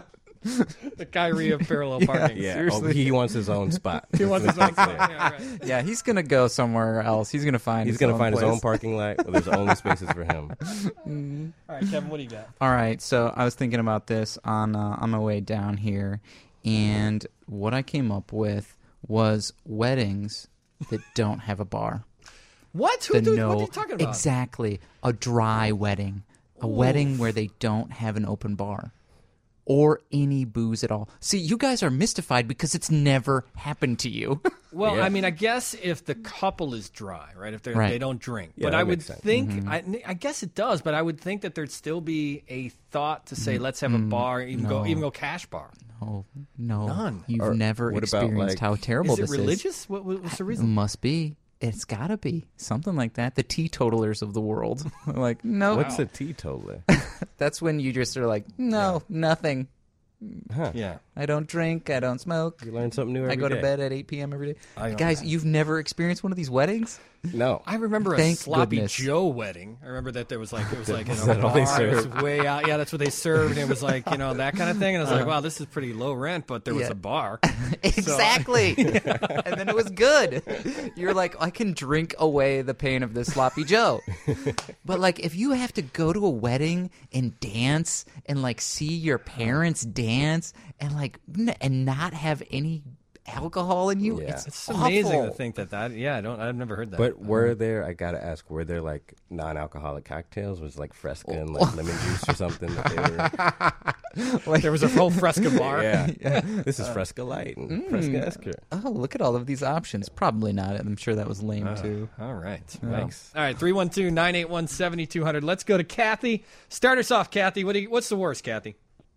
the Kyrie of parallel parking. Yeah, oh, Seriously. he wants his own spot. He wants his own spot. Yeah, right. Yeah, he's gonna go somewhere else. He's gonna find. He's his gonna own find his place. own parking lot. Where there's only spaces for him. All right, Kevin, what do you got? All right, so I was thinking about this on uh, on my way down here, and what I came up with was weddings that don't have a bar. What? Who The do, no, what are you talking about? exactly a dry wedding, a wedding where they don't have an open bar or any booze at all. See, you guys are mystified because it's never happened to you. Well, Yeah. I mean, I guess if the couple is dry, right? If they Right. they don't drink, Yeah, but that I would makes sense. think, I, I guess it does, but I would think that there'd still be a thought to say, let's have a bar, even go, no. even go cash bar. Oh no, None. You've Or never what about, experienced like- how terrible Is it this religious? What, what- what's the is. reason? Must be. It's gotta be something like that. The teetotalers of the world, like no, What's a teetotaler? that's when you just are like, no, nothing. Huh. Yeah. I don't drink. I don't smoke. You learn something new every I go to day. bed at eight p.m. every day. I don't- Guys, you've never experienced one of these weddings? No. I remember a Thank sloppy goodness. Joe wedding. I remember that there was like it was like in a that all they bar. It was served? way out. Yeah, that's what they served. And it was like you know that kind of thing. And I was like, wow, this is pretty low rent, but there was Yeah. a bar. Exactly. And then it was good. You're like, I can drink away the pain of this sloppy Joe. But like, if you have to go to a wedding and dance and like see your parents dance and like n- and not have any alcohol in you. Yeah. It's, It's amazing awful. to think that that. Yeah, I don't. I've never heard that. But were there? I gotta ask. Were there like non-alcoholic cocktails? Was it like Fresca and like lemon juice or something? That they were... there was a whole Fresca bar. Yeah. yeah. This is Fresca Light and Mm. Fresca Esker. Oh, look at all of these options. Probably not. I'm sure that was lame Uh, too. All right. Thanks. All right. three one two, nine eight one, seven two zero zero. Let's go to Kathy. Start us off, Kathy. What do you, what's the worst, Kathy?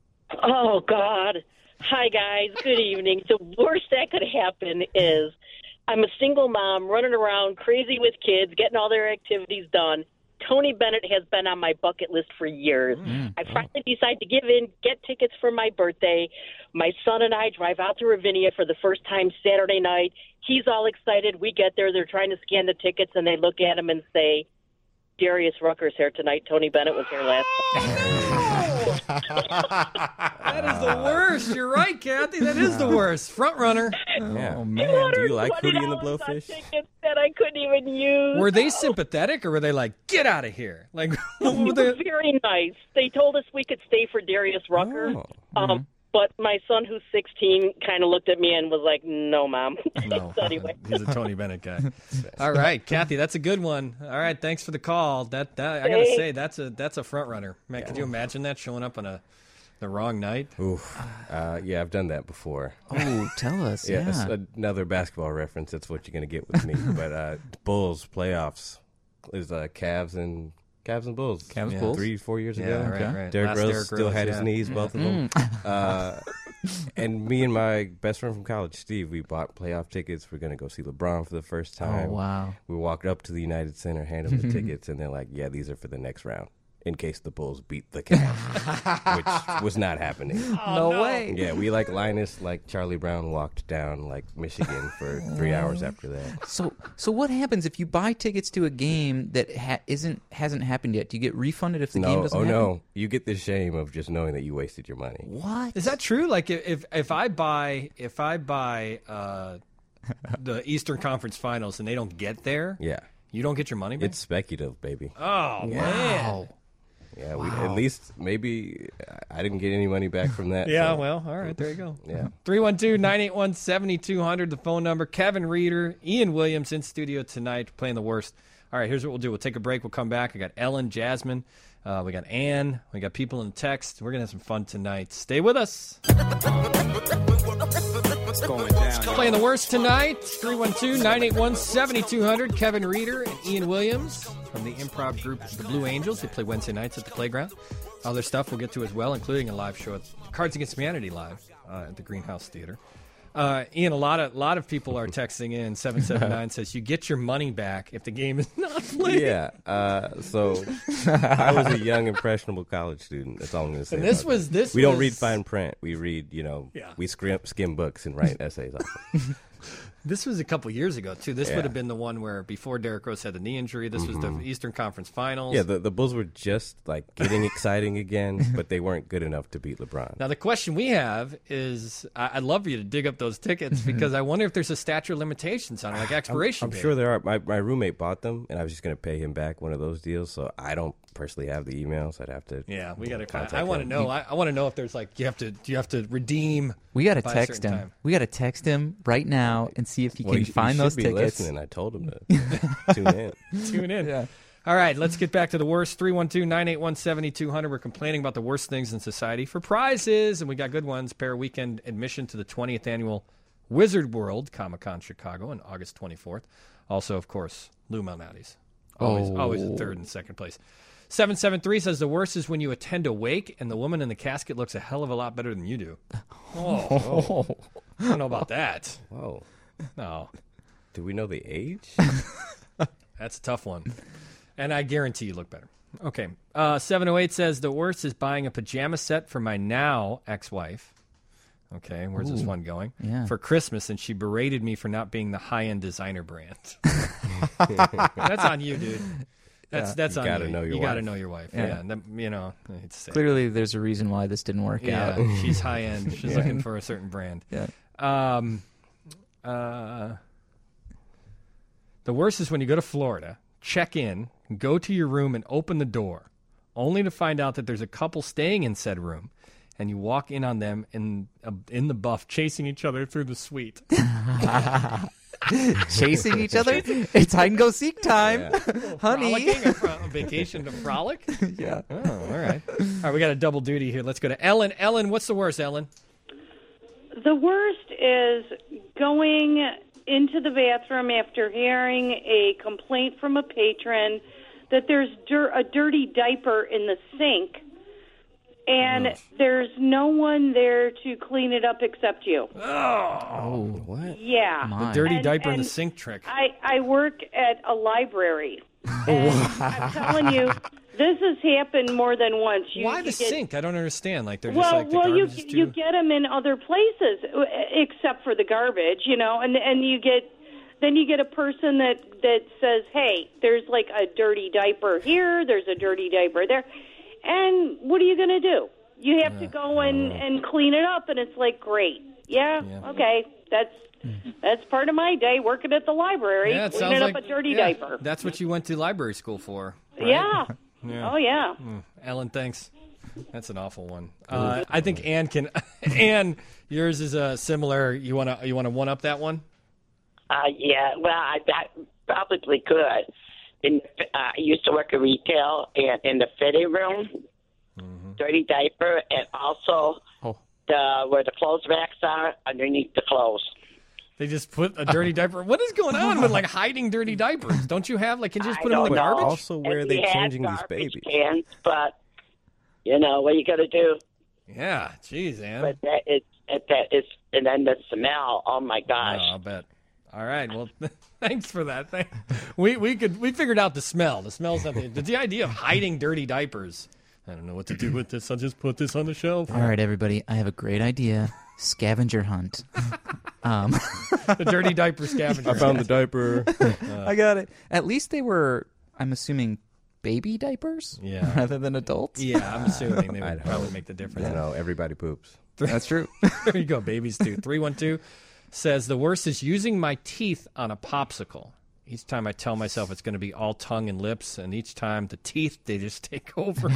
Oh, God. Hi, guys. Good evening. The worst that could happen is I'm a single mom running around crazy with kids, getting all their activities done. Tony Bennett has been on my bucket list for years. Mm. I finally decide to give in, get tickets for my birthday. My son and I drive out to Ravinia for the first time Saturday night. He's all excited. We get there. They're trying to scan the tickets, and they look at him and say, Darius Rucker's here tonight. Tony Bennett was here last night. That is the worst. You're right, Kathy. That is the worst. Front runner. Yeah. Oh man. Do you like twenty Hootie and the dollars on Blowfish? tickets that I couldn't even use. Were they sympathetic or were they like, get out of here? Like, what were It was they? very nice. They told us we could stay for Darius Rucker. Oh. Um, but my son, who's sixteen, kind of looked at me and was like, no, Mom. No, So anyway. he's a Tony Bennett guy. All right, Kathy, that's a good one. All right, thanks for the call. That, that I gotta Thanks. say, that's a that's a front runner. Man, could you imagine that showing up on a the wrong night? Oof. Uh, yeah, I've done that before. Oh, tell us. Yeah, Yeah. it's another basketball reference. That's what you're gonna get with me. But uh, Bulls playoffs is uh, Cavs and Cavs and Bulls. Cavs, Yeah. Bulls? Three, four years Yeah, ago. right, right. Derrick Last Rose Derrick still Rose, had his yeah. knees, both of them. Uh, and me and my best friend from college, Steve, we bought playoff tickets. We're gonna go see LeBron for the first time. Oh wow. We walked up to the United Center, handed them the tickets, and they're like, "Yeah, these are for the next round." In case the Bulls beat the Cavs, which was not happening. no, way. Yeah, we like Linus, like Charlie Brown walked down like Michigan for three hours after that. So, so what happens if you buy tickets to a game that ha- isn't hasn't happened yet? Do you get refunded if the game No, doesn't oh happen? no, you get the shame of just knowing that you wasted your money. What Is that true? Like if if, if I buy if I buy uh, the Eastern Conference Finals and they don't get there, Yeah, you don't get your money back. it's speculative, baby. Oh man. Wow. Yeah, we, at least maybe I didn't get any money back from that. Yeah, so, well, all right, there you go. Yeah. three one two, nine eight one, seven two zero zero, the phone number. Kevin Reeder, Ian Williams in studio tonight playing the worst. All right, here's what we'll do. We'll take a break. We'll come back. I got Ellen, Jasmine. Uh, we got Ann. We got people in the text. We're going to have some fun tonight. Stay with us. What's going down? Playing the worst tonight, three one two, nine eight one, seven two zero zero. Kevin Reeder and Ian Williams from the improv group The Blue Angels. They play Wednesday nights at the Playground. Other stuff we'll get to as well, including a live show at Cards Against Humanity live uh, at the Greenhouse Theater. Uh, Ian, a lot of lot of people are texting in. seven seven nine says you get your money back if the game is not played. Yeah. Uh, so I was a young, impressionable college student. That's all I'm going to say. And this about was- that. this We don't was- read fine print. We read, you know, Yeah. we skim, skim books and write essays on them. This was a couple years ago too. This Yeah. would have been the one where before Derrick Rose had the knee injury. This was the Eastern Conference Finals. Yeah, the, the Bulls were just like getting exciting again, but they weren't good enough to beat LeBron. Now the question we have is, I- I'd love for you to dig up those tickets because I wonder if there's a statute of limitations on it, like expiration. I'm date. sure there are. My, my roommate bought them, and I was just going to pay him back one of those deals. So I don't personally have the emails. I'd have to. Yeah, we got to. contact I want to him. know. I, I want to know if there's like you have to. Do you have to redeem? We got to by a text certain him. time? We got to text him right now and see if he Well, can you, you find should those be tickets. listening. I told him to tune in. Tune in. All right, let's get back to the worst. three one two, nine eight one, seven two zero zero. We're complaining about the worst things in society for prizes, and we got good ones. Pair weekend admission to the twentieth annual Wizard World Comic-Con Chicago on August twenty-fourth. Also, of course, Lou Malnati's. Always, Oh. always in third and second place. seven seven three says the worst is when you attend a wake and the woman in the casket looks a hell of a lot better than you do. Oh, I don't know about that. Whoa. No, Do we know the age? that's a tough one. And I guarantee you look better. Okay. Uh, seven oh eight says the worst is buying a pajama set for my now ex-wife. Okay, where's this one going? Yeah. For Christmas, and she berated me for not being the high-end designer brand. That's on you, dude. That's that's You on gotta you. know your you gotta wife. know your wife. Yeah. Yeah, that- you know. I hate to say it. Clearly, there's a reason why this didn't work Yeah, out. she's high end. She's looking for a certain brand. Yeah. Um, uh, the worst is when you go to Florida, check in, go to your room, and open the door, only to find out that there's a couple staying in said room, and you walk in on them in uh, in the buff, chasing each other through the suite. Chasing each other? It's hide and go seek time, Yeah. honey. Frolicking, a, fro- a vacation to frolic. Yeah. Oh, all right. All right, we got a double duty here. Let's go to Ellen. Ellen, what's the worst, Ellen? The worst is going into the bathroom after hearing a complaint from a patron that there's dir- a dirty diaper in the sink, and Ugh. there's no one there to clean it up except you. Oh, what? Yeah. The dirty And- diaper in and the sink trick. I, I work at a library. And I'm telling you, this has happened more than once. You, Why you the get, sink? I don't understand. Like they're well, just like the well, you garbage is too... you get them in other places uh, except for the garbage, you know, and and you get then you get a person that that says, "Hey, there's like a dirty diaper here, there's a dirty diaper there," and what are you going to do? You have to go and and clean it up, and it's like, great, yeah, Yeah. okay, that's that's part of my day working at the library, Yeah, it cleaning sounds up like a dirty yeah, diaper. That's what you went to library school for. right? Yeah. Yeah. Oh yeah. Mm. Ellen, thanks. That's an awful one. Uh, I think Ann can. Ann, yours is uh, similar. You want to you want to one up that one? Uh, yeah, well, I, I probably could. In, uh, I used to work in retail and in the fitting room, dirty diaper, and also Oh. the where the clothes racks are underneath the clothes. They just put a dirty diaper. What is going on with like hiding dirty diapers? Don't you have like? Can you just I put them in the don't know. garbage? Also, where are And they we had changing these garbage babies? Cans, but you know what are you gonna do? Yeah, jeez, Ann. But that is that is, and then the smell. Oh my gosh! Oh, I'll bet. All right. Well, thanks for that. Thank- We we could we figured out the smell. The smell's something. The idea of hiding dirty diapers. I don't know what to do with this. I'll just put this on the shelf. All right, everybody, I have a great idea. Scavenger hunt. Um, The dirty diaper scavenger. I found the diaper. I got it. At least they were, I'm assuming, baby diapers Yeah. rather than adults. Yeah, I'm assuming they would I'd probably hope. make the You difference. know, everybody poops. That's true. There you go, babies too. three one two says, the worst is using my teeth on a popsicle. Each time I tell myself it's going to be all tongue and lips, and each time the teeth, they just take over. I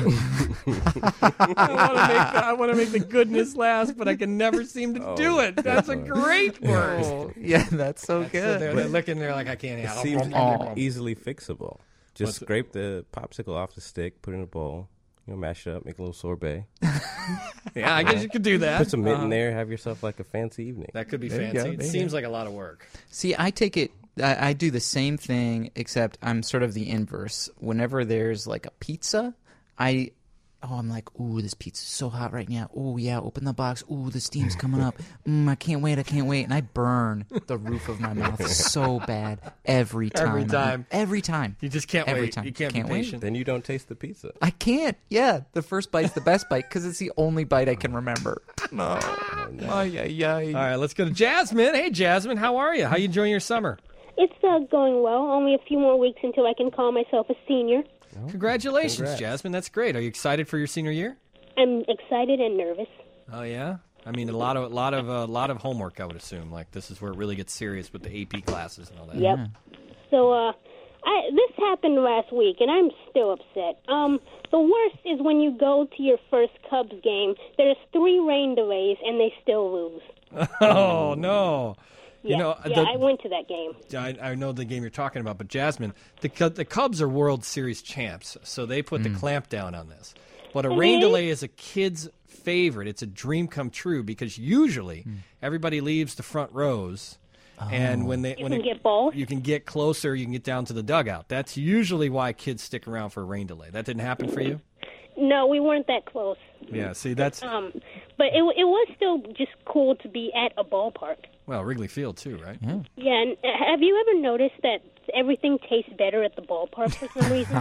want to make the, I want to make the goodness last, but I can never seem to Oh, do it. That's a great word. Oh, yeah, that's so So good. they're, they're looking, they're like, I can't It handle seems Oh. easily fixable. Just What's it? scrape the popsicle off the stick, put it in a bowl, you know, mash it up, make a little sorbet. Yeah, I guess you could do that. Put some mint Uh-huh. in there, have yourself like a fancy evening. That could be There you fancy. go, It there you seems like a lot of work. See, I take it, I, I do the same thing, except I'm sort of the inverse. Whenever there's like a pizza, I, oh, I'm like, ooh, this pizza's so hot right now. Ooh, yeah, open the box. Ooh, the steam's coming up. Mm, I can't wait, I can't wait. And I burn the roof of my mouth so bad every time. Every time. Every time. You just can't Every wait. time. You can't, Can't be wait. patient. Then you don't taste the pizza. I can't. Yeah, the first bite's the best bite because it's the only bite I can remember. No. Ay, ay, ay. All right, let's go to Jasmine. Hey, Jasmine, how are you? How you enjoying your summer? It's uh, going well. Only a few more weeks until I can call myself a senior. Congratulations, Congrats. Jasmine. That's great. Are you excited for your senior year? I'm excited and nervous. Oh yeah. I mean, a lot of a lot of a lot of homework. I would assume. Like this is where it really gets serious with the A P classes and all that. Yep. So, uh, I, this happened last week, and I'm still upset. Um, the worst is when you go to your first Cubs game. There's three rain delays, and they still lose. Oh no. Yeah, You know, yeah, the- I went to that game. I, I know the game you're talking about, but Jasmine, the Cub- the Cubs are World Series champs, so they put the clamp down on this. But a rain Mhm. delay is a kid's favorite. It's a dream come true because usually everybody leaves the front rows, and when they You when can it, get both? you can get closer, you can get down to the dugout. That's usually why kids stick around for a rain delay. That didn't happen for you? No, we weren't that close. Yeah. See, that's Um, but it it was still just cool to be at a ballpark. well Wrigley Field too, right? Yeah. Yeah, and uh, have you ever noticed that everything tastes better at the ballpark for some reason?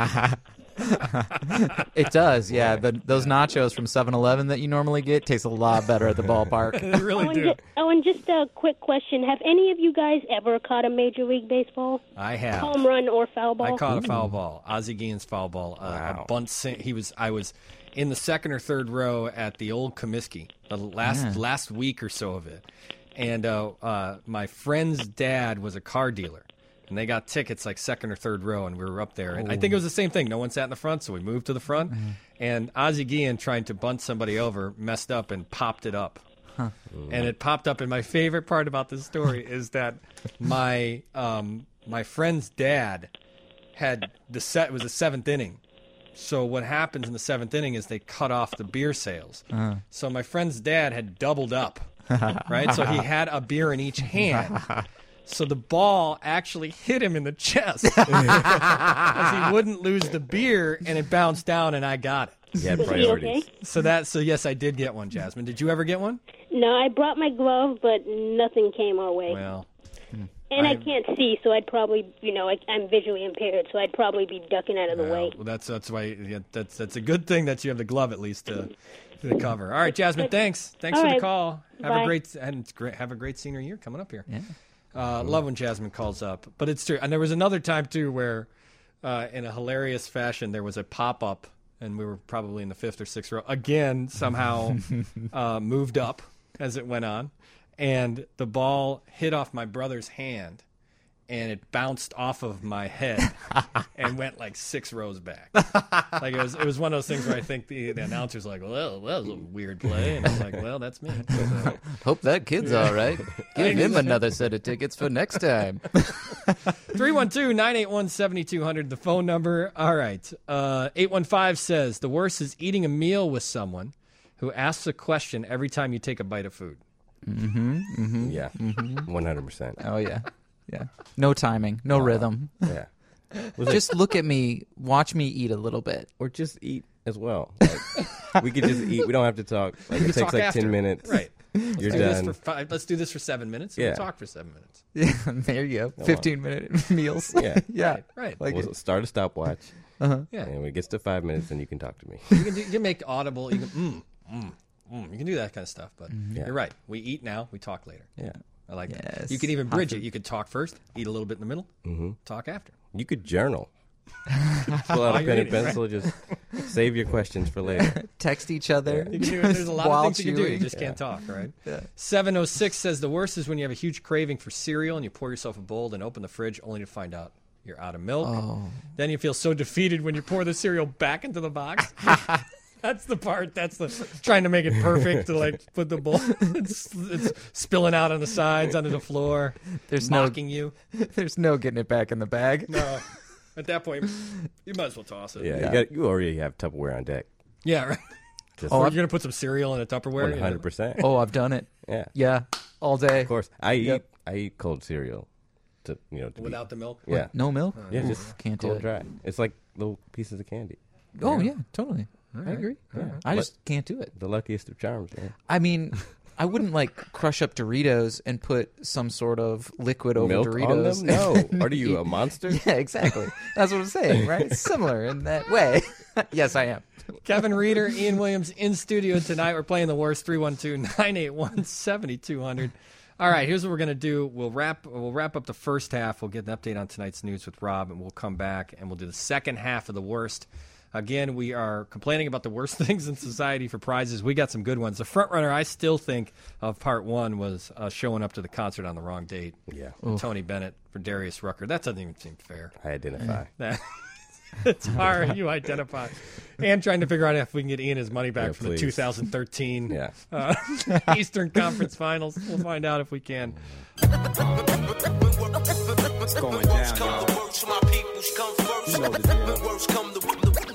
It does, yeah. The, those nachos from seven eleven that you normally get taste a lot better at the ballpark. They really oh, and do. ju- oh, and just a quick question: have any of you guys ever caught a Major League Baseball I have. home run or foul ball? I caught a foul ball. Ozzie Guillen's foul ball. Uh, Wow. A bunt. Sin- he was. I was in the second or third row at the old Comiskey. The last Yeah. last week or so of it, and uh, uh, my friend's dad was a car dealer. and they got tickets like second or third row, and we were up there. And I think it was the same thing. No one sat in the front, so we moved to the front. Mm-hmm. And Ozzie Guillen, trying to bunt somebody over, messed up and popped it up. Huh. And it popped up. And my favorite part about this story is that my um, my friend's dad had the set. It was the seventh inning. So what happens in the seventh inning is they cut off the beer sales. Uh. So my friend's dad had doubled up, right? So he had a beer in each hand. So the ball actually hit him in the chest because he wouldn't lose the beer, and it bounced down, and I got it. You had priorities. Okay. So that, so yes, I did get one, Jasmine. Did you ever get one? No, I brought my glove, but nothing came our way. Well, and I, I- can't see, so I'd probably, you know, I, I'm visually impaired, so I'd probably be ducking out of the way. well, that's that's why yeah, that's that's a good thing that you have the glove at least to to cover. All right, Jasmine, thanks. Thanks All for the right. call. Have Bye. a great and it's great. Have a great senior year coming up here. Yeah. Uh, love when Jasmine calls up, but it's true. And there was another time too where, uh, in a hilarious fashion, there was a pop up, and we were probably in the fifth or sixth row. Again, somehow uh, moved up as it went on, and the ball hit off my brother's hand, and it bounced off of my head and went like six rows back. Like it was, it was one of those things where I think the, the announcer's like, "Well, that was a weird play," and I was like, "Well, that's me." So, Hope that kid's all right. Give him another set of tickets for next time. three one two, nine eight one, seven two zero zero, the phone number. All right. Uh, eight one five says, the worst is eating a meal with someone who asks a question every time you take a bite of food. Mm-hmm. Mm-hmm. Yeah, one hundred percent. Oh, yeah. Yeah. No timing. No rhythm. Yeah. Just look at me. Watch me eat a little bit. Or just eat as well. Like, we could just eat. We don't have to talk. Like, We it could takes talk like after. ten minutes. Right. You're Let's do this done. for five, let's do this for seven minutes. And Yeah. We'll talk for seven minutes. Yeah, there you go. fifteen-minute meals. Yeah. Yeah. Right. Right. Like We'll it. start a stopwatch. Uh-huh. Yeah. And when it gets to five minutes, then you can talk to me. You can, do, you can make audible. You can, mm, mm, mm. You can do that kind of stuff. But Yeah. you're right. We eat now. We talk later. Yeah. I like that. Yes. You could even bridge Hot it. You could talk first, eat a little bit in the middle, Mm-hmm. talk after. You could journal. Pull out While a you're pen and eating, right? pencil. Just save your questions for later. Text each other. You can do, there's a lot while of things you can do. You chewing. just can't talk, right? Yeah. seven oh six says the worst is when you have a huge craving for cereal and you pour yourself a bowl and open the fridge only to find out you're out of milk. Oh. Then you feel so defeated when you pour the cereal back into the box. That's the part. That's the trying to make it perfect to like put the bowl. It's, it's spilling out on the sides, onto the floor. There's no- mocking you. There's no getting it back in the bag. No. At that point, you might as well toss it. Yeah, Yeah. You, got, you already have Tupperware on deck. Yeah, right. Just Or you're gonna put some cereal in a Tupperware. one hundred percent. Oh, I've done it. Yeah. Yeah. All day. Of course. I eat. Yep. I eat cold cereal. To you know. To be- Without the milk. Yeah. No milk? Yeah. Oof, Just can't do cold it. dry. It's like little pieces of candy. Oh, yeah, totally. I agree. Yeah. I But just can't do it. the luckiest of charms, man. I mean, I wouldn't like crush up Doritos and put some sort of liquid over Milk on Doritos. them? No. Are you a monster? Yeah, exactly. That's what I'm saying, right? It's similar in that way. Yes, I am. Kevin Reeder, Ian Williams in studio tonight. We're playing the worst. three one two, nine eight one, seven two zero zero. All right, here's what we're gonna do. We'll wrap. We'll wrap up the first half. We'll get an update on tonight's news with Rob, and we'll come back and we'll do the second half of the worst. Again, we are complaining about the worst things in society for prizes. We got some good ones. The front runner, I still think, of part one was uh, showing up to the concert on the wrong date. Yeah. Tony Bennett for Darius Rucker. That doesn't even seem fair. I identify. That- it's hard. You identify. And trying to figure out if we can get Ian his money back Yeah, for the please. two thousand thirteen Yeah. uh, Eastern Conference Finals. We'll find out if we can. What's going down, y'all? You know the deal.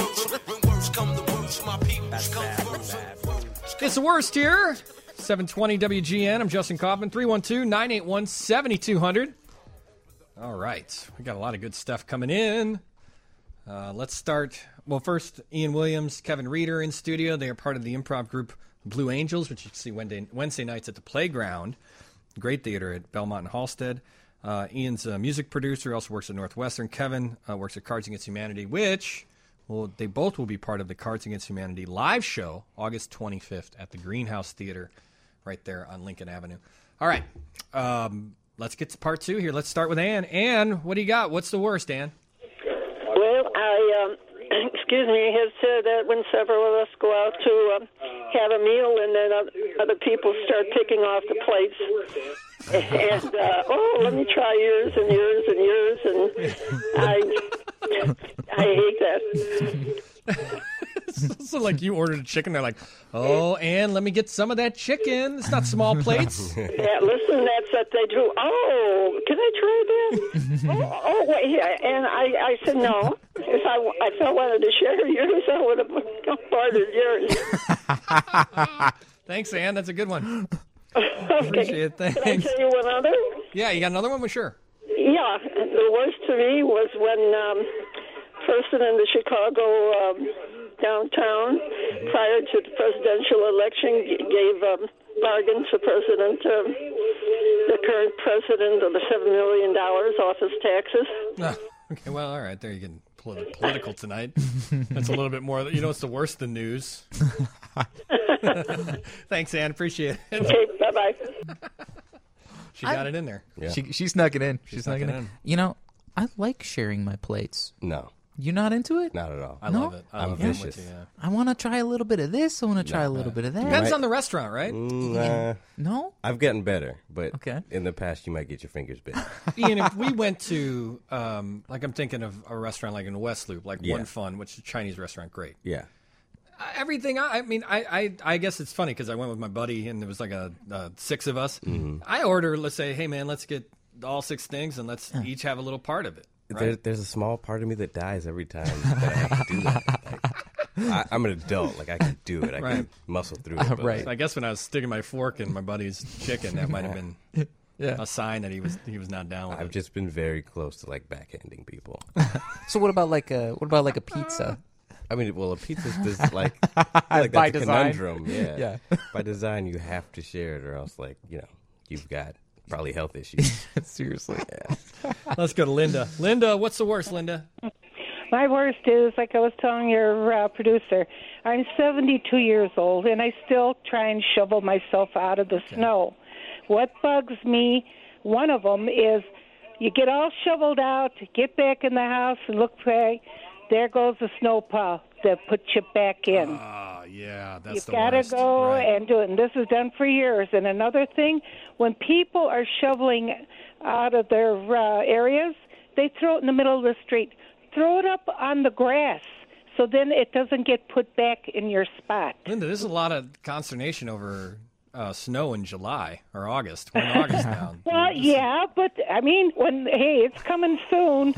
It's the worst here. seven twenty W G N. I'm Justin Kaufman. three one two, nine eight one, seven two zero zero. All right. We got a lot of good stuff coming in. Uh, let's start. Well, first, Ian Williams, Kevin Reeder in studio. They are part of the improv group Blue Angels, which you can see Wednesday, Wednesday nights at the Playground. Great theater at Belmont and Halstead. Uh, Ian's a music producer. He also works at Northwestern. Kevin uh, works at Cards Against Humanity, which, well, they both will be part of the Cards Against Humanity live show August twenty-fifth at the Greenhouse Theater right there on Lincoln Avenue. All right. Um, let's get to part two here. Let's start with Ann. Ann, what do you got? What's the worst, Ann? Well, I, um, excuse me, have said that when several of us go out to um, have a meal, and then other, other people start picking off the plates. And, uh, oh, let me try yours and yours and yours, and I, I hate that. So, like, you ordered a chicken, they're like, oh, and let me get some of that chicken. It's not small plates. Yeah, listen, that's what they do. Oh, can I try that? oh, oh, wait, yeah. And I, I said, no. If I, if I wanted to share yours, I would have ordered yours. Thanks, Ann. That's a good one. Okay. Appreciate it. Thanks. Can I tell you one other? Yeah, you got another one? Well, sure. Yeah, the worst to me was when um, person in the Chicago um, downtown, prior to the presidential election, g- gave um, bargain to President, um, the current president, of the seven million dollars off his taxes. Ah, okay, well, all right. There you get politi- political tonight. That's a little bit more. You know, it's the worst the news. Thanks, Ann. Appreciate it. Okay, bye-bye. She got it in there. She, she snuck it in. She, She snuck, snuck it it in. in. You know, I like sharing my plates. No. You not into it? Not at all. I No? love it. I I'm love it. I'm vicious. with you, yeah. I want to try a little bit of this. I want to try a little bit of that. Depends on the restaurant, right? Mm, uh, No? I've gotten better, but Okay. in the past, you might get your fingers bit. Ian, if we went to, um, like, I'm thinking of a restaurant like in West Loop, like Yeah. One Fun, which is a Chinese restaurant, great. Yeah. Uh, Everything, I, I mean, I, I, I guess it's funny because I went with my buddy and there was like a, uh six of us. Mm-hmm. I order, let's say, hey man, let's get all six things and let's each have a little part of it. Right? There, there's a small part of me that dies every time that I have to do that. Like, I, I'm an adult. Like, I can do it. I Right. can muscle through it. But Right. So I guess when I was sticking my fork in my buddy's chicken, that might have been Yeah. a sign that he was he was not down with I've it. just been very close to, like, backhanding people. So what about like a what about like a pizza? I mean, well, a pizza's just like, I feel like By that's a design. conundrum. Yeah. Yeah. By design, you have to share it, or else, like, you know, you've got probably health issues. Seriously. Yeah. Let's go to Linda. Linda, what's the worst, Linda? My worst is, like I was telling your uh, producer, I'm seventy-two years old, and I still try and shovel myself out of the snow. What bugs me, one of them, is you get all shoveled out, get back in the house, and look, hey, there goes the snow plow that puts you back in. Ah, yeah, that's You've the got to worst. go Right. and do it. And this is done for years. And another thing, when people are shoveling out of their uh, areas, they throw it in the middle of the street. Throw it up on the grass so then it doesn't get put back in your spot. Linda, there's a lot of consternation over uh, snow in July or August. We're in August now. Well, yeah, but I mean, when hey, it's coming soon.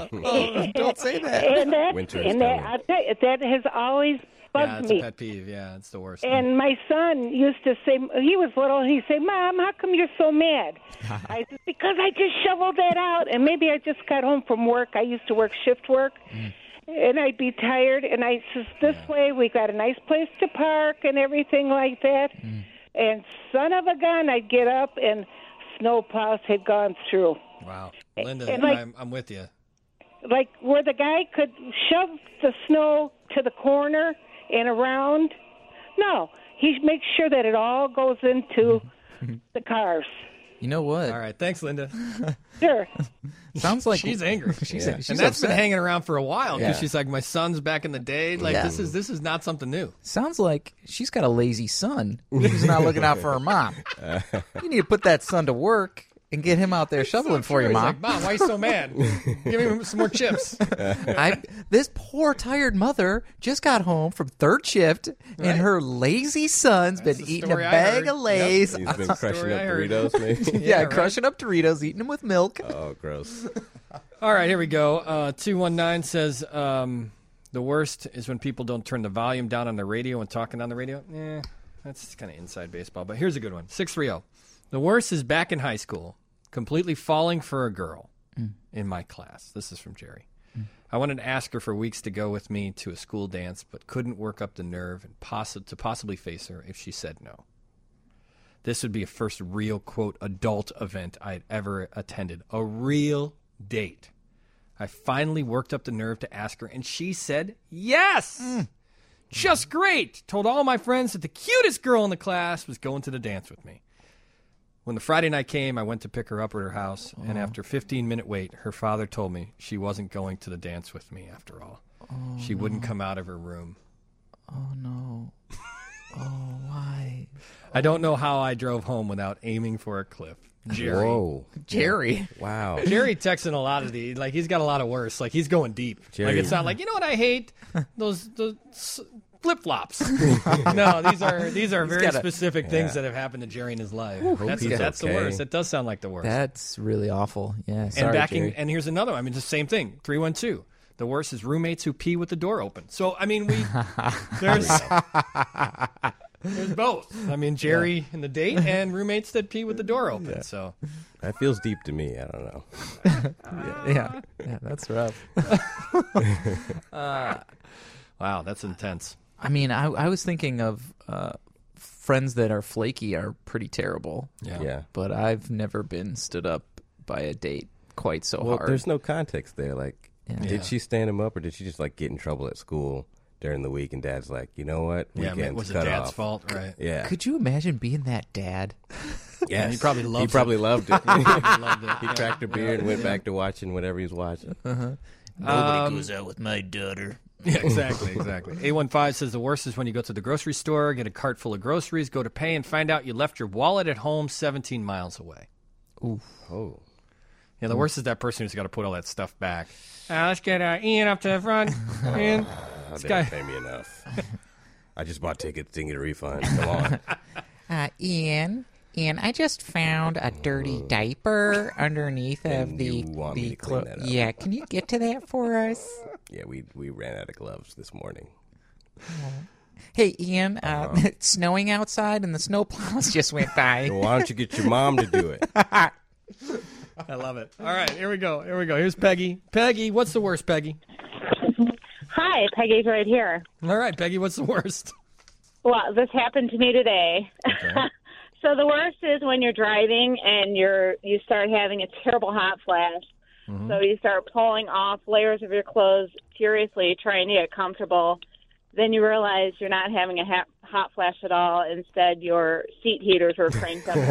Oh, don't say that. And that, Winter is and that, coming. I tell you, that has always bugged Yeah, it's me. a pet peeve. Yeah, it's the worst. And my son used to say, he was little, and he'd say, Mom, how come you're so mad? I said, because I just shoveled that out. And maybe I just got home from work. I used to work shift work. And I'd be tired. And I says, this way, we got a nice place to park and everything like that. And son of a gun, I'd get up, and snow plows had gone through. Wow. Linda, And like- I'm, I'm with you. Like where the guy could shove the snow to the corner and around. No, he makes sure that it all goes into the cars. You know what? All right, thanks, Linda. Sure. Sounds like she's angry. She's, Yeah. she's and that's been upset. hanging around for a while because Yeah. she's like, my son's back in the day. Like Yeah. this is this is not something new. Sounds like she's got a lazy son who's not looking out for her mom. You need to put that son to work and get him out there shoveling for you, He's Mom. like, Mom, why are you so mad? Give me some more chips. I, this poor tired mother just got home from third shift, Right. and her lazy son's been the eating a story I bag heard. of Lay's. Yep. He's That's been the crushing story up I heard. Doritos, maybe. yeah, right. crushing up Doritos, eating them with milk. Oh, gross. All right, here we go. Uh, two one nine says um, the worst is when people don't turn the volume down on the radio when talking on the radio. Eh, that's kind of inside baseball. But here's a good one. six three zero. The worst is back in high school, completely falling for a girl in my class. This is from Jerry. I wanted to ask her for weeks to go with me to a school dance, but couldn't work up the nerve and poss- to possibly face her if she said no. This would be a first real, quote, adult event I'd ever attended. A real date. I finally worked up the nerve to ask her, and she said yes! Just great! Told all my friends that the cutest girl in the class was going to the dance with me. When the Friday night came, I went to pick her up at her house, and after a fifteen-minute wait, her father told me she wasn't going to the dance with me after all. Oh, she wouldn't come out of her room. Oh, no. Oh. I don't know how I drove home without aiming for a cliff. Jerry. Whoa. Jerry. Wow. Jerry texting a lot of the like he's got a lot of worse. Like he's going deep. Jerry. Like it's not like, you know what I hate? Those those flip flops. No, these are these are very gotta- specific things Yeah. that have happened to Jerry in his life. Hope That's he's that's okay. the worst. It does sound like the worst. That's really awful. Yeah. and Sorry, backing Jerry. and here's another one. I mean, the same thing. Three one two. The worst is roommates who pee with the door open. So I mean, we there's there's both. I mean, Jerry in the date and roommates that pee with the door open. So That feels deep to me. I don't know. yeah. Yeah. That's rough. uh, wow, that's intense. I mean, I, I was thinking of uh, friends that are flaky are pretty terrible. Yeah. Yeah. But I've never been stood up by a date quite so Well, hard. there's no context there. Like, Yeah. did Yeah. she stand him up, or did she just like get in trouble at school during the week? And Dad's like, you know what? Yeah, Weekend's it was it cut Dad's off. fault, right? Yeah. Could you imagine being that dad? Yes. he probably loved He probably it. loved it. He probably loved it. He Yeah. cracked a beer and went back to watching whatever he was watching. Uh-huh. Nobody goes out with my daughter. Yeah, exactly, exactly. A one five says the worst is when you go to the grocery store, get a cart full of groceries, go to pay, and find out you left your wallet at home seventeen miles away. Oof. Oh. Yeah, the worst is that person who's got to put all that stuff back. Uh, let's get uh, Ian up to the front. Ian, Oh, this they guy. didn't pay me enough. I just bought tickets, didn't get a refund. Come on. Uh, Ian, Ian, I just found a dirty diaper underneath And of the you want me the to clean clo- that up. Yeah, can you get to that for us? Yeah, we we ran out of gloves this morning. Hey, Ian, uh, Uh-huh. it's snowing outside and the snowplows just went by. So why don't you get your mom to do it? I love it. All right, here we go. Here we go. Here's Peggy. Peggy, what's the worst, Peggy? Hi, Peggy's right here. All right, Peggy, what's the worst? Well, this happened to me today. Okay. So the worst is when you're driving and you're you start having a terrible hot flash. Mm-hmm. So you start pulling off layers of your clothes furiously, trying to get comfortable. Then you realize you're not having a ha- hot flash at all. Instead, your seat heaters were cranked up all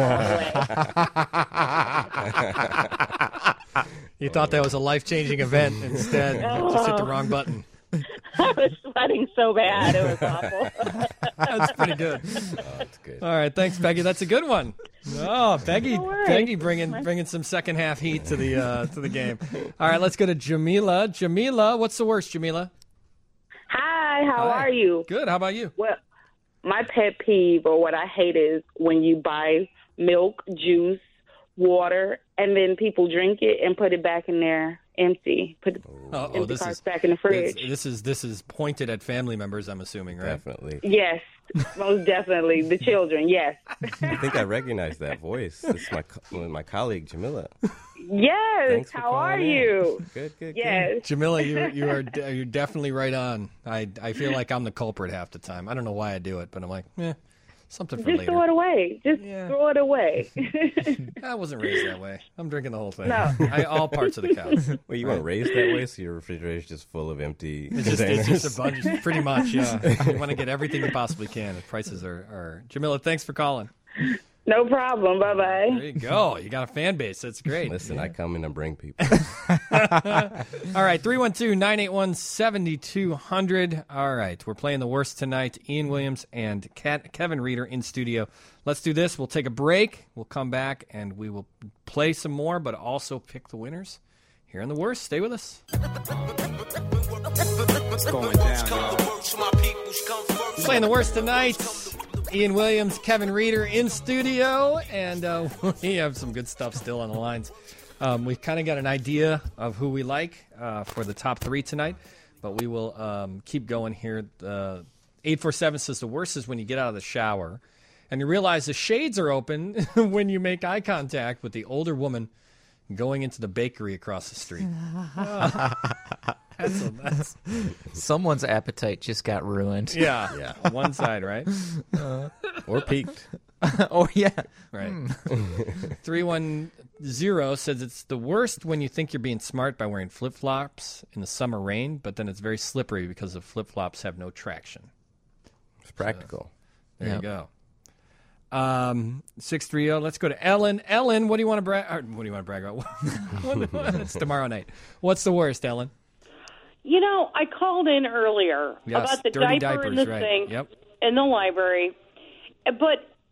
the way. You thought that was a life-changing event. Instead, you just hit the wrong button. I was sweating so bad. It was awful. That's pretty good. Oh, that's good. All right, thanks, Peggy. That's a good one. Oh, Peggy, No worries. Peggy, bringing bringing some second half heat to the uh, to the game. All right, let's go to Jamila. Jamila, what's the worst, Jamila? Hi, how Hi. are you? Good. How about you? Well, my pet peeve or what I hate is when you buy milk, juice, water, and then people drink it and put it back in there empty. Put Oh, empty oh this carts is back in the fridge. This, this is this is pointed at family members. I'm assuming, right? Definitely. Yes, most definitely. The children, yes. I think I recognize that voice. It's my co- my colleague Jamila. Yes, Thanks for how are calling in. you? Good, good, Yes. Jamila, you you are de- you're definitely right on. I I feel like I'm the culprit half the time. I don't know why I do it, but I'm like, eh, something for Just later. throw it away. Just throw it away. I wasn't raised that way. I'm drinking the whole thing. No. I, all parts of the couch. Well, you weren't raised that way, so your refrigerator is just full of empty It's just, containers. it's just a bunch, pretty much, yeah. You want to get everything you possibly can. The prices are, are... Jamila, thanks for calling. No problem. Bye bye. There you go. You got a fan base. That's great. Listen, I come in and bring people. All right, three one two, nine eight one, seven two zero zero. All right, we're playing the worst tonight. Ian Williams and Kat, Kevin Reeder in studio. Let's do this. We'll take a break. We'll come back, and we will play some more, but also pick the winners here in the worst. Stay with us. What's going down, y'all? Playing the worst tonight. Ian Williams, Kevin Reeder in studio, and uh, we have some good stuff still on the lines. Um, we've kind of got an idea of who we like uh, for the top three tonight, but we will um, keep going here. Uh, eight four seven says the worst is when you get out of the shower and you realize the shades are open when you make eye contact with the older woman going into the bakery across the street. That's, a, that's Someone's appetite just got ruined. yeah, yeah. On one side, right? Uh, or peaked. oh yeah, right. Three one zero says it's the worst when you think you're being smart by wearing flip flops in the summer rain, but then it's very slippery because the flip flops have no traction. It's practical. So, there Yep. you go. Um, six three zero. Let's go to Ellen. Ellen, what do you want to brag? Or what do you want to brag about? It's tomorrow night. What's the worst, Ellen? You know, I called in earlier Yes, about the dirty diaper diapers, in the right. sink Yep. in the library, but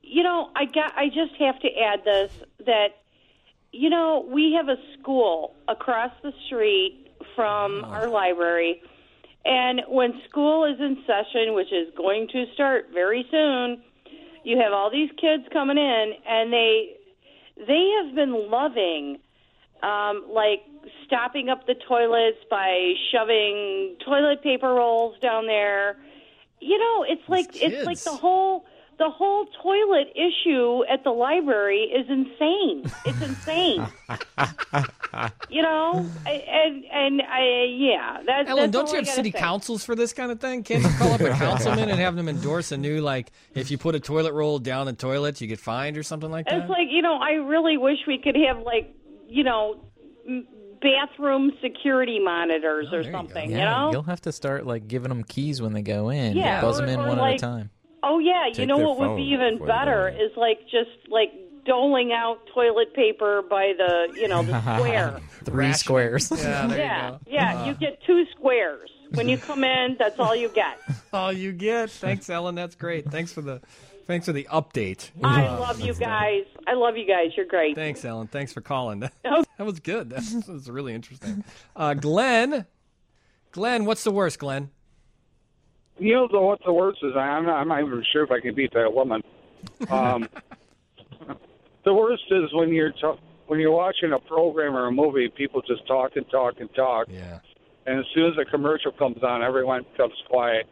you know, I got. I just have to add this that, you know, we have a school across the street from our library, and when school is in session, which is going to start very soon, you have all these kids coming in, and they they have been loving, um, like stopping up the toilets by shoving toilet paper rolls down there. You know, it's like it's like the whole the whole toilet issue at the library is insane. It's insane. You know, and and I yeah, that's Ellen, that's don't all you I have gotta city say. councils for this kind of thing? Can't you call up a councilman and have them endorse a new, like, if you put a toilet roll down the toilet, you get fined or something like that? It's like, you know, I really wish we could have, like, you know, m- bathroom security monitors or something, you, Yeah, know? you'll have to start like giving them keys when they go in. Yeah, buzz or- them in or one like- at a time. Oh, yeah, you Take know their what would phone be even before they go better is, like, just, like, doling out toilet paper by the, you know, the square. Three squares. Yeah, there yeah, you go. yeah, Uh, you get two squares. When you come in, that's all you get. all you get. Thanks, Ellen. That's great. Thanks for the thanks for the update. I Uh, love you guys. I love you guys. You're great. Thanks, Ellen. Thanks for calling. That was good. That was, that was really interesting. Uh, Glenn, Glenn, what's the worst, Glenn? You know the, what the worst is? I'm not, I'm not even sure if I can beat that woman. Um, the worst is when you're t- when you're watching a program or a movie, people just talk and talk and talk. Yeah. And as soon as a commercial comes on, everyone becomes quiet.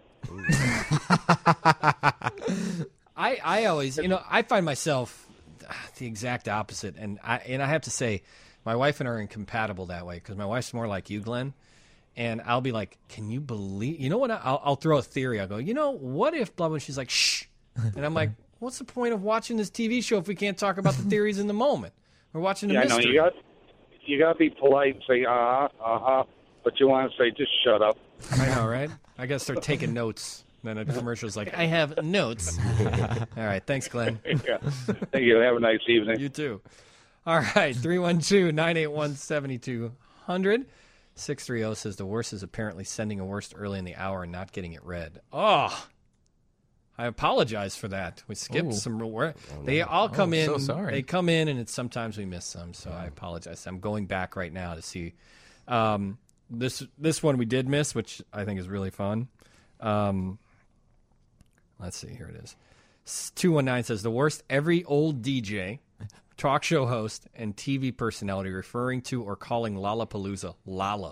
I, I always, you know, I find myself the exact opposite, and I and I have to say, my wife and I are incompatible that way because my wife's more like you, Glenn, and I'll be like, "Can you believe?" You know what? I'll, I'll throw a theory. I'll go, "You know, what if blah blah?" And she's like, "Shh," and I'm like, "What's the point of watching this T V show if we can't talk about the theories in the moment? We're watching a Yeah, I know mystery." you got you got to be polite and say uh huh, uh huh, but you want to say just shut up. I know, right? I got to start taking notes. Then a commercial's like, "I have notes." All right, thanks, Glenn. Yeah. Thank you. Have a nice evening. You too. All right, three one two, nine eight one, seven two zero zero. six three zero says the worst is apparently sending a worst early in the hour and not getting it read. Oh, I apologize for that. We skipped Ooh. some real work. Oh, They no. all come Oh, in. so sorry. They come in, and it's sometimes we miss some, so I apologize. I'm going back right now to see. Um, this this one we did miss, which I think is really fun. Um, let's see. Here it is. two one nine says the worst every old D J, talk show host, and T V personality referring to or calling Lollapalooza Lala.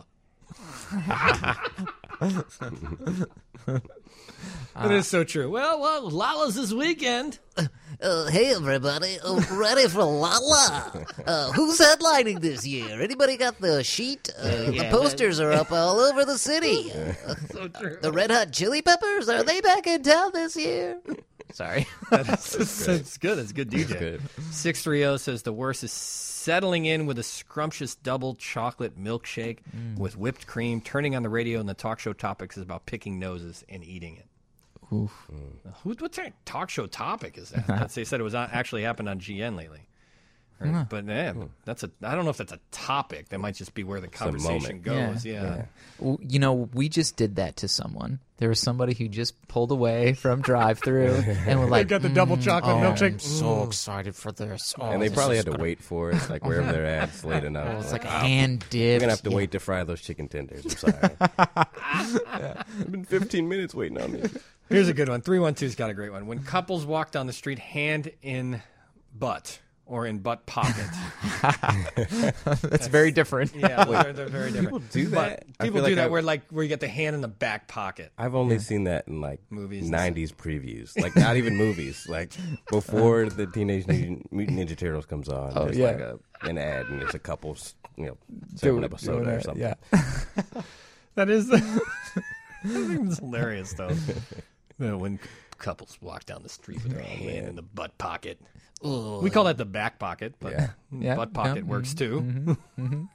It is so true. Well, well, Lala's this weekend. Uh, hey, everybody. Uh, ready for Lala? Uh, who's headlining this year? Anybody got the sheet? Uh, Yeah, the posters are up all over the city. Uh, So true. the Red Hot Chili Peppers, are they back in town this year? Sorry. That's, that's good. That's good D J. good. six three zero says the worst is settling in with a scrumptious double chocolate milkshake Mm. with whipped cream, turning on the radio, and the talk show topics is about picking noses and eating it. Oof. Who, what kind of talk show topic is that? That's, they said it was on, actually happened on G N lately. Right? Huh. But yeah, that's a. I don't know if that's a topic. That might just be where the a conversation moment. goes. Yeah. Well, you know, we just did that to someone. There was somebody who just pulled away from drive-through and was like, got the double "Mm, chocolate oh, milkshake." I'm so excited for this. Oh, and they this probably is had to gonna- wait for it, like wherever they're at, it's late enough. Oh, it's like "Ah, hand We're dipped. gonna have to Yeah. wait to fry those chicken tenders. I'm sorry. It's been fifteen minutes waiting on me. Here's a good one. three one two's got a great one. When couples walk down the street hand in butt or in butt pocket. That's very different. Yeah, they're, they're very different. People do that? But I people feel do like that I- where like where you get the hand in the back pocket. I've only seen that in like Movies and nineties previews, like not even movies, like before the Teenage Mutant Mutant Ninja Turtles comes on. Oh, there's yeah. like a, an ad, and it's a couple, you know, seven up a doing soda or that, something. yeah. That is I think it's hilarious though. You know, when couples walk down the street with their hand in the butt pocket. Ugh. We call that the back pocket, but Yeah. Yeah, butt pocket yeah, works mhm, too. mhm,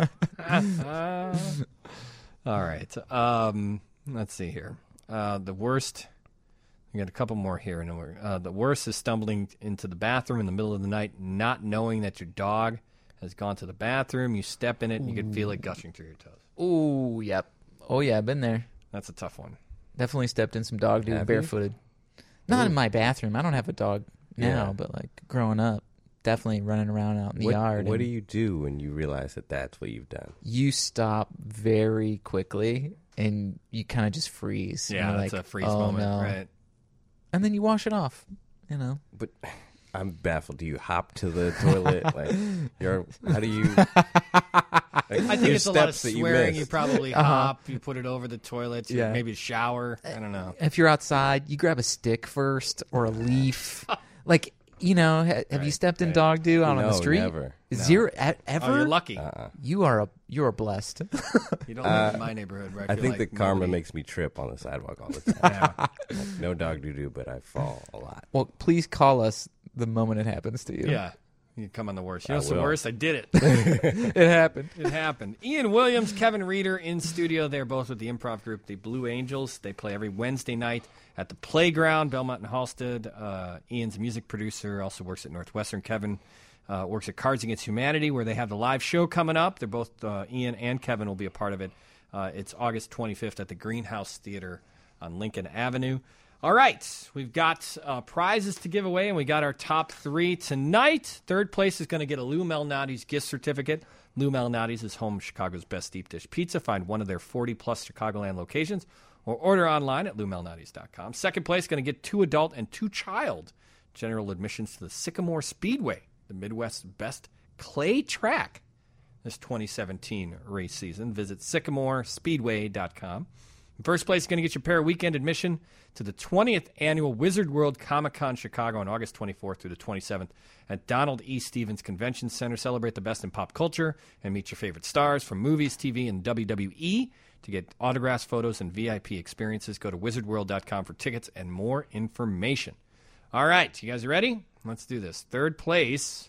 mhm. All right. Um, let's see here. Uh, the worst. We got a couple more here. And we're, uh, the worst is stumbling into the bathroom in the middle of the night, not knowing that your dog has gone to the bathroom. You step in it, and you can feel it gushing through your toes. Ooh, yep. Oh, yeah, I've been there. That's a tough one. Definitely stepped in some dog doo Have you? barefooted. Not in my bathroom. I don't have a dog now, Yeah. but like growing up, definitely running around out in the what, yard. What and do you do when you realize that that's what you've done? You stop very quickly and you kind of just freeze. Yeah, You're that's like, a freeze oh, moment, no. right? And then you wash it off. You know, but I'm baffled. Do you hop to the toilet? Like, you're how do you? Like, I think it's a lot of steps that swearing. You, You probably Uh-huh. hop. You put it over the toilet. You Yeah. maybe shower. I don't know. if you're outside, you grab a stick first or a leaf. Like, you know, ha- have you stepped in dog do out on the No, street? never. Zero e- ever. Oh, you're lucky. Uh-uh. You are a you are blessed. You don't live in my neighborhood, where I, I feel think like the karma nobody- makes me trip on the sidewalk all the time. Like, no dog doo doo, but I fall a lot. Well, please call us the moment it happens to you. Yeah. You come on the worst. You I know what's the will. worst? I did it. It happened. It happened. Ian Williams, Kevin Reeder in studio. They're both with the improv group, the Blue Angels. They play every Wednesday night at the Playground, Belmont and Halstead. Uh, Ian's a music producer, also works at Northwestern. Kevin uh, works at Cards Against Humanity, where they have the live show coming up. They're both, uh, Ian and Kevin will be a part of it. Uh, it's August twenty-fifth at the Greenhouse Theater on Lincoln Avenue. All right, we've got uh, prizes to give away, and we got our top three tonight. Third place is going to get a Lou Malnati's gift certificate. Lou Malnati's is home of Chicago's best deep dish pizza. Find one of their forty-plus Chicagoland locations or order online at lou malnati's dot com. Second place going to get two adult and two child general admissions to the Sycamore Speedway, the Midwest's best clay track this twenty seventeen race season. Visit sycamore speedway dot com. First place is going to get your pair of weekend admission to the twentieth annual Wizard World Comic-Con Chicago on August twenty-fourth through the twenty-seventh at Donald E. Stevens Convention Center. Celebrate the best in pop culture and meet your favorite stars from movies, T V, and W W E. To get autographs, photos, and V I P experiences, go to wizard world dot com for tickets and more information. All right, you guys ready? Let's do this. Third place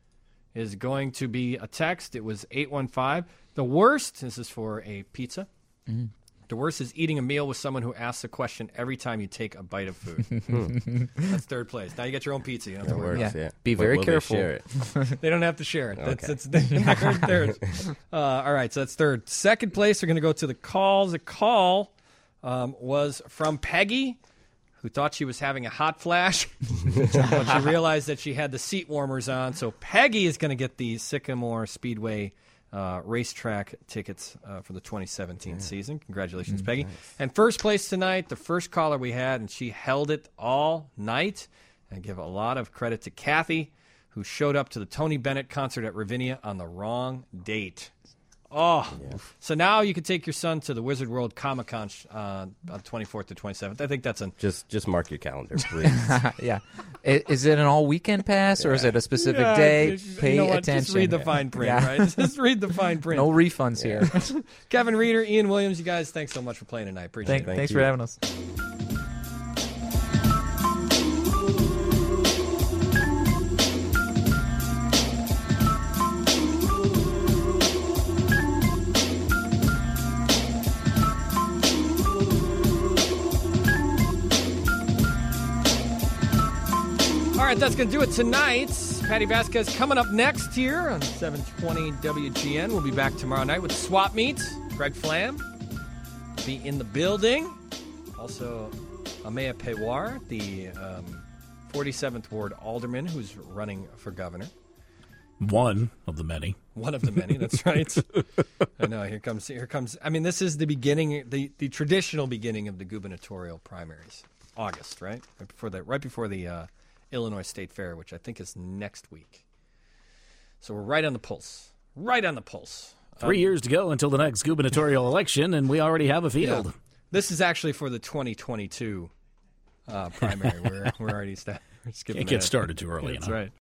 is going to be a text. It was eight one five. The worst, this is for a pizza. Mm. The worst is eating a meal with someone who asks a question every time you take a bite of food. That's third place. Now you get your own pizza. You don't have to That worry works, about it. yeah. Be But very will they careful. share it? They don't have to share it. That's, Okay. it's third. third. Uh, all right, so that's third. Second place, we're going to go to the calls. The call um, was from Peggy, who thought she was having a hot flash, but she realized that she had the seat warmers on. So Peggy is going to get the Sycamore Speedway uh, racetrack tickets uh, for the twenty seventeen season. Congratulations, Mm, Peggy. nice. And first place tonight, the first caller we had, and she held it all night. I give a lot of credit to Kathy, who showed up to the Tony Bennett concert at Ravinia on the wrong date. Oh, so now you can take your son to the Wizard World Comic Con uh, on twenty-fourth to twenty-seventh. I think that's an Just just mark your calendar, please. Yeah. I- Is it an all weekend pass or is it a specific Yeah, day? just- Pay you know what? attention. Just read the fine print, Yeah. right? Just read the fine print. No refunds here. Kevin Reeder, Ian Williams, you guys, thanks so much for playing tonight. Appreciate Thank- it. thanks for having us. All right, that's going to do it tonight. Patty Vasquez coming up next here on seven twenty W G N. We'll be back tomorrow night with Swap Meet. Greg Flam will be in the building. Also, Amaya Pewar, the um, forty-seventh Ward Alderman, who's running for governor. One of the many. One of the many, that's right. I know, here comes, here comes, I mean, this is the beginning, the, the traditional beginning of the gubernatorial primaries. August, right? Right before the, right before the uh, Illinois State Fair, which I think is next week. So we're right on the pulse. Right on the pulse. Three Um, years to go until the next gubernatorial election, and we already have a field. Yeah. This is actually for the twenty twenty-two uh, primary. we're, we're already sta- we're skipping Can't get ahead. started too early, That's you know. right.